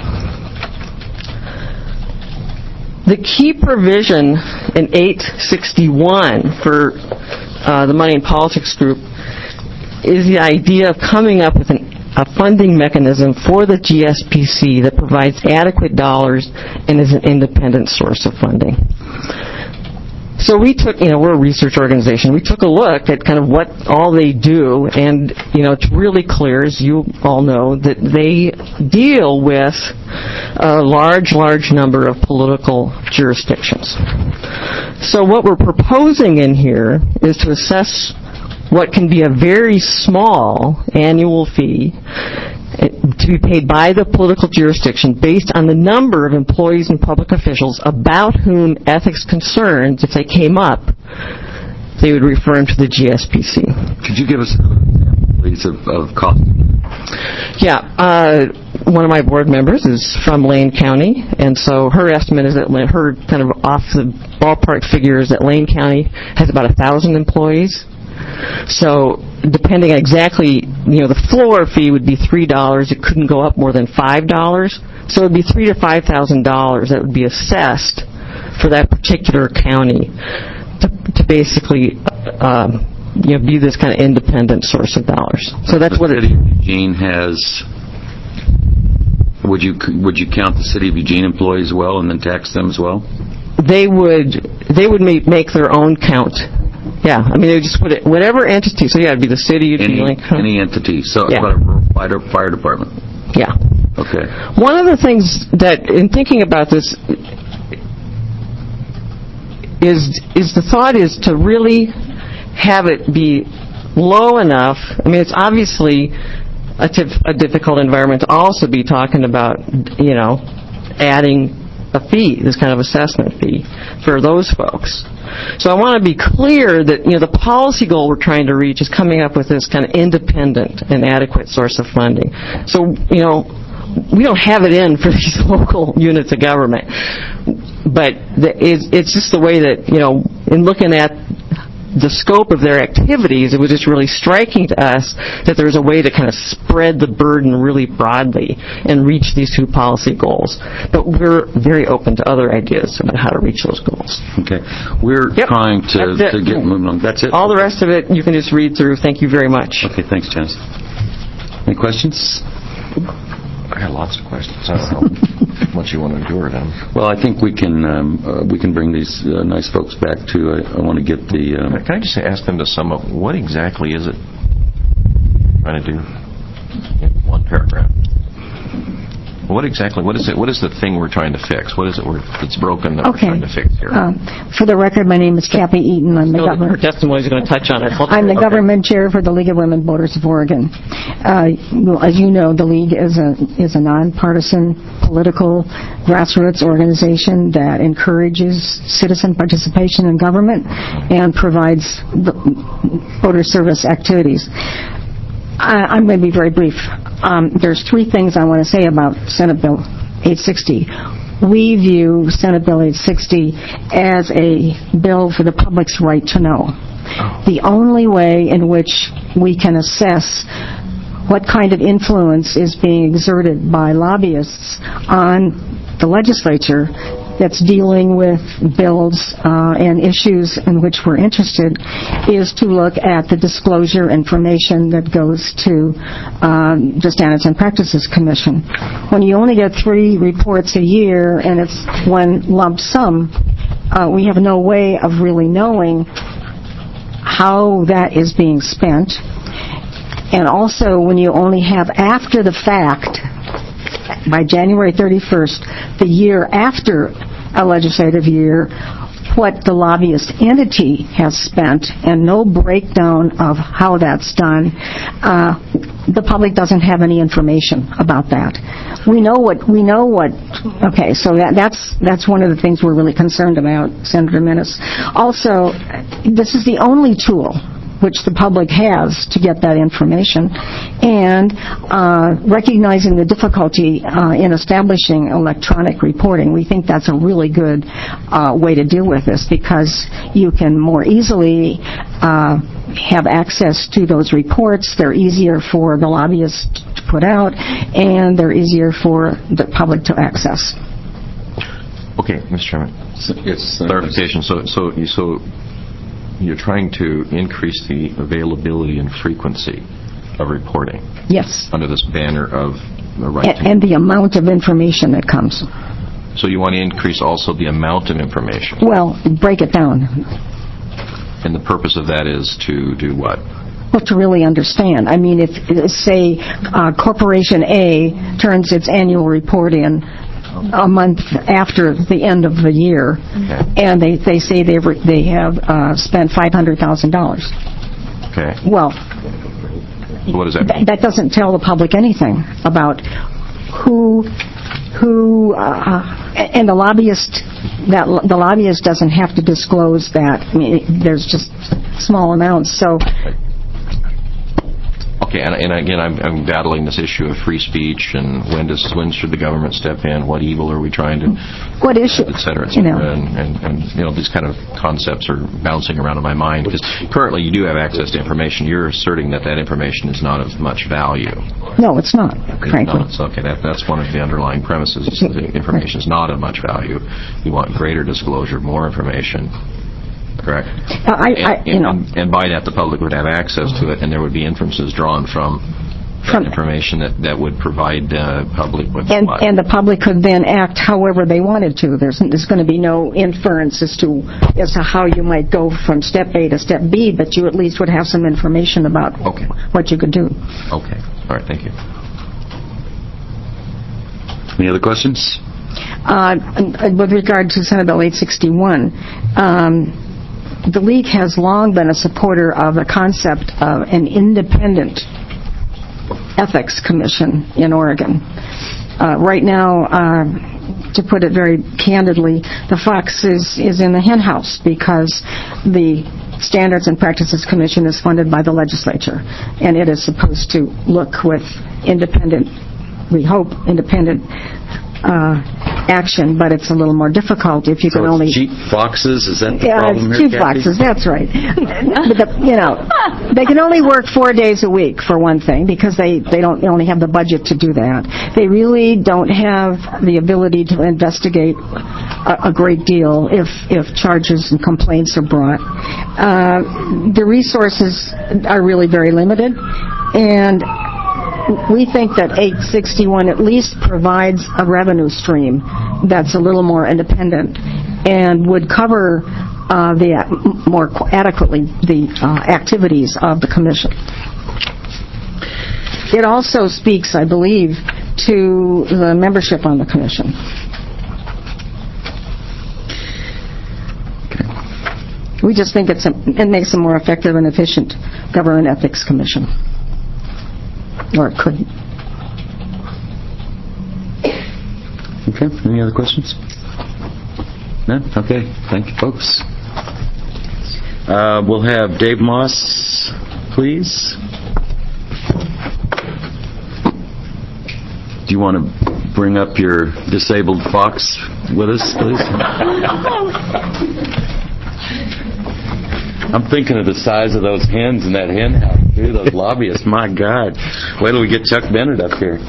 The key provision in 861 for the Money and Politics Group is the idea of coming up with a funding mechanism for the GSPC that provides adequate dollars and is an independent source of funding. So we took, we're a research organization. We took a look at kind of what all they do, and, it's really clear, as you all know, that they deal with a large number of political jurisdictions. So what we're proposing in here is to assess what can be a very small annual fee to be paid by the political jurisdiction based on the number of employees and public officials about whom ethics concerns, if they came up, they would refer them to the GSPC. Could you give us an example, please, of cost? Yeah. One of my board members is from Lane County, and so her estimate is that her kind of off the ballpark figure is that Lane County has about 1,000 employees. So depending on exactly, the floor fee would be $3. It couldn't go up more than $5. So it would be $3,000 to $5,000 that would be assessed for that particular county to basically, be this kind of independent source of dollars. So that's what it is. Eugene has. Would you count the City of Eugene employees well and then tax them as well? They would make their own count. Yeah, they would just put it, whatever entity, so it'd be the city, any entity, so yeah. About a fire department. Yeah. Okay. One of the things that, in thinking about this, is the thought is to really have it be low enough. It's obviously a difficult environment to also be talking about, adding a fee, this kind of assessment fee for those folks. So I want to be clear that, the policy goal we're trying to reach is coming up with this kind of independent and adequate source of funding. So, we don't have it in for these local units of government. But it's just the way that, in looking at the scope of their activities, it was just really striking to us that there's a way to kind of spread the burden really broadly and reach these two policy goals. But we're very open to other ideas about how to reach those goals. Okay. We're trying to get moving on. That's it? All the rest of it you can just read through. Thank you very much. Okay, thanks, Janice. Any questions? I got lots of questions. I don't know how much you want to endure them. Well, I think we can bring these nice folks back to. I want to get the. Can I just ask them to sum up what exactly is it trying to do in one paragraph? What is it? What is the thing we're trying to fix? What is it that's broken that we're trying to fix here? For the record, my name is Kathy Eaton. I'm the governor. Her testimony is going to touch on it. I'm the government chair for the League of Women Voters of Oregon. As you know, the League is a nonpartisan political grassroots organization that encourages citizen participation in government and provides voter service activities. I'm going to be very brief. There's three things I want to say about Senate Bill 860. We view Senate Bill 860 as a bill for the public's right to know. The only way in which we can assess what kind of influence is being exerted by lobbyists on the legislature that's dealing with bills and issues in which we're interested is to look at the disclosure information that goes to the Standards and Practices Commission. When you only get 3 reports a year and it's one lump sum, we have no way of really knowing how that is being spent. And also, when you only have after the fact, by January 31st, the year after a legislative year, what the lobbyist entity has spent and no breakdown of how that's done, the public doesn't have any information about that. We know what, okay, so that's one of the things we're really concerned about, Senator Menace. Also, this is the only tool which the public has to get that information, and recognizing the difficulty in establishing electronic reporting. We think that's a really good way to deal with this because you can more easily have access to those reports. They're easier for the lobbyists to put out, and they're easier for the public to access. Okay, Mr. Chairman. Yes. Clarification. So you're trying to increase the availability and frequency of reporting. Yes. Under this banner of the right to... And the amount of information that comes. So you want to increase also the amount of information? Well, break it down. And the purpose of that is to do what? Well, to really understand. I mean, if, say, Corporation A turns its annual report in a month after the end of the year, and they say they have spent $500,000. Okay. Well, what does that mean? That doesn't tell the public anything about who and the lobbyist doesn't have to disclose that. I mean, there's just small amounts. So. Okay, and again, I'm battling this issue of free speech and when should the government step in? What evil are we trying to? What issue? Et cetera, et cetera. And these kind of concepts are bouncing around in my mind because currently you do have access to information. You're asserting that information is not of much value. No, it's not. Frankly. Okay, that's one of the underlying premises. The information is not of much value. You want greater disclosure, more information. Correct. And by that, the public would have access to it, and there would be inferences drawn from information that would provide the public with what? And the public could then act however they wanted to. There's going to be no inference as to how you might go from step A to step B, but you at least would have some information about what you could do. Okay. All right. Thank you. Any other questions? With regard to Senate Bill 861, the League has long been a supporter of the concept of an independent Ethics Commission in Oregon. Right now, to put it very candidly, the fox is in the hen house because the Standards and Practices Commission is funded by the legislature, and it is supposed to look with independent, we hope, independent action, but it's a little more difficult if you can only... cheap foxes? Is that the problem it's here, cheap Kathy? foxes, that's right. They can only work 4 days a week, for one thing, because they only have the budget to do that. They really don't have the ability to investigate a great deal if charges and complaints are brought. The resources are really very limited, and we think that 861 at least provides a revenue stream that's a little more independent and would cover more adequately the activities of the Commission. It also speaks, I believe, to the membership on the Commission. We just think it makes a more effective and efficient Government Ethics Commission. Or it could. Okay, any other questions? No? Okay, thank you, folks. We'll have Dave Moss, please. Do you want to bring up your disabled fox with us, please? I'm thinking of the size of those hens in that hen house, too, those lobbyists. My God. Wait till we get Chuck Bennett up here.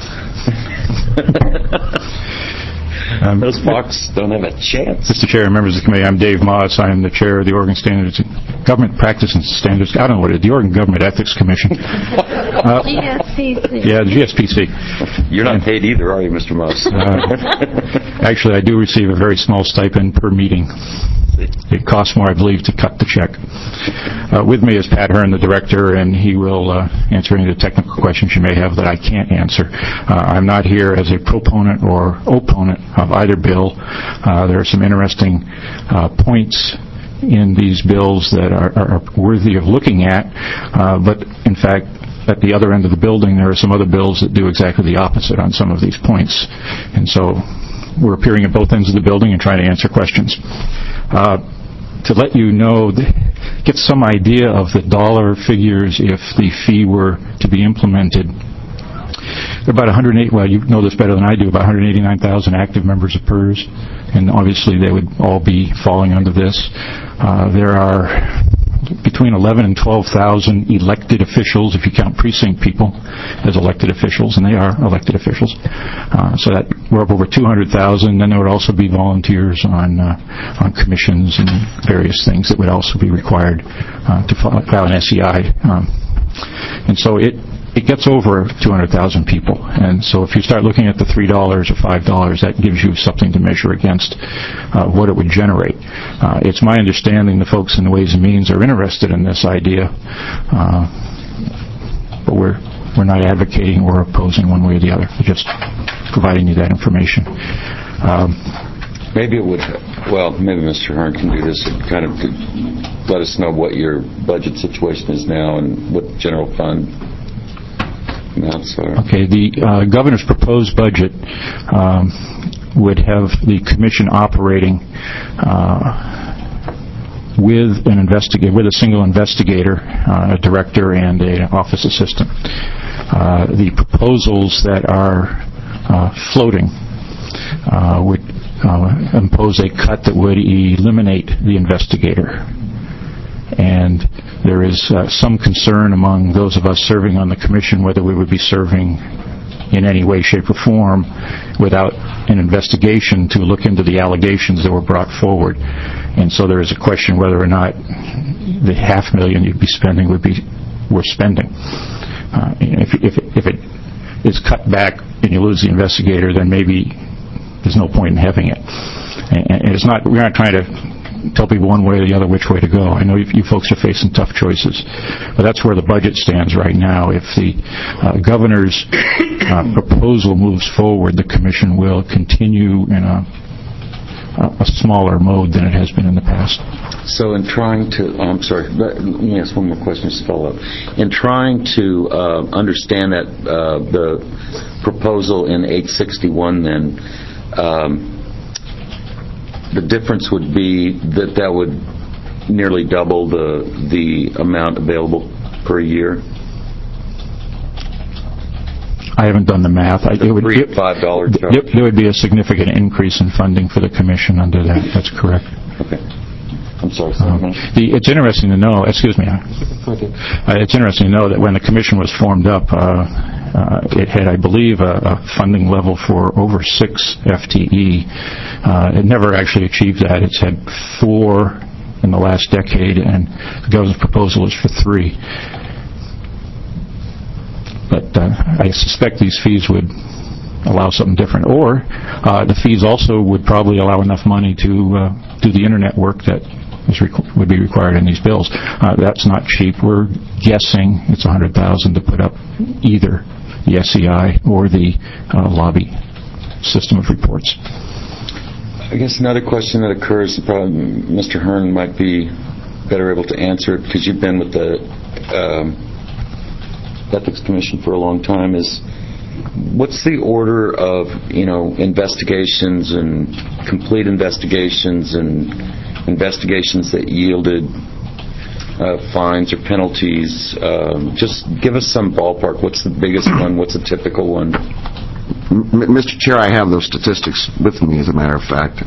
Those foxes don't have a chance. Mr. Chair and members of the committee, I'm Dave Moss. I am the chair of the Oregon Government Practice and Standards. I don't know what it is. The Oregon Government Ethics Commission. GSPC. Yeah, the GSPC. You're not paid either, are you, Mr. Moss? Actually, I do receive a very small stipend per meeting. It costs more, I believe, to cut the check. With me is Pat Hearn, the director, and he will answer any of the technical questions you may have that I can't answer. I'm not here as a proponent or opponent of either bill. There are some interesting points in these bills that are worthy of looking at, but in fact, at the other end of the building, there are some other bills that do exactly the opposite on some of these points. And so we're appearing at both ends of the building and trying to answer questions. To let you know, get some idea of the dollar figures if the fee were to be implemented. There are about 108, well, you know this better than I do, about 189,000 active members of PERS, and obviously they would all be falling under this. There are between 11 and 12,000 elected officials, if you count precinct people as elected officials, and they are elected officials. So that we're up over 200,000. Then there would also be volunteers on commissions and various things that would also be required to file an SEI. And so it gets over 200,000 people. And so if you start looking at the $3 or $5, that gives you something to measure against what it would generate. It's my understanding the folks in the Ways and Means are interested in this idea, but we're not advocating or opposing one way or the other. We're just providing you that information. Maybe it would, well, maybe Mr. Hearn can do this, kind of to let us know what your budget situation is now and what the general fund. Okay, the governor's proposed budget would have the commission operating with a single investigator, a director, and an office assistant. The proposals that are floating would impose a cut that would eliminate the investigator. And there is some concern among those of us serving on the commission whether we would be serving in any way, shape, or form without an investigation to look into the allegations that were brought forward. And so there is a question whether or not the $500,000 you'd be spending would be worth spending. If it is cut back and you lose the investigator, then maybe there's no point in having it. And it's not, we're not trying to tell people one way or the other which way to go. I know you folks are facing tough choices, but that's where the budget stands right now. If the governor's proposal moves forward, the commission will continue in a a smaller mode than it has been in the past. So in trying to, I'm sorry, let me ask one more question just to follow up. In trying to understand that the proposal in 861 then, the difference would be that would nearly double the amount available per year? I haven't done the math. The $3 to $5 charge? There would be a significant increase in funding for the commission under that. That's correct. Okay. I'm sorry. It's interesting to know, excuse me, it's interesting to know that when the commission was formed up, it had, I believe, a funding level for over 6 FTE. It never actually achieved that. It's had 4 in the last decade, and the governor's proposal is for 3. But I suspect these fees would allow something different. Or the fees also would probably allow enough money to do the internet work that would be required in these bills. That's not cheap. We're guessing it's $100,000 to put up either the SEI or the lobby system of reports. I guess another question that occurs, probably Mr. Hearn might be better able to answer it because you've been with the Ethics Commission for a long time, is what's the order of, investigations and complete investigations and investigations that yielded fines or penalties? Just give us some ballpark. What's the biggest one? What's a typical one? Mr. Chair, I have those statistics with me, as a matter of fact.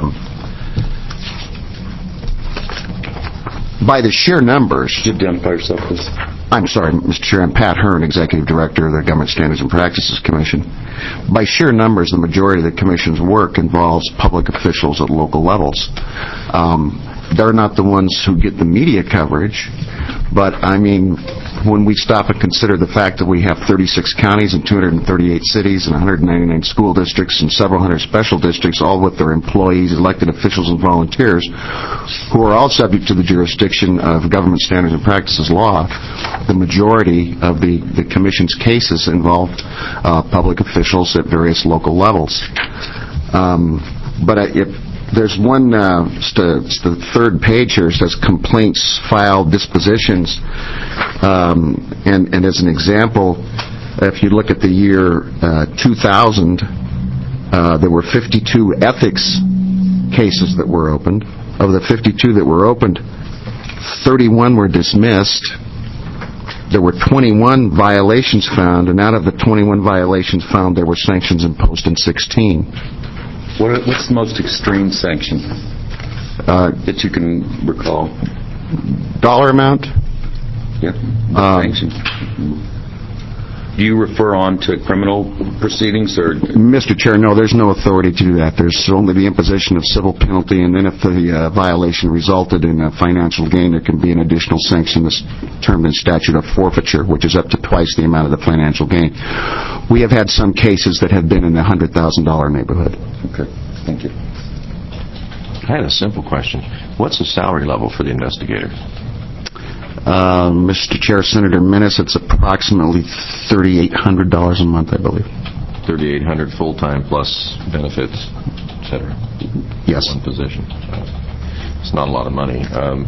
By the sheer numbers... Identify yourself, please. I'm sorry, Mr. Chair. I'm Pat Hearn, Executive Director of the Government Standards and Practices Commission. By sheer numbers, the majority of the Commission's work involves public officials at local levels. They're not the ones who get the media coverage, but, when we stop and consider the fact that we have 36 counties and 238 cities and 199 school districts and several hundred special districts, all with their employees, elected officials, and volunteers, who are all subject to the jurisdiction of Government Standards and Practices law, the majority of the Commission's cases involved public officials at various local levels. There's one, the third page here says complaints filed, dispositions, and as an example, if you look at the year 2000, there were 52 ethics cases that were opened. Of the 52 that were opened, 31 were dismissed. There were 21 violations found, and out of the 21 violations found, there were sanctions imposed in 16. What's the most extreme sanction that you can recall? Dollar amount? Yeah. Sanction. Do you refer on to criminal proceedings, or? Mr. Chair, no, there's no authority to do that. There's only the imposition of civil penalty, and then if the violation resulted in a financial gain, there can be an additional sanction that's termed in statute of forfeiture, which is up to twice the amount of the financial gain. We have had some cases that have been in the $100,000 neighborhood. Okay, thank you. I had a simple question. What's the salary level for the investigator? Mr. Chair, Senator Minnis, it's approximately $3,800 a month, I believe. $3,800 full-time plus benefits, et cetera? Yes. One position. It's not a lot of money.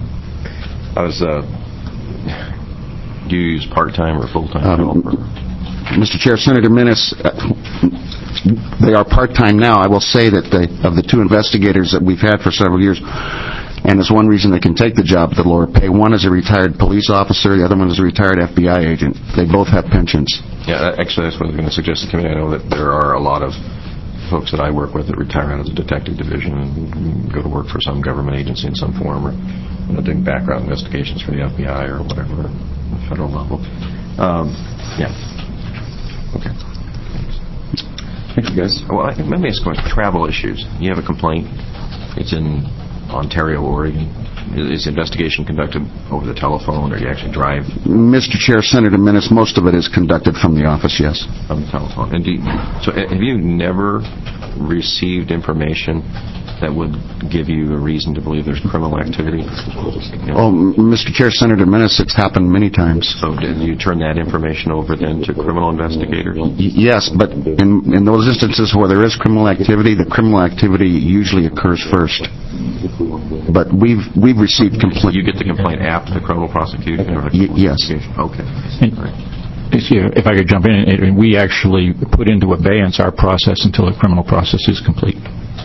Do you use part-time or full-time help? Mr. Chair, Senator Minnis, they are part-time now. I will say that of the 2 investigators that we've had for several years, and it's one reason they can take the job at the lower pay. One is a retired police officer, the other one is a retired FBI agent. They both have pensions. Yeah, actually, that's what I was going to suggest to the committee. I know that there are a lot of folks that I work with that retire out of the detective division and go to work for some government agency in some form, or doing background investigations for the FBI or whatever, at the federal level. Yeah. Okay. Thank you, guys. Well, I think let me ask a question. Travel issues. You have a complaint. It's in Ontario, Oregon. is the investigation conducted over the telephone, or you actually drive? Mr. Chair, Senator Minnis, most of it is conducted from the office, yes. From the telephone. And so have you never received information that would give you a reason to believe there's criminal activity? Oh, Mr. Chair, Senator Minnis, it's happened many times. So did you turn that information over then to criminal investigators? Yes, but in those instances where there is criminal activity, the criminal activity usually occurs first. But we've received complaints. You get the complaint after the criminal prosecution? Yes. Okay. If I could jump in, we actually put into abeyance our process until the criminal process is complete.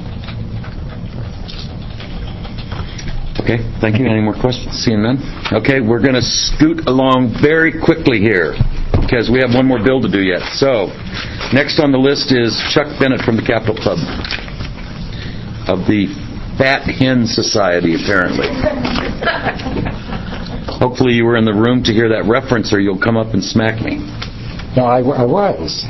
Okay, thank you. Any more questions? Seeing none? Okay, we're going to scoot along very quickly here because we have one more bill to do yet. So, next on the list is Chuck Bennett from the Capitol Club of the Fat Hen Society, apparently. Hopefully you were in the room to hear that reference or you'll come up and smack me. No, I was.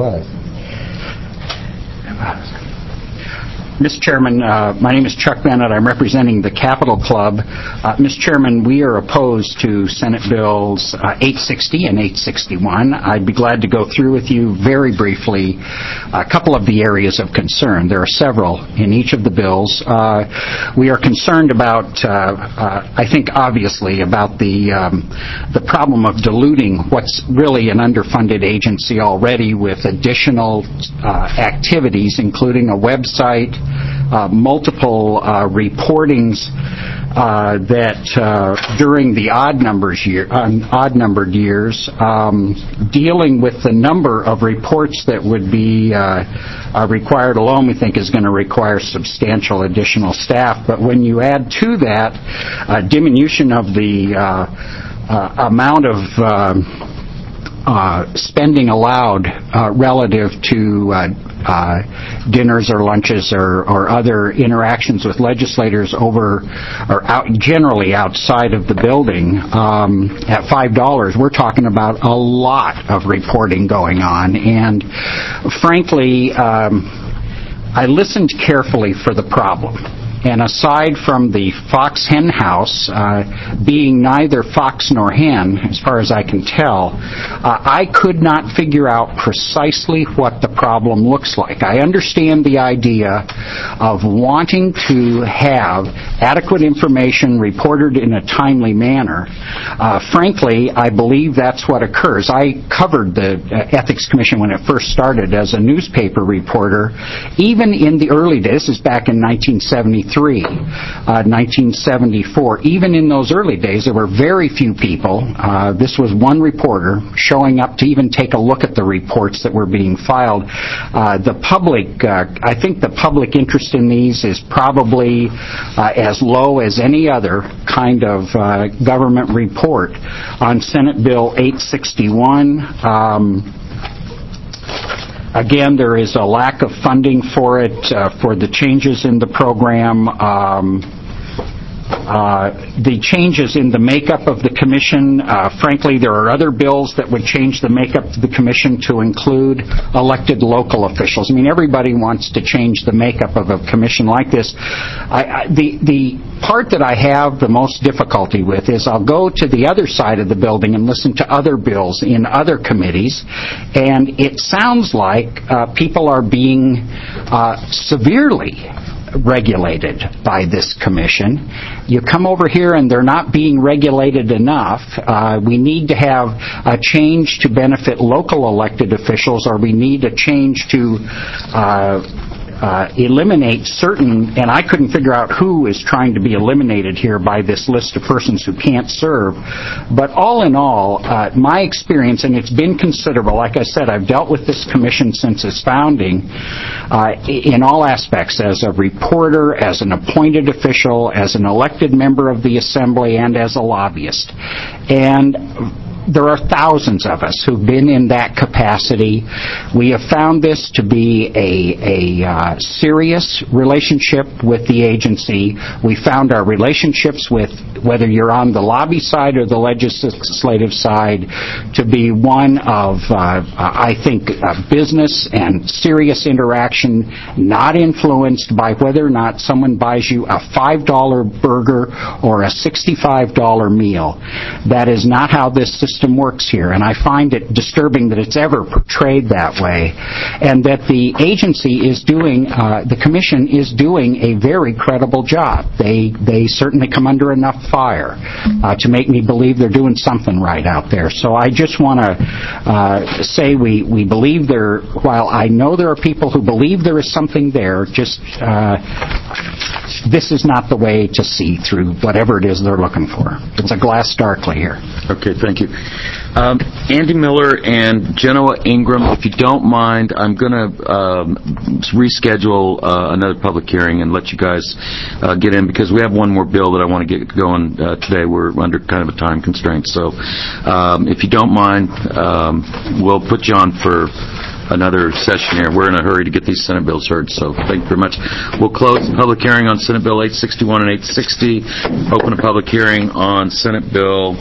Mr. Chairman, my name is Chuck Bennett. I'm representing the Capitol Club. Mr. Chairman, we are opposed to Senate Bills 860 and 861. I'd be glad to go through with you very briefly a couple of the areas of concern. There are several in each of the bills. We are concerned about, I think obviously, about the problem of diluting what's really an underfunded agency already with additional activities, including a website, multiple reportings that during the odd-numbered years, dealing with the number of reports that would be required alone, we think is going to require substantial additional staff. But when you add to that diminution of the amount of spending allowed relative to dinners or lunches or other interactions with legislators generally outside of the building at $5, we're talking about a lot of reporting going on. And frankly, I listened carefully for the problem. And aside from the fox hen house being neither fox nor hen, as far as I can tell, I could not figure out precisely what the problem looks like. I understand the idea of wanting to have adequate information reported in a timely manner. Frankly, I believe that's what occurs. I covered the Ethics Commission when it first started as a newspaper reporter. Even in the early days, this is back in 1973, 1974. Even in those early days, there were very few people. This was one reporter showing up to even take a look at the reports that were being filed. The public, I think the public interest in these is probably as low as any other kind of government report. On Senate Bill 861, again, there is a lack of funding for it, for the changes in the program. The changes in the makeup of the commission, frankly, there are other bills that would change the makeup of the commission to include elected local officials. I mean, everybody wants to change the makeup of a commission like this. The part that I have the most difficulty with is I'll go to the other side of the building and listen to other bills in other committees, and it sounds like people are being severely regulated by this commission. You come over here and they're not being regulated enough. We need to have a change to benefit local elected officials, or we need a change to eliminate certain, and I couldn't figure out who is trying to be eliminated here by this list of persons who can't serve. But all in all, my experience, and it's been considerable, like I said, I've dealt with this commission since its founding in all aspects, as a reporter, as an appointed official, as an elected member of the assembly, and as a lobbyist. And there are thousands of us who've been in that capacity. We have found this to be a serious relationship with the agency. We found our relationships with, whether you're on the lobby side or the legislative side, to be one of, I think, business and serious interaction, not influenced by whether or not someone buys you a $5 burger or a $65 meal. That is not how this system works here, and I find it disturbing that it's ever portrayed that way, and that the agency is doing, the commission is doing a very credible job. They certainly come under enough fire to make me believe they're doing something right out there. So I just want to say we believe there, while I know there are people who believe there is something there, just this is not the way to see through whatever it is they're looking for. It's a glass darkly here. Okay, thank you. Andy Miller and Genoa Ingram, if you don't mind, I'm going to reschedule another public hearing and let you guys get in, because we have one more bill that I want to get going today. We're under kind of a time constraint. So if you don't mind, we'll put you on for another session here. We're in a hurry to get these Senate bills heard, so thank you very much. We'll close the public hearing on Senate Bill 861 and 860. Open a public hearing on Senate Bill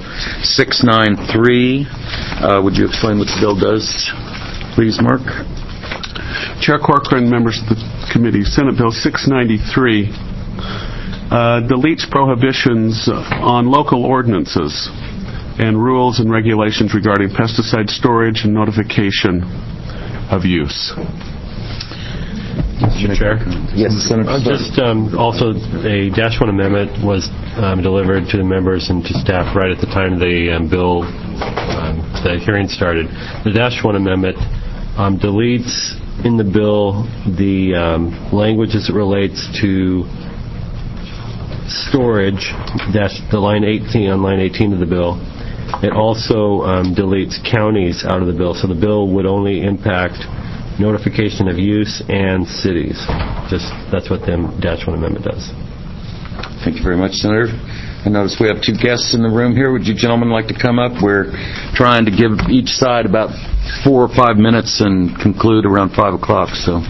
693. Would you explain what the bill does, please, Mark? Chair Corcoran, members of the committee, Senate Bill 693 deletes prohibitions on local ordinances and rules and regulations regarding pesticide storage and notification of use. Mr. Chair? Yes, Senator. Just also a -1 amendment was delivered to the members and to staff right at the time the bill, the hearing started. The -1 amendment deletes in the bill the language as it relates to storage, the line 18 on line 18 of the bill. It also deletes counties out of the bill, so the bill would only impact notification of use and cities. Just that's what the -1 amendment does. Thank you very much, Senator. I notice we have two guests in the room here. Would you gentlemen like to come up? We're trying to give each side about 4 or 5 minutes and conclude around 5 o'clock. So.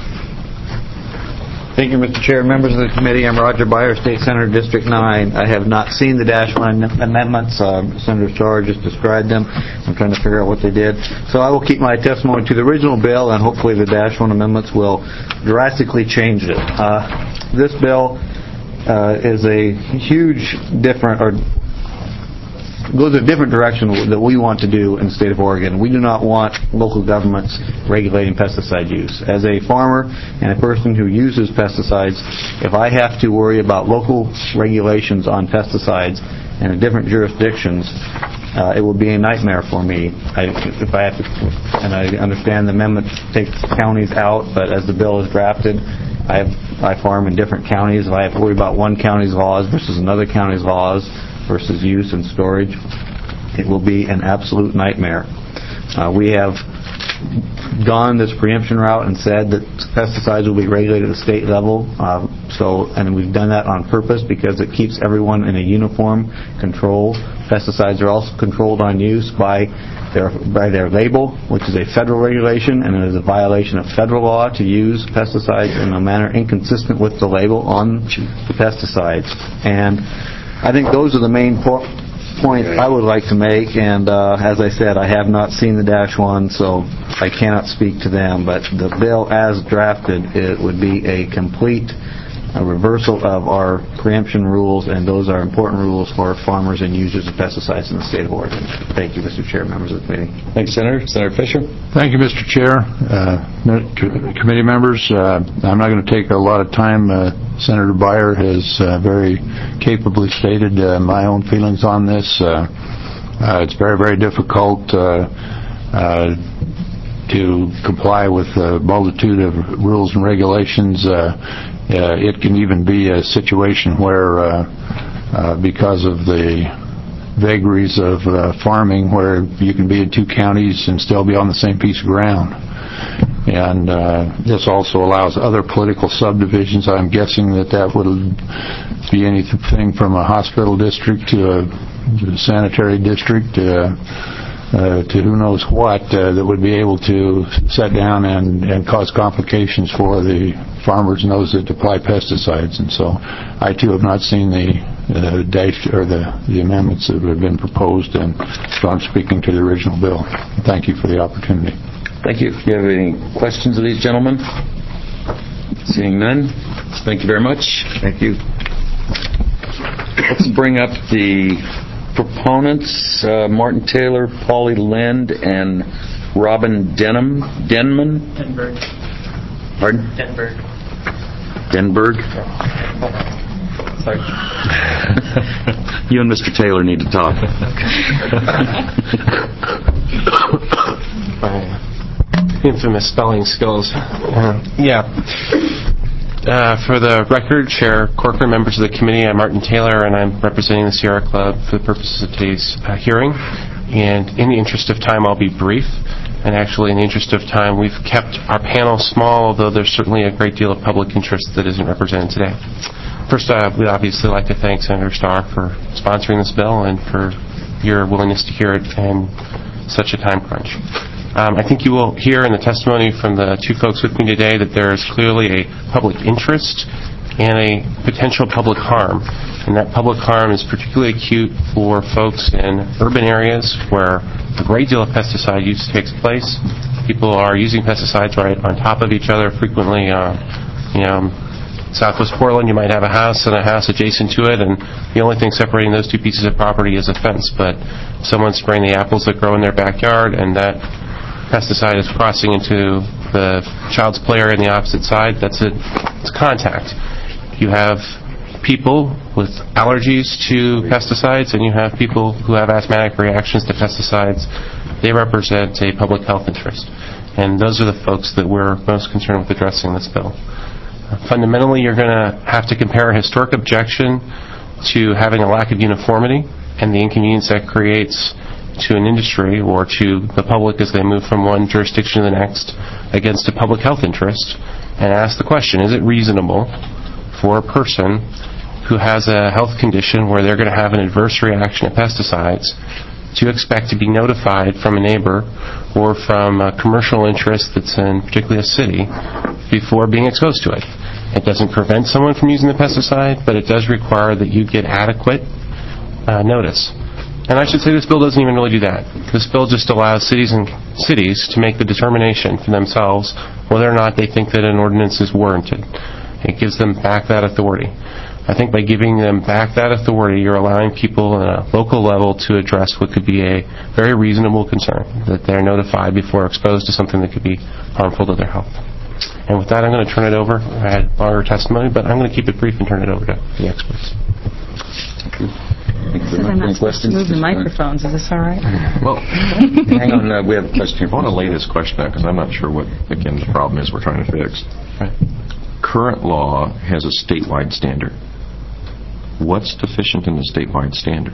Thank you, Mr. Chair. Members of the committee, I'm Roger Byer, State Senator, District 9. I have not seen the -1 amendments. Senator Starr just described them. I'm trying to figure out what they did. So I will keep my testimony to the original bill, and hopefully the -1 amendments will drastically change it. This bill is a huge different, or goes a different direction that we want to do in the state of Oregon. We do not want local governments regulating pesticide use. As a farmer and a person who uses pesticides, if I have to worry about local regulations on pesticides in different jurisdictions, it will be a nightmare for me. If I have to, and I understand the amendment takes counties out, but as the bill is drafted, I farm in different counties. If I have to worry about one county's laws versus another county's laws versus use and storage, it will be an absolute nightmare. We have gone this preemption route and said that pesticides will be regulated at the state level. And we've done that on purpose because it keeps everyone in a uniform control. Pesticides are also controlled on use by their label, which is a federal regulation, and it is a violation of federal law to use pesticides in a manner inconsistent with the label on the pesticides. And I think those are the main points I would like to make, and as I said, I have not seen the -1, so I cannot speak to them, but the bill as drafted, it would be a complete reversal of our preemption rules, and those are important rules for farmers and users of pesticides in the state of Oregon. Thank you, Mr. Chair, members of the committee. Thanks, Senator. Senator Fisher. Thank you, Mr. Chair. Committee members, I'm not going to take a lot of time. Senator Byer has very capably stated my own feelings on this. It's very, very difficult to comply with a multitude of rules and regulations. It can even be a situation where, because of the vagaries of farming, where you can be in 2 counties and still be on the same piece of ground. And this also allows other political subdivisions. I'm guessing that would be anything from a hospital district to a sanitary district to who knows what that would be able to sit down and cause complications for the farmers and those that apply pesticides. And so I too have not seen the amendments that have been proposed, and so I'm speaking to the original bill. Thank you for the opportunity. Thank you. Do you have any questions of these gentlemen? Seeing none, thank you very much. Thank you. Let's bring up the proponents, Martin Taylor, Polly Lind, and Robin Denman. Denberg. Pardon? Denberg. Denberg? Sorry. You and Mr. Taylor need to talk. Infamous spelling skills. For the record, Chair Corcoran, members of the committee, I'm Martin Taylor, and I'm representing the Sierra Club for the purposes of today's hearing. And in the interest of time, I'll be brief. And actually, in the interest of time, we've kept our panel small, although there's certainly a great deal of public interest that isn't represented today. First, we'd obviously like to thank Senator Starr for sponsoring this bill and for your willingness to hear it in such a time crunch. I think you will hear in the testimony from the two folks with me today that there is clearly a public interest and a potential public harm. And that public harm is particularly acute for folks in urban areas where a great deal of pesticide use takes place. People are using pesticides right on top of each other frequently. Southwest Portland, you might have a house and a house adjacent to it, and the only thing separating those two pieces of property is a fence. But someone's spraying the apples that grow in their backyard, and that pesticide is crossing into the child's play area on the opposite side. It's contact. You have people with allergies to pesticides, and you have people who have asthmatic reactions to pesticides. They represent a public health interest, and those are the folks that we're most concerned with addressing this bill. Fundamentally, you're going to have to compare a historic objection to having a lack of uniformity and the inconvenience that creates to an industry or to the public as they move from one jurisdiction to the next against a public health interest, and ask the question, is it reasonable for a person who has a health condition where they're going to have an adverse reaction to pesticides to expect to be notified from a neighbor or from a commercial interest that's in particularly a city before being exposed to it? It doesn't prevent someone from using the pesticide, but it does require that you get adequate notice. And I should say this bill doesn't even really do that. This bill just allows cities to make the determination for themselves whether or not they think that an ordinance is warranted. It gives them back that authority. I think by giving them back that authority, you're allowing people on a local level to address what could be a very reasonable concern, that they're notified before exposed to something that could be harmful to their health. And with that, I'm going to turn it over. I had longer testimony, but I'm going to keep it brief and turn it over to the experts. I'm not supposed to move the microphones. Is this all right? Well, hang on. We have a question. I want to lay this question out because I'm not sure what, again, the problem is we're trying to fix. Right. Current law has a statewide standard. What's deficient in the statewide standard?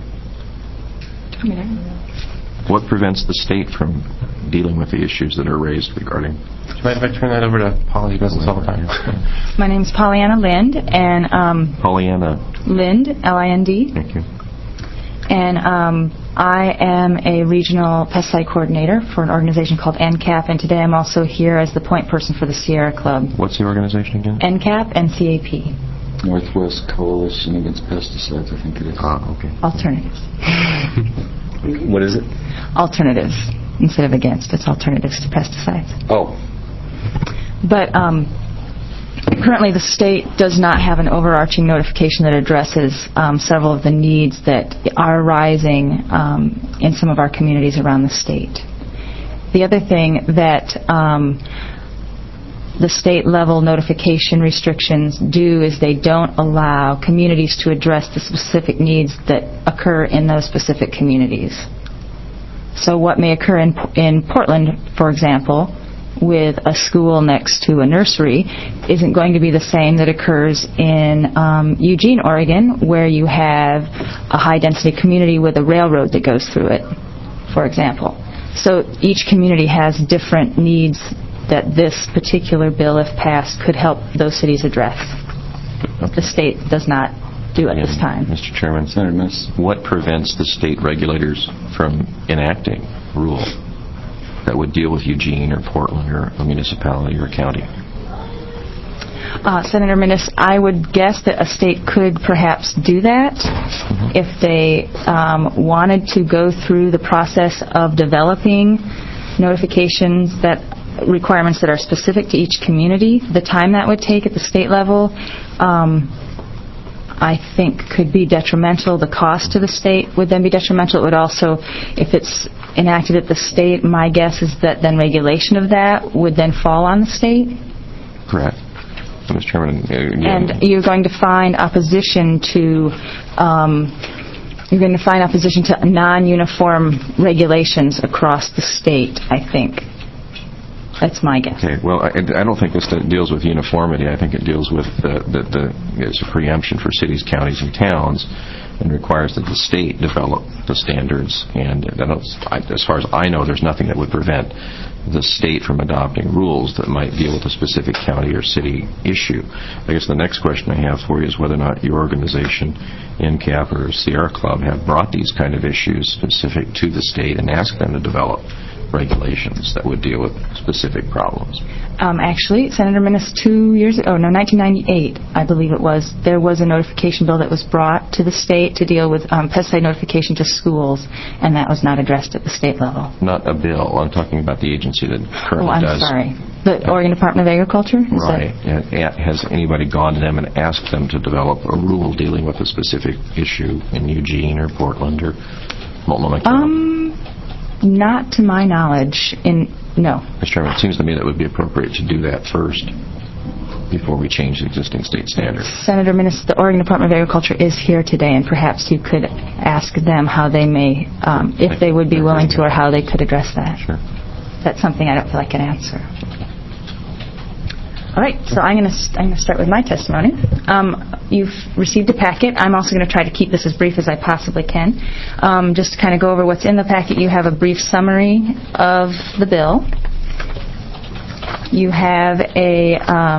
What prevents the state from dealing with the issues that are raised regarding... Do you mind if I turn that over to Polly, who does this all the time? My name's Pollyanna Lind, and... Pollyanna... Lind, L-I-N-D. Thank you. And I am a regional pesticide coordinator for an organization called NCAP, and today I'm also here as the point person for the Sierra Club. What's the organization again? NCAP and CAP. Northwest Coalition Against Pesticides, I think it is. Okay. Alternatives. What is it? Alternatives. Instead of against, it's alternatives to pesticides. Oh. But currently the state does not have an overarching notification that addresses several of the needs that are arising in some of our communities around the state. The other thing that the state-level notification restrictions do is they don't allow communities to address the specific needs that occur in those specific communities. So what may occur in Portland, for example, with a school next to a nursery isn't going to be the same that occurs in Eugene, Oregon, where you have a high-density community with a railroad that goes through it, for example. So each community has different needs that this particular bill, if passed, could help those cities address. The state does not do at this time. Mr. Chairman, Senator Miss, what prevents the state regulators from enacting a rule that would deal with Eugene or Portland or a municipality or a county? Senator Minnis, I would guess that a state could perhaps do that if they wanted to go through the process of developing notifications requirements that are specific to each community. The time that would take at the state level, I think, could be detrimental. The cost to the state would then be detrimental. It would also, if it's enacted at the state, my guess is that then regulation of that would then fall on the state. Correct. Mr. Chairman, and you're going to find opposition to non-uniform regulations across the state, I think. That's my guess. Okay. Well, I don't think this deals with uniformity. I think it deals with it's a preemption for cities, counties, and towns, and requires that the state develop the standards. And as far as I know, there's nothing that would prevent the state from adopting rules that might deal with a specific county or city issue. I guess the next question I have for you is whether or not your organization, NCAP or Sierra Club, have brought these kind of issues specific to the state and asked them to develop regulations that would deal with specific problems. Actually, Senator Minnis, 1998, I believe it was, there was a notification bill that was brought to the state to deal with pesticide notification to schools, and that was not addressed at the state level. Not a bill. I'm talking about the agency that currently does. I'm sorry. The Oregon Department of Agriculture? Right. Has anybody gone to them and asked them to develop a rule dealing with a specific issue in Eugene or Portland or Multnomah County? Not to my knowledge. No. Mr. Chairman, it seems to me that would be appropriate to do that first before we change the existing state standard. Senator Minnis, the Oregon Department of Agriculture is here today, and perhaps you could ask them how they may, if they would be willing to, or how they could address that. Sure. That's something I don't feel I can answer. All right, so I'm going to start with my testimony. You've received a packet. I'm also going to try to keep this as brief as I possibly can. Just to kind of go over what's in the packet, you have a brief summary of the bill. You have a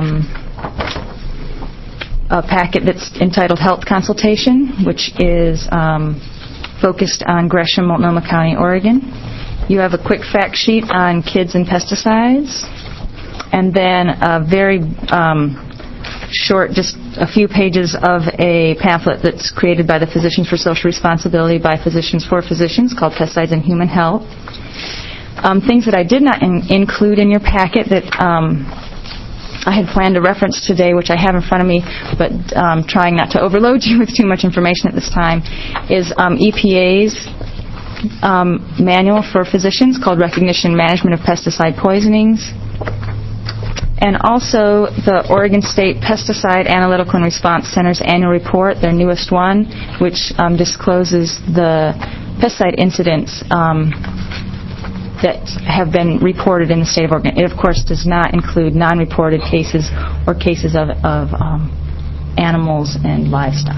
packet that's entitled Health Consultation, which is focused on Gresham, Multnomah County, Oregon. You have a quick fact sheet on kids and pesticides. And then a very short, just a few pages of a pamphlet that's created by the Physicians for Social Responsibility by Physicians for Physicians called Pesticides and Human Health. Things that I did not include in your packet that I had planned to reference today, which I have in front of me, but trying not to overload you with too much information at this time, is EPA's manual for physicians called Recognition and Management of Pesticide Poisonings. And also the Oregon State Pesticide Analytical and Response Center's annual report, their newest one, which discloses the pesticide incidents that have been reported in the state of Oregon. It, of course, does not include non-reported cases or cases of animals and livestock.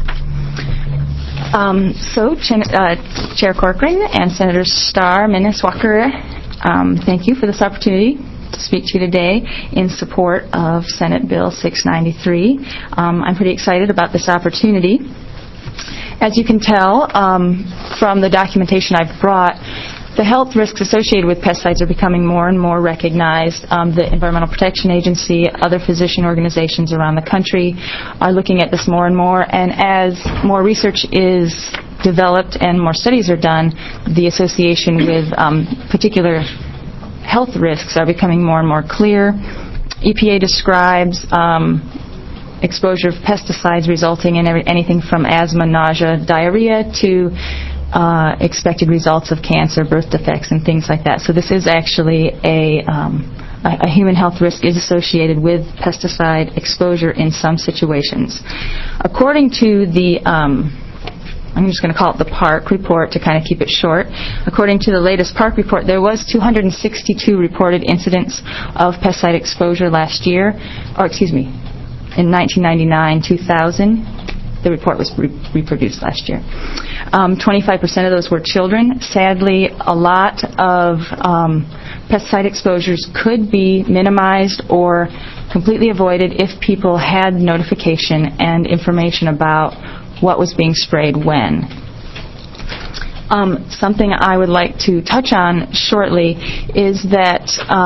Chair Corcoran and Senator Starr, Minnis, Walker, thank you for this opportunity to speak to you today in support of Senate Bill 693. I'm pretty excited about this opportunity. As you can tell from the documentation I've brought, the health risks associated with pesticides are becoming more and more recognized. The Environmental Protection Agency, other physician organizations around the country are looking at this more and more. And as more research is developed and more studies are done, the association with particular health risks are becoming more and more clear. EPA describes exposure of pesticides resulting in anything from asthma, nausea, diarrhea to expected results of cancer, birth defects, and things like that. So this is actually a human health risk is associated with pesticide exposure in some situations. According to the I'm just going to call it the PARC report to kind of keep it short. According to the latest PARC report, there was 262 reported incidents of pesticide exposure last year, in 1999-2000. the report was reproduced last year. 25% of those were children. Sadly, a lot of pesticide exposures could be minimized or completely avoided if people had notification and information about what was being sprayed when. Something I would like to touch on shortly is that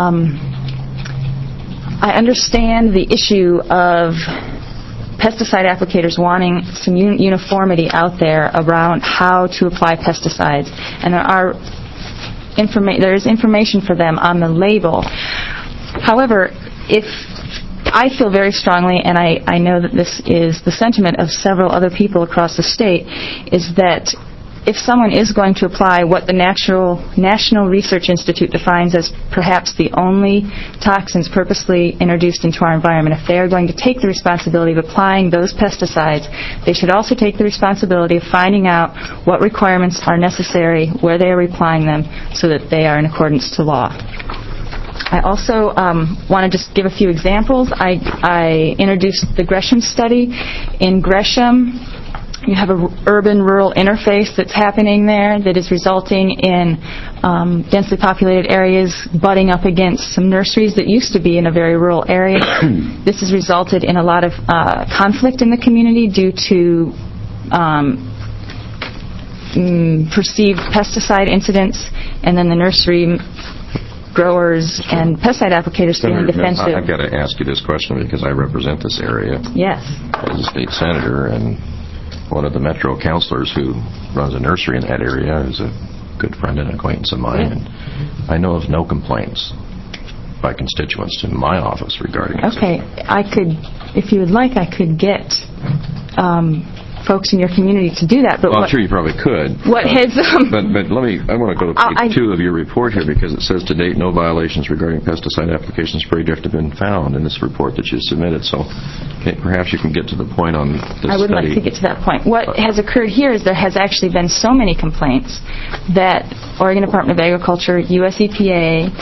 I understand the issue of pesticide applicators wanting some uniformity out there around how to apply pesticides, and there is information for them on the label. However, I feel very strongly, and I know that this is the sentiment of several other people across the state, is that if someone is going to apply what the National Research Institute defines as perhaps the only toxins purposely introduced into our environment, if they are going to take the responsibility of applying those pesticides, they should also take the responsibility of finding out what requirements are necessary, where they are applying them, so that they are in accordance to law. I also want to just give a few examples. I introduced the Gresham study. In Gresham, you have an urban-rural interface that's happening there that is resulting in densely populated areas butting up against some nurseries that used to be in a very rural area. This has resulted in a lot of conflict in the community due to perceived pesticide incidents, and then the nursery growers and pesticide applicators being defensive. I've got to ask you this question because I represent this area. Yes. As a state senator, and one of the Metro counselors who runs a nursery in that area is a good friend and acquaintance of mine. And I know of no complaints by constituents to my office regarding this. Okay, if you would like, I could get folks in your community to do that. But I'm sure you probably could. What has But I want to go to page 2 of your report here, because it says to date no violations regarding pesticide application spray drift have been found in this report that you submitted. So perhaps you can get to the point on this I would study. like to get to that point. What has occurred here is there has actually been so many complaints that Oregon Department of Agriculture, US EPA,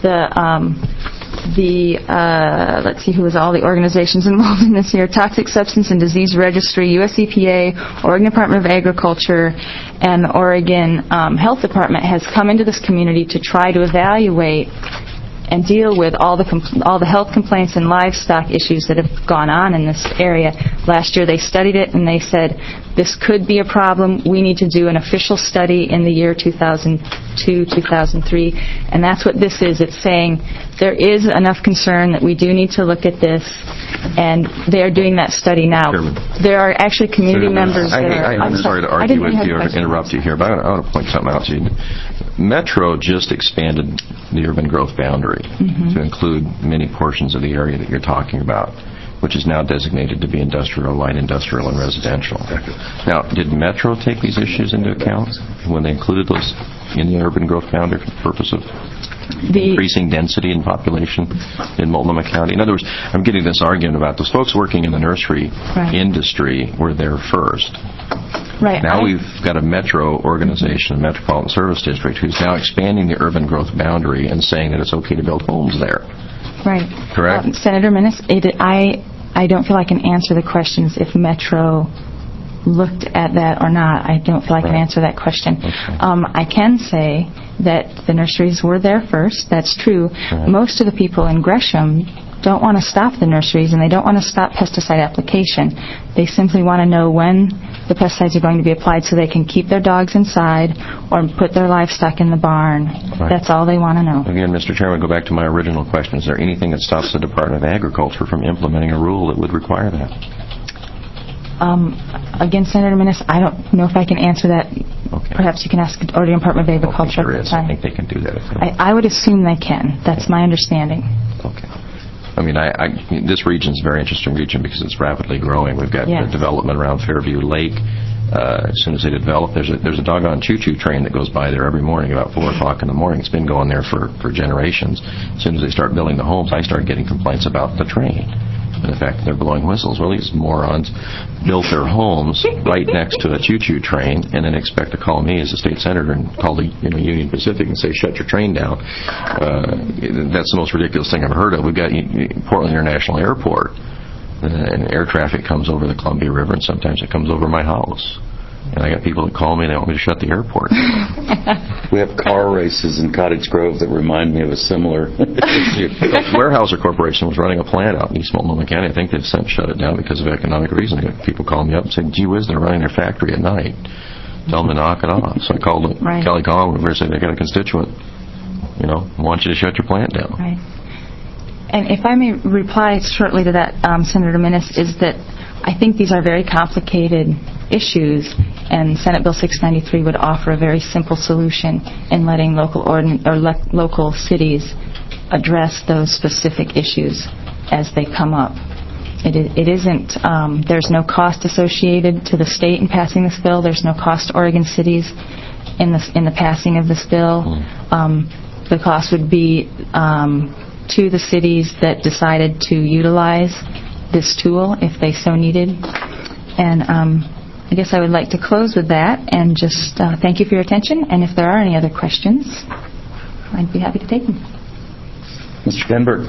let's see who was all the organizations involved in this here, Toxic Substance and Disease Registry, US EPA, Oregon Department of Agriculture, and the Oregon Health Department has come into this community to try to evaluate and deal with all the health complaints and livestock issues that have gone on in this area. Last year they studied it and they said, this could be a problem. We need to do an official study in the year 2002, 2003. And that's what this is. It's saying there is enough concern that we do need to look at this, and they are doing that study now. Chairman. There are actually community members that are... I'm sorry to argue with you or interrupt you here, but I want to point something out to you. Metro just expanded the urban growth boundary to include many portions of the area that you're talking about, which is now designated to be industrial, light industrial, and residential. Now, did Metro take these issues into account when they included those in the urban growth boundary for the purpose of increasing density and population in Multnomah County? In other words, I'm getting this argument about those folks working in the nursery industry were there first. Right. Now we've got a Metro organization, a Metropolitan Service District, who's now expanding the urban growth boundary and saying that it's okay to build homes there. Right. Correct? Senator Minnis, I don't feel I can answer the questions if Metro looked at that or not. I don't feel I can answer that question. Okay. I can say that the nurseries were there first. That's true. Right. Most of the people in Gresham don't want to stop the nurseries, and they don't want to stop pesticide application. They simply want to know when the pesticides are going to be applied so they can keep their dogs inside or put their livestock in the barn. Right. That's all they want to know. Again, Mr. Chairman, go back to my original question. Is there anything that stops the Department of Agriculture from implementing a rule that would require that? Again, Senator Minnis, I don't know if I can answer that. Okay. Perhaps you can ask the Oregon Department of Agriculture. I think they can do that. I would assume they can. That's my understanding. Okay. I mean, this region is a very interesting region because it's rapidly growing. We've got the development around Fairview Lake. As soon as they develop, there's a doggone choo-choo train that goes by there every morning about 4 o'clock in the morning. It's been going there for generations. As soon as they start building the homes, I start getting complaints about the train and the fact that they're blowing whistles. Well, these morons built their homes right next to a choo-choo train and then expect to call me as a state senator and call the Union Pacific and say, shut your train down. That's the most ridiculous thing I've heard of. We've got Portland International Airport and air traffic comes over the Columbia River, and sometimes it comes over my house. And I got people that call me and they want me to shut the airport. We have car races in Cottage Grove that remind me of a similar issue. Weyerhaeuser Corporation was running a plant out in East Multnomah County. I think they've since shut it down because of economic reasons. People call me up and say, gee whiz, they're running their factory at night. Tell them to knock it off. So I called Kelly Collin and said, they got a constituent, want you to shut your plant down. Right. And if I may reply shortly to that, Senator Minnis, is that I think these are very complicated issues, and Senate Bill 693 would offer a very simple solution in letting local cities address those specific issues as they come up. It isn't. There's no cost associated to the state in passing this bill. There's no cost to Oregon cities in the passing of this bill. The cost would be to the cities that decided to utilize this tool if they so needed. And I guess I would like to close with that and just thank you for your attention. And if there are any other questions, I'd be happy to take them. Mr. Stenberg.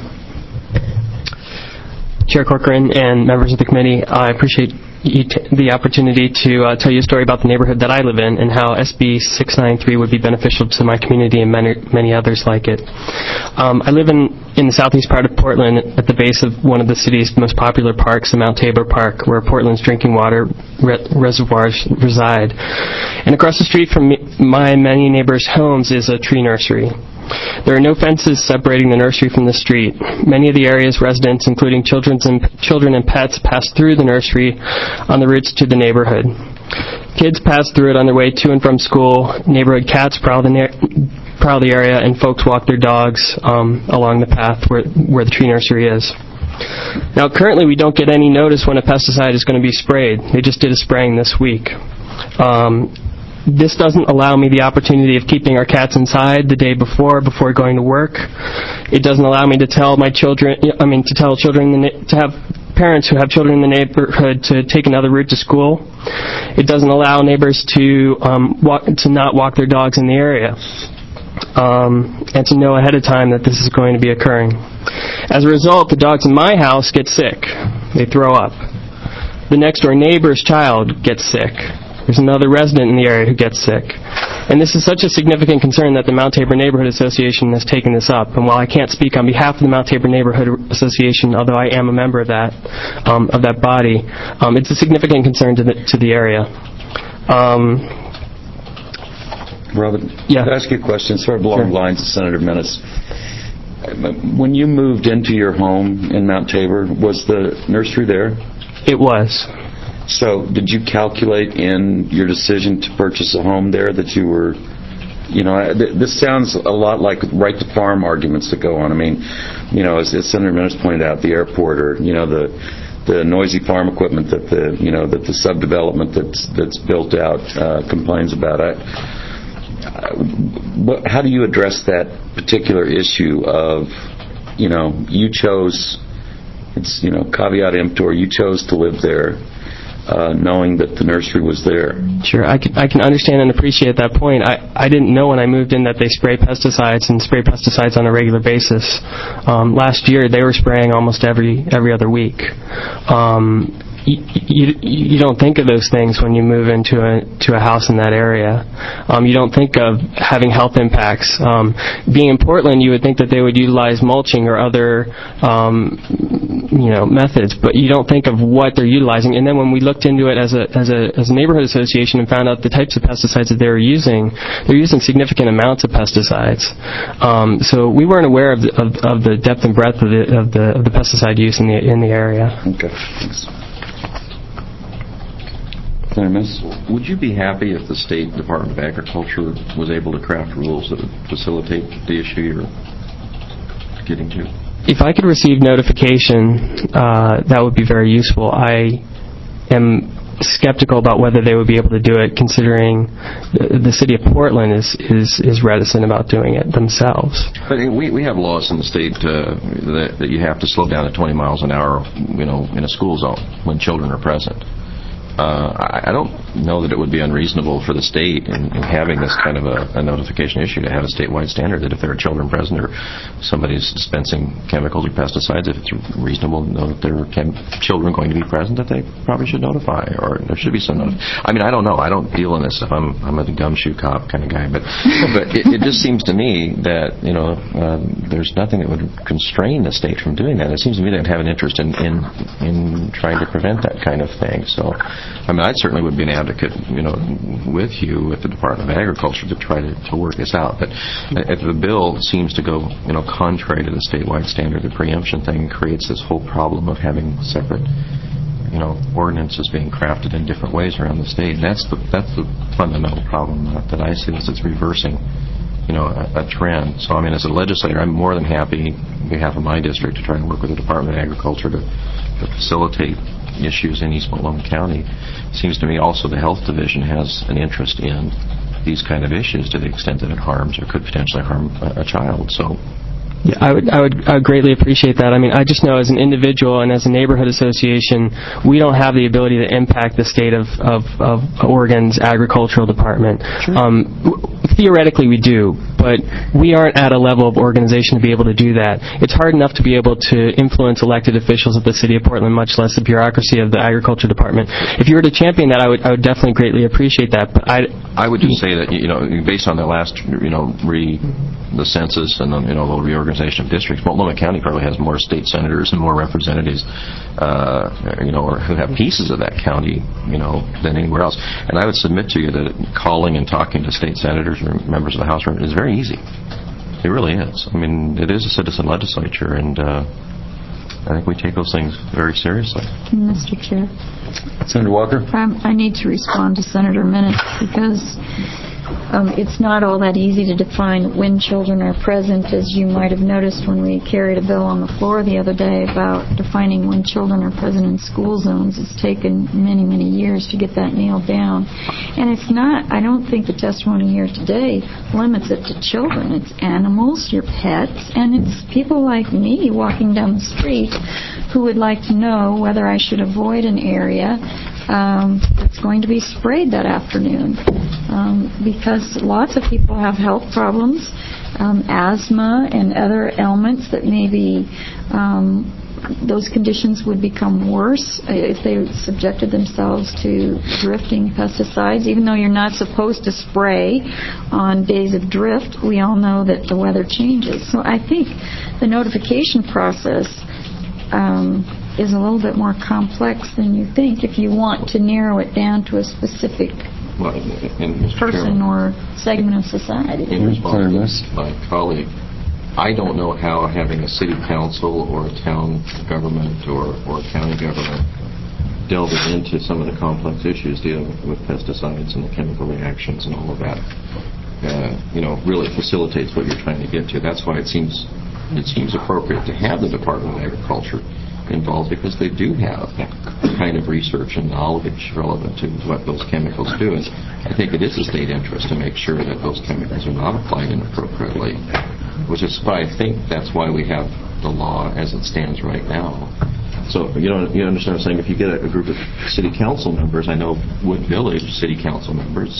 Chair Corcoran and members of the committee, I appreciate the opportunity to tell you a story about the neighborhood that I live in and how SB 693 would be beneficial to my community and many others like it. I live in the southeast part of Portland at the base of one of the city's most popular parks, the Mount Tabor Park, where Portland's drinking water reservoirs reside. And across the street from my many neighbors' homes is a tree nursery. There are no fences separating the nursery from the street. Many of the area's residents, including children and pets, pass through the nursery on the routes to the neighborhood. Kids pass through it on their way to and from school. Neighborhood cats prowl the area, and folks walk their dogs along the path where the tree nursery is. Now, currently, we don't get any notice when a pesticide is going to be sprayed. They just did a spraying this week. This doesn't allow me the opportunity of keeping our cats inside the day before going to work. It doesn't allow me to tell to have parents who have children in the neighborhood to take another route to school. It doesn't allow neighbors to not walk their dogs in the area. And to know ahead of time that this is going to be occurring. As a result, the dogs in my house get sick. They throw up. The next door neighbor's child gets sick. There's another resident in the area who gets sick. And this is such a significant concern that the Mount Tabor Neighborhood Association has taken this up. And while I can't speak on behalf of the Mount Tabor Neighborhood Association, although I am a member of that body, it's a significant concern to the area. Robert, can I ask you a question sort of along the lines of Senator Minnis? When you moved into your home in Mount Tabor, was the nursery there? It was. So did you calculate in your decision to purchase a home there that you were, this sounds a lot like right to farm arguments that go on. I mean, as Senator Minnis pointed out, the airport or, the noisy farm equipment that the subdevelopment that's built out complains about. How do you address that particular issue of, you chose, it's, caveat emptor, you chose to live there, knowing that the nursery was there? Sure, I can understand and appreciate that point. I didn't know when I moved in that they spray pesticides on a regular basis. Last year, they were spraying almost every other week. You don't think of those things when you move into a house in that area. You don't think of having health impacts. Being in Portland, you would think that they would utilize mulching or other methods, but you don't think of what they're utilizing. And then when we looked into it as a neighborhood association and found out the types of pesticides that they're using significant amounts of pesticides. So we weren't aware of the depth and breadth of the pesticide use in the area. Okay, thanks. Would you be happy if the State Department of Agriculture was able to craft rules that would facilitate the issue you're getting to? If I could receive notification, that would be very useful. I am skeptical about whether they would be able to do it, considering the city of Portland is reticent about doing it themselves. But we have laws in the state that you have to slow down to 20 miles an hour, in a school zone when children are present. I don't know that it would be unreasonable for the state in having this kind of a notification issue to have a statewide standard that if there are children present or somebody's dispensing chemicals or pesticides, if it's reasonable to know that there are children going to be present, that they probably should notify, or there should be some I mean, I don't know. I don't deal in this stuff. I'm a gumshoe cop kind of guy, but it just seems to me that there's nothing that would constrain the state from doing that. It seems to me they'd have an interest in trying to prevent that kind of thing. So, I mean, I certainly would be an advocate, with you at the Department of Agriculture to try to work this out. But if the bill seems to go, contrary to the statewide standard, the preemption thing creates this whole problem of having separate, ordinances being crafted in different ways around the state. And that's the fundamental problem that I see, is it's reversing, a trend. So, I mean, as a legislator, I'm more than happy on behalf of my district to try and work with the Department of Agriculture to facilitate issues in East Multnomah County. It seems to me also the Health Division has an interest in these kind of issues to the extent that it harms or could potentially harm a child. So, yeah, I would greatly appreciate that. I mean, I just know as an individual and as a neighborhood association, we don't have the ability to impact the state of Oregon's agricultural department. Sure. Theoretically, we do, but we aren't at a level of organization to be able to do that. It's hard enough to be able to influence elected officials of the city of Portland, much less the bureaucracy of the agriculture department. If you were to champion that, I would definitely greatly appreciate that. But I would just say that based on the last the census and the reorganization of districts, Multnomah County probably has more state senators and more representatives, or who have pieces of that county, than anywhere else. And I would submit to you that calling and talking to state senators or members of the House is very easy. It really is. I mean, it is a citizen legislature, and I think we take those things very seriously. Mr. Chair. Senator Walker? I need to respond to Senator Minnick because it's not all that easy to define when children are present, as you might have noticed when we carried a bill on the floor the other day about defining when children are present in school zones. It's taken many, many years to get that nailed down. And it's not, I don't think the testimony here today limits it to children. It's animals, your pets, and it's people like me walking down the street who would like to know whether I should avoid an area that's going to be sprayed that afternoon, because lots of people have health problems, asthma and other ailments that maybe those conditions would become worse if they subjected themselves to drifting pesticides. Even though you're not supposed to spray on days of drift, we all know that the weather changes. So I think the notification process is a little bit more complex than you think if you want to narrow it down to a specific person or segment of society. In response to my colleague, I don't know how having a city council or a town government or a county government delving into some of the complex issues dealing with pesticides and the chemical reactions and all of that, really facilitates what you're trying to get to. That's why it seems appropriate to have the Department of Agriculture involved, because they do have the kind of research and knowledge relevant to what those chemicals do. And I think it is a state interest to make sure that those chemicals are not applied inappropriately, which is why I think that's why we have the law as it stands right now. So you understand what I'm saying? If you get a group of city council members, I know Wood Village city council members,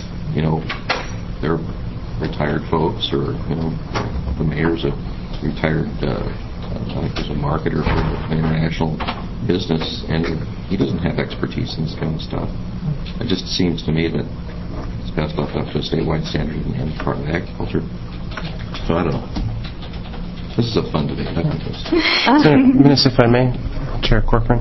they're retired folks, or the mayor's a retired I think there's a marketer for an international business, and he doesn't have expertise in this kind of stuff. It just seems to me that it's best left up to a statewide standard and the Department of Agriculture. So I don't know. This is a fun debate. I think this. Minister, if I may, Chair Corcoran,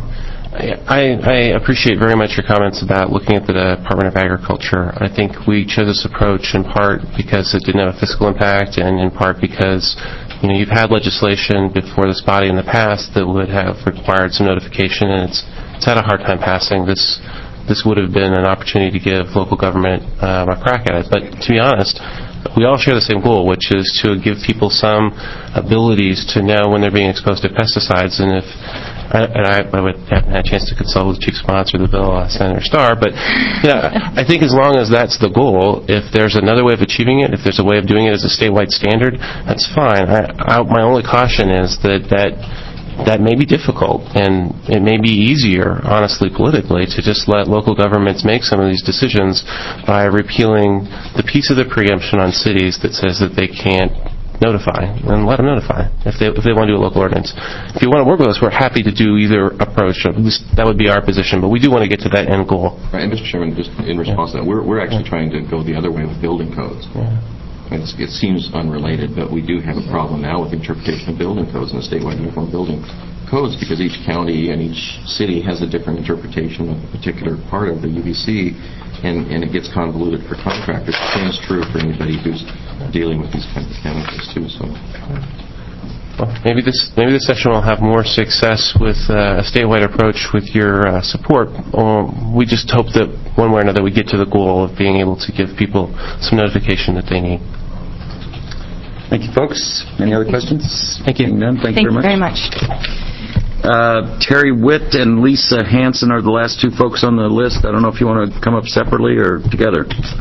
I appreciate very much your comments about looking at the Department of Agriculture. I think we chose this approach in part because it didn't have a fiscal impact, and in part because you've had legislation before this body in the past that would have required some notification, and it's had a hard time passing. This would have been an opportunity to give local government a crack at it. But to be honest, we all share the same goal, which is to give people some abilities to know when they're being exposed to pesticides. And I haven't had a chance to consult with the chief sponsor of the bill, Senator Starr, but I think as long as that's the goal, if there's another way of achieving it, if there's a way of doing it as a statewide standard, that's fine. My only caution is that that may be difficult, and it may be easier, honestly, politically, to just let local governments make some of these decisions by repealing the piece of the preemption on cities that says that they can't notify, and let them notify if they want to do a local ordinance. If you want to work with us, we're happy to do either approach. At least that would be our position, but we do want to get to that end goal. Right, and Mr. Chairman, just in response to that, we're actually trying to go the other way with building codes. It seems unrelated, but we do have a problem now with interpretation of building codes and the statewide uniform building codes, because each county and each city has a different interpretation of a particular part of the UBC, and it gets convoluted for contractors. The same is true for anybody who's dealing with these kinds of chemicals too. So, well, maybe this session will have more success with a statewide approach with your support. We just hope that one way or another we get to the goal of being able to give people some notification that they need. Thank you, folks. Any other questions? Thank you. None? Thank you very much. Terry Witt and Lisa Hansen are the last two folks on the list. I don't know if you want to come up separately or together.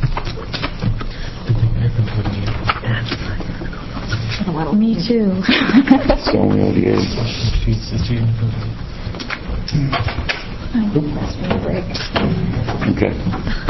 Me too. So we already Okay.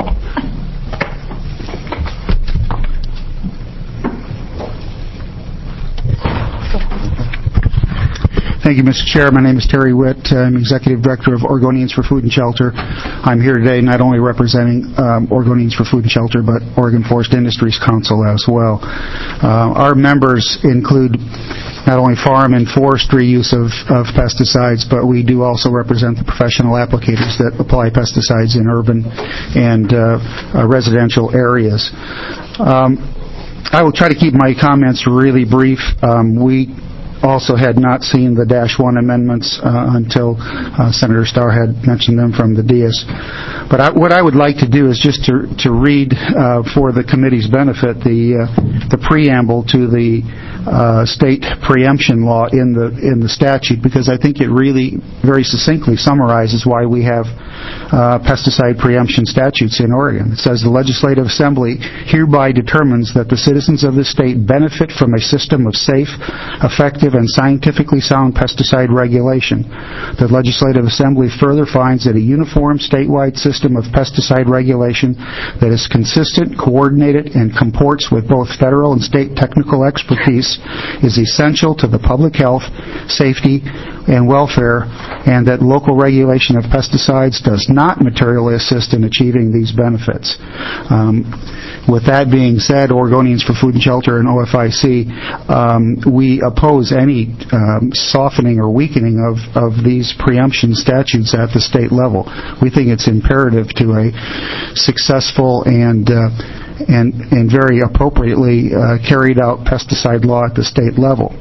Thank you, Mr. Chair. My name is Terry Witt. I'm Executive Director of Oregonians for Food and Shelter. I'm here today not only representing Oregonians for Food and Shelter, but Oregon Forest Industries Council as well. Our members include not only farm and forestry use of pesticides, but we do also represent the professional applicators that apply pesticides in urban and residential areas. I will try to keep my comments really brief. We also had not seen the -1 amendments until Senator Starr had mentioned them from the dais. But what I would like to do is just to read for the committee's benefit the preamble to the state preemption law in the statute, because I think it really very succinctly summarizes why we have pesticide preemption statutes in Oregon. It says the Legislative Assembly hereby determines that the citizens of the state benefit from a system of safe, effective, and scientifically sound pesticide regulation. The Legislative Assembly further finds that a uniform statewide system of pesticide regulation that is consistent, coordinated, and comports with both federal and state technical expertise is essential to the public health, safety, and welfare, and that local regulation of pesticides does not materially assist in achieving these benefits. With that being said, Oregonians for Food and Shelter and OFIC, we oppose any softening or weakening of these preemption statutes at the state level. We think it's imperative to a successful and very appropriately carried out pesticide law at the state level.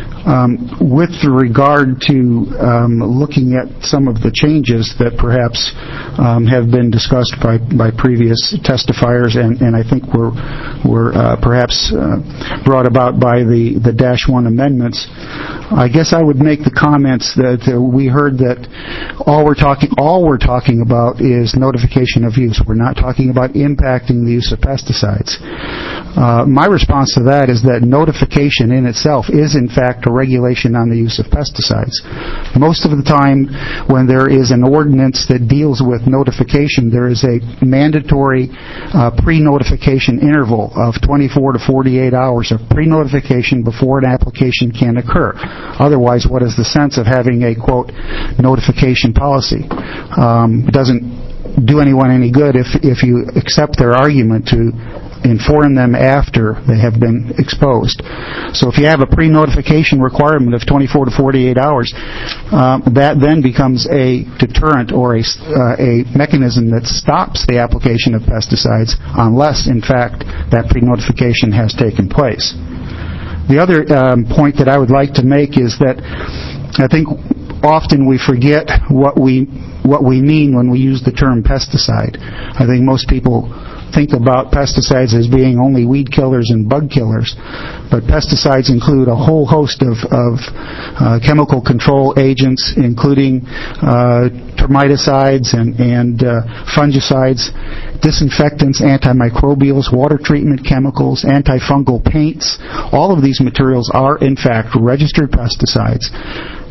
With regard to looking at some of the changes that perhaps have been discussed by previous testifiers, and I think were perhaps brought about by the -1 amendments, I guess I would make the comments that we heard that all we're talking about is notification of use. We're not talking about impacting the use of pesticides. My response to that is that notification in itself is in fact a regulation on the use of pesticides. Most of the time when there is an ordinance that deals with notification, there is a mandatory pre-notification interval of 24 to 48 hours of pre-notification before an application can occur. Otherwise, what is the sense of having a, quote, notification policy? It doesn't do anyone any good if you accept their argument to inform them after they have been exposed. So if you have a pre-notification requirement of 24 to 48 hours, that then becomes a deterrent or a mechanism that stops the application of pesticides unless, in fact, that pre-notification has taken place. The other point that I would like to make is that I think often we forget what we mean when we use the term pesticide. I think most people think about pesticides as being only weed killers and bug killers, but pesticides include a whole host of chemical control agents, including termiticides and fungicides, disinfectants, antimicrobials, water treatment chemicals, antifungal paints. All of these materials are, in fact, registered pesticides.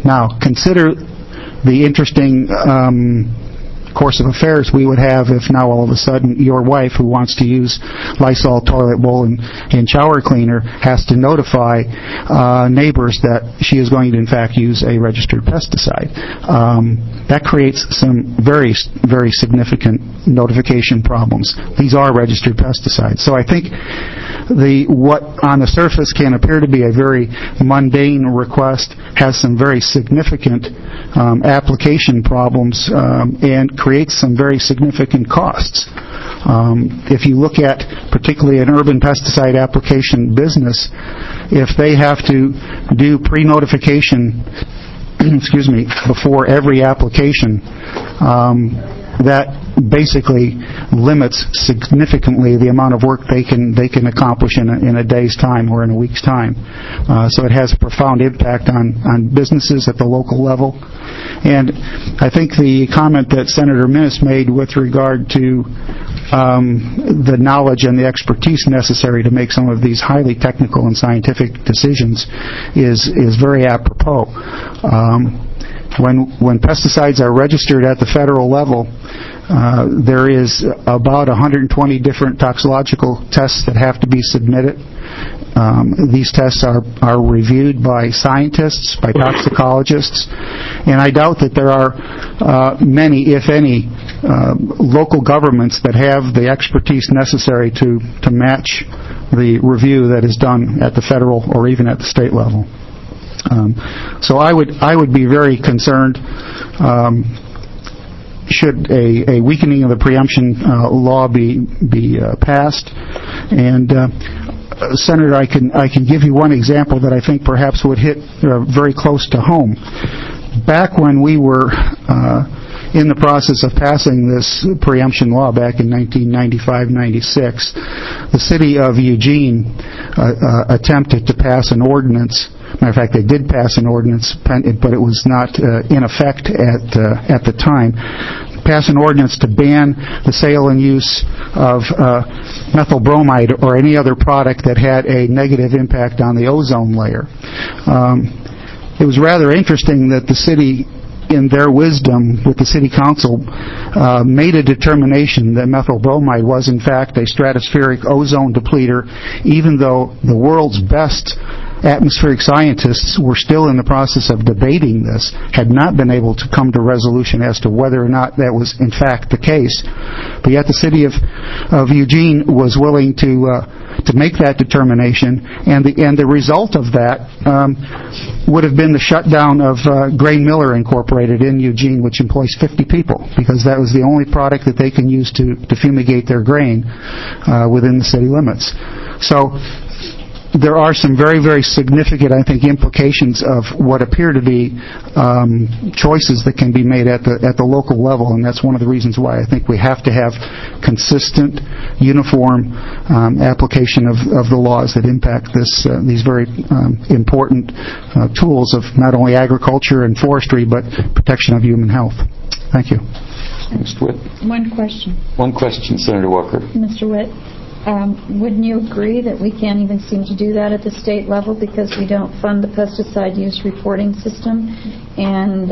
Now, consider the interesting course of affairs we would have if now all of a sudden your wife, who wants to use Lysol toilet bowl and shower cleaner, has to notify neighbors that she is going to in fact use a registered pesticide. That creates some very, very significant notification problems. These are registered pesticides. So I think what on the surface can appear to be a very mundane request has some very significant application problems and creates some very significant costs. If you look at particularly an urban pesticide application business, if they have to do pre-notification before every application, that basically limits significantly the amount of work they can accomplish in a day's time or in a week's time. So it has a profound impact on businesses at the local level. And I think the comment that Senator Minnis made with regard to the knowledge and the expertise necessary to make some of these highly technical and scientific decisions is very apropos. When pesticides are registered at the federal level, there is about 120 different toxicological tests that have to be submitted. These tests are reviewed by scientists, by toxicologists, and I doubt that there are many, if any, local governments that have the expertise necessary to match the review that is done at the federal or even at the state level. So I would be very concerned should a weakening of the preemption law be passed. And Senator, I can give you one example that I think perhaps would hit very close to home. Back when we were in the process of passing this preemption law back in 1995-96, the city of Eugene attempted to pass an ordinance. Matter of fact, they did pass an ordinance, but it was not in effect at the time. Pass an ordinance to ban the sale and use of methyl bromide or any other product that had a negative impact on the ozone layer. It was rather interesting that the city, in their wisdom with the city council, made a determination that methyl bromide was in fact a stratospheric ozone depleter, even though the world's best atmospheric scientists were still in the process of debating this, had not been able to come to resolution as to whether or not that was in fact the case. But yet the city of Eugene was willing to make that determination, and the result of that would have been the shutdown of Grain Miller Incorporated in Eugene, which employs 50 people, because that was the only product that they can use to fumigate their grain within the city limits. So there are some very, very significant, I think, implications of what appear to be choices that can be made at the local level, and that's one of the reasons why I think we have to have consistent, uniform application of the laws that impact these very important tools of not only agriculture and forestry, but protection of human health. Thank you. Mr. Witt. One question. One question, Senator Walker. Mr. Witt. Wouldn't you agree that we can't even seem to do that at the state level because we don't fund the pesticide use reporting system? And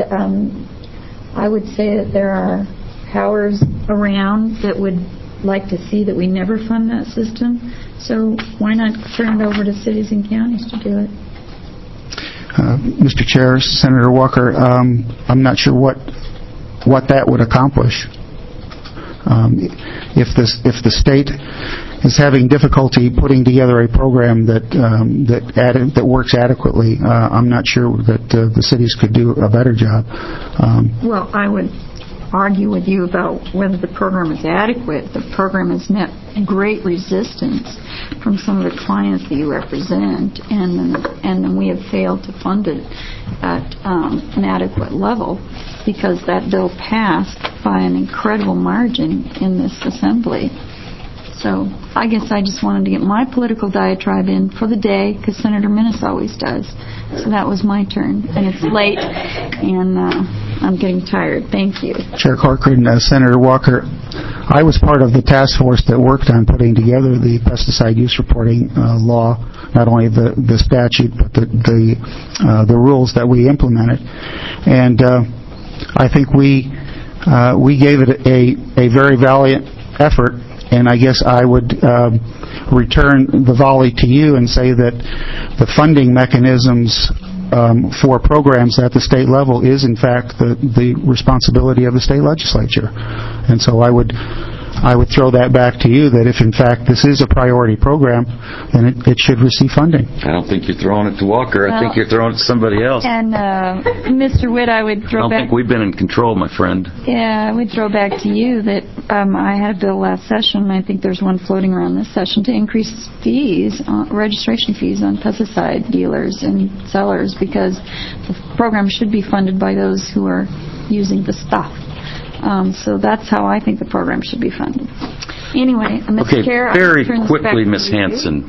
I would say that there are powers around that would like to see that we never fund that system. So why not turn it over to cities and counties to do it? Mr. Chair, Senator Walker, I'm not sure what that would accomplish. If the state is having difficulty putting together a program that works adequately, I'm not sure that the cities could do a better job. Well, I would argue with you about whether the program is adequate. The program has met great resistance from some of the clients that you represent, and then we have failed to fund it at an adequate level because that bill passed by an incredible margin in this assembly. So I guess I just wanted to get my political diatribe in for the day, because Senator Minnis always does. So that was my turn, and it's late, and I'm getting tired. Thank you. Chair Corcoran, Senator Walker, I was part of the task force that worked on putting together the pesticide use reporting law not only the statute, but the rules that we implemented. And I think we gave it a very valiant effort, and I guess I would return the volley to you and say that the funding mechanisms for programs at the state level is, in fact, the responsibility of the state legislature. And so I would throw that back to you, that if, in fact, this is a priority program, then it should receive funding. I don't think you're throwing it to Walker. I think you're throwing it to somebody else. And Mr. Witt, I would throw back... I don't think we've been in control, my friend. Yeah, I would throw back to you that I had a bill last session, and I think there's one floating around this session, to increase fees, registration fees on pesticide dealers and sellers, because the program should be funded by those who are using the stuff. So that's how I think the program should be funded. Anyway, Mr. Chair, very quickly, Ms. Hanson.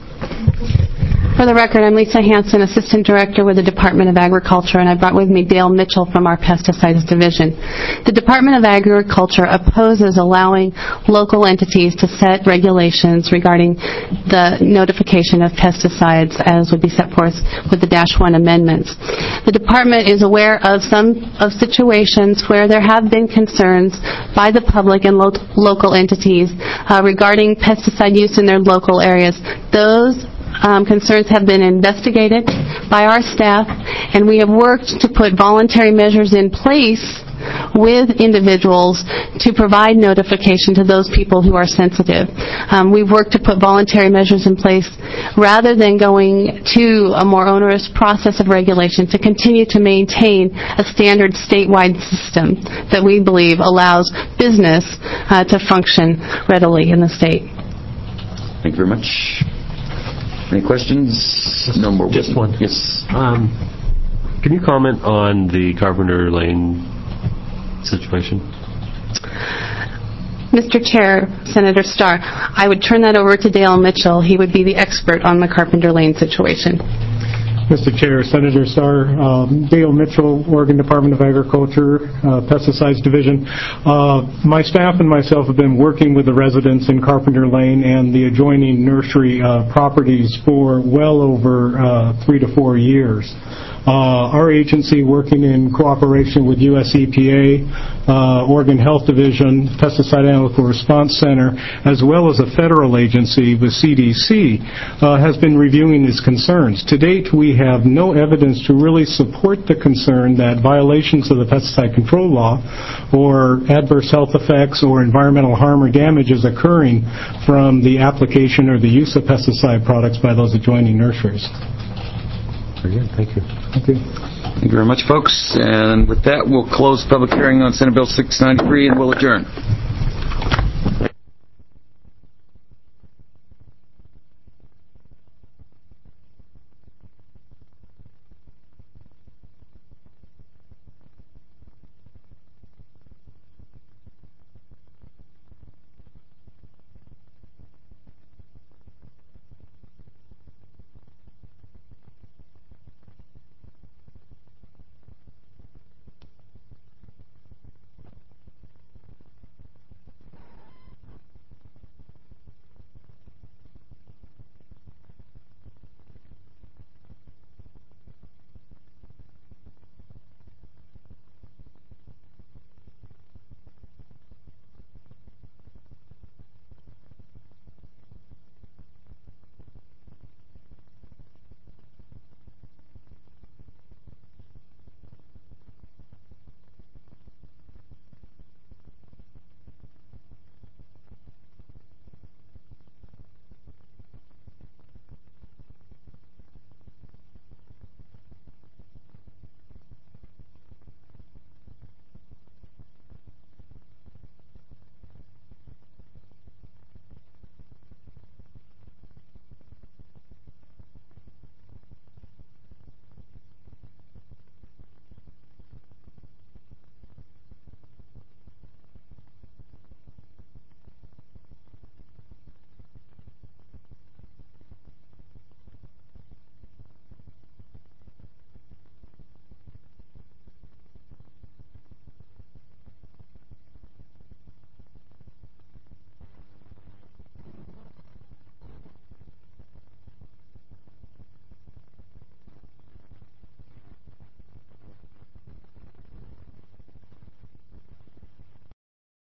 For the record, I'm Lisa Hanson, Assistant Director with the Department of Agriculture, and I brought with me Dale Mitchell from our Pesticides Division. The Department of Agriculture opposes allowing local entities to set regulations regarding the notification of pesticides as would be set forth with the Dash 1 amendments. The Department is aware of some situations where there have been concerns by the public and local entities regarding pesticide use in their local areas. Those concerns have been investigated by our staff, and we have worked to put voluntary measures in place with individuals to provide notification to those people who are sensitive. We've worked to put voluntary measures in place rather than going to a more onerous process of regulation, to continue to maintain a standard statewide system that we believe allows business to function readily in the state. Thank you very much. Any questions? No more. Just one. Yes. Can you comment on the Carpenter Lane situation? Mr. Chair, Senator Starr, I would turn that over to Dale Mitchell. He would be the expert on the Carpenter Lane situation. Mr. Chair, Senator Starr, Dale Mitchell, Oregon Department of Agriculture, Pesticides Division. My staff and myself have been working with the residents in Carpenter Lane and the adjoining nursery properties for well over 3 to 4 years. Our agency, working in cooperation with US EPA, Oregon Health Division, Pesticide Analytical Response Center, as well as a federal agency with CDC, has been reviewing these concerns. To date, we have no evidence to really support the concern that violations of the pesticide control law or adverse health effects or environmental harm or damage is occurring from the application or the use of pesticide products by those adjoining nurseries. Very good. Thank you. Thank you. Thank you very much, folks. And with that, we'll close public hearing on Senate Bill 693 and we'll adjourn.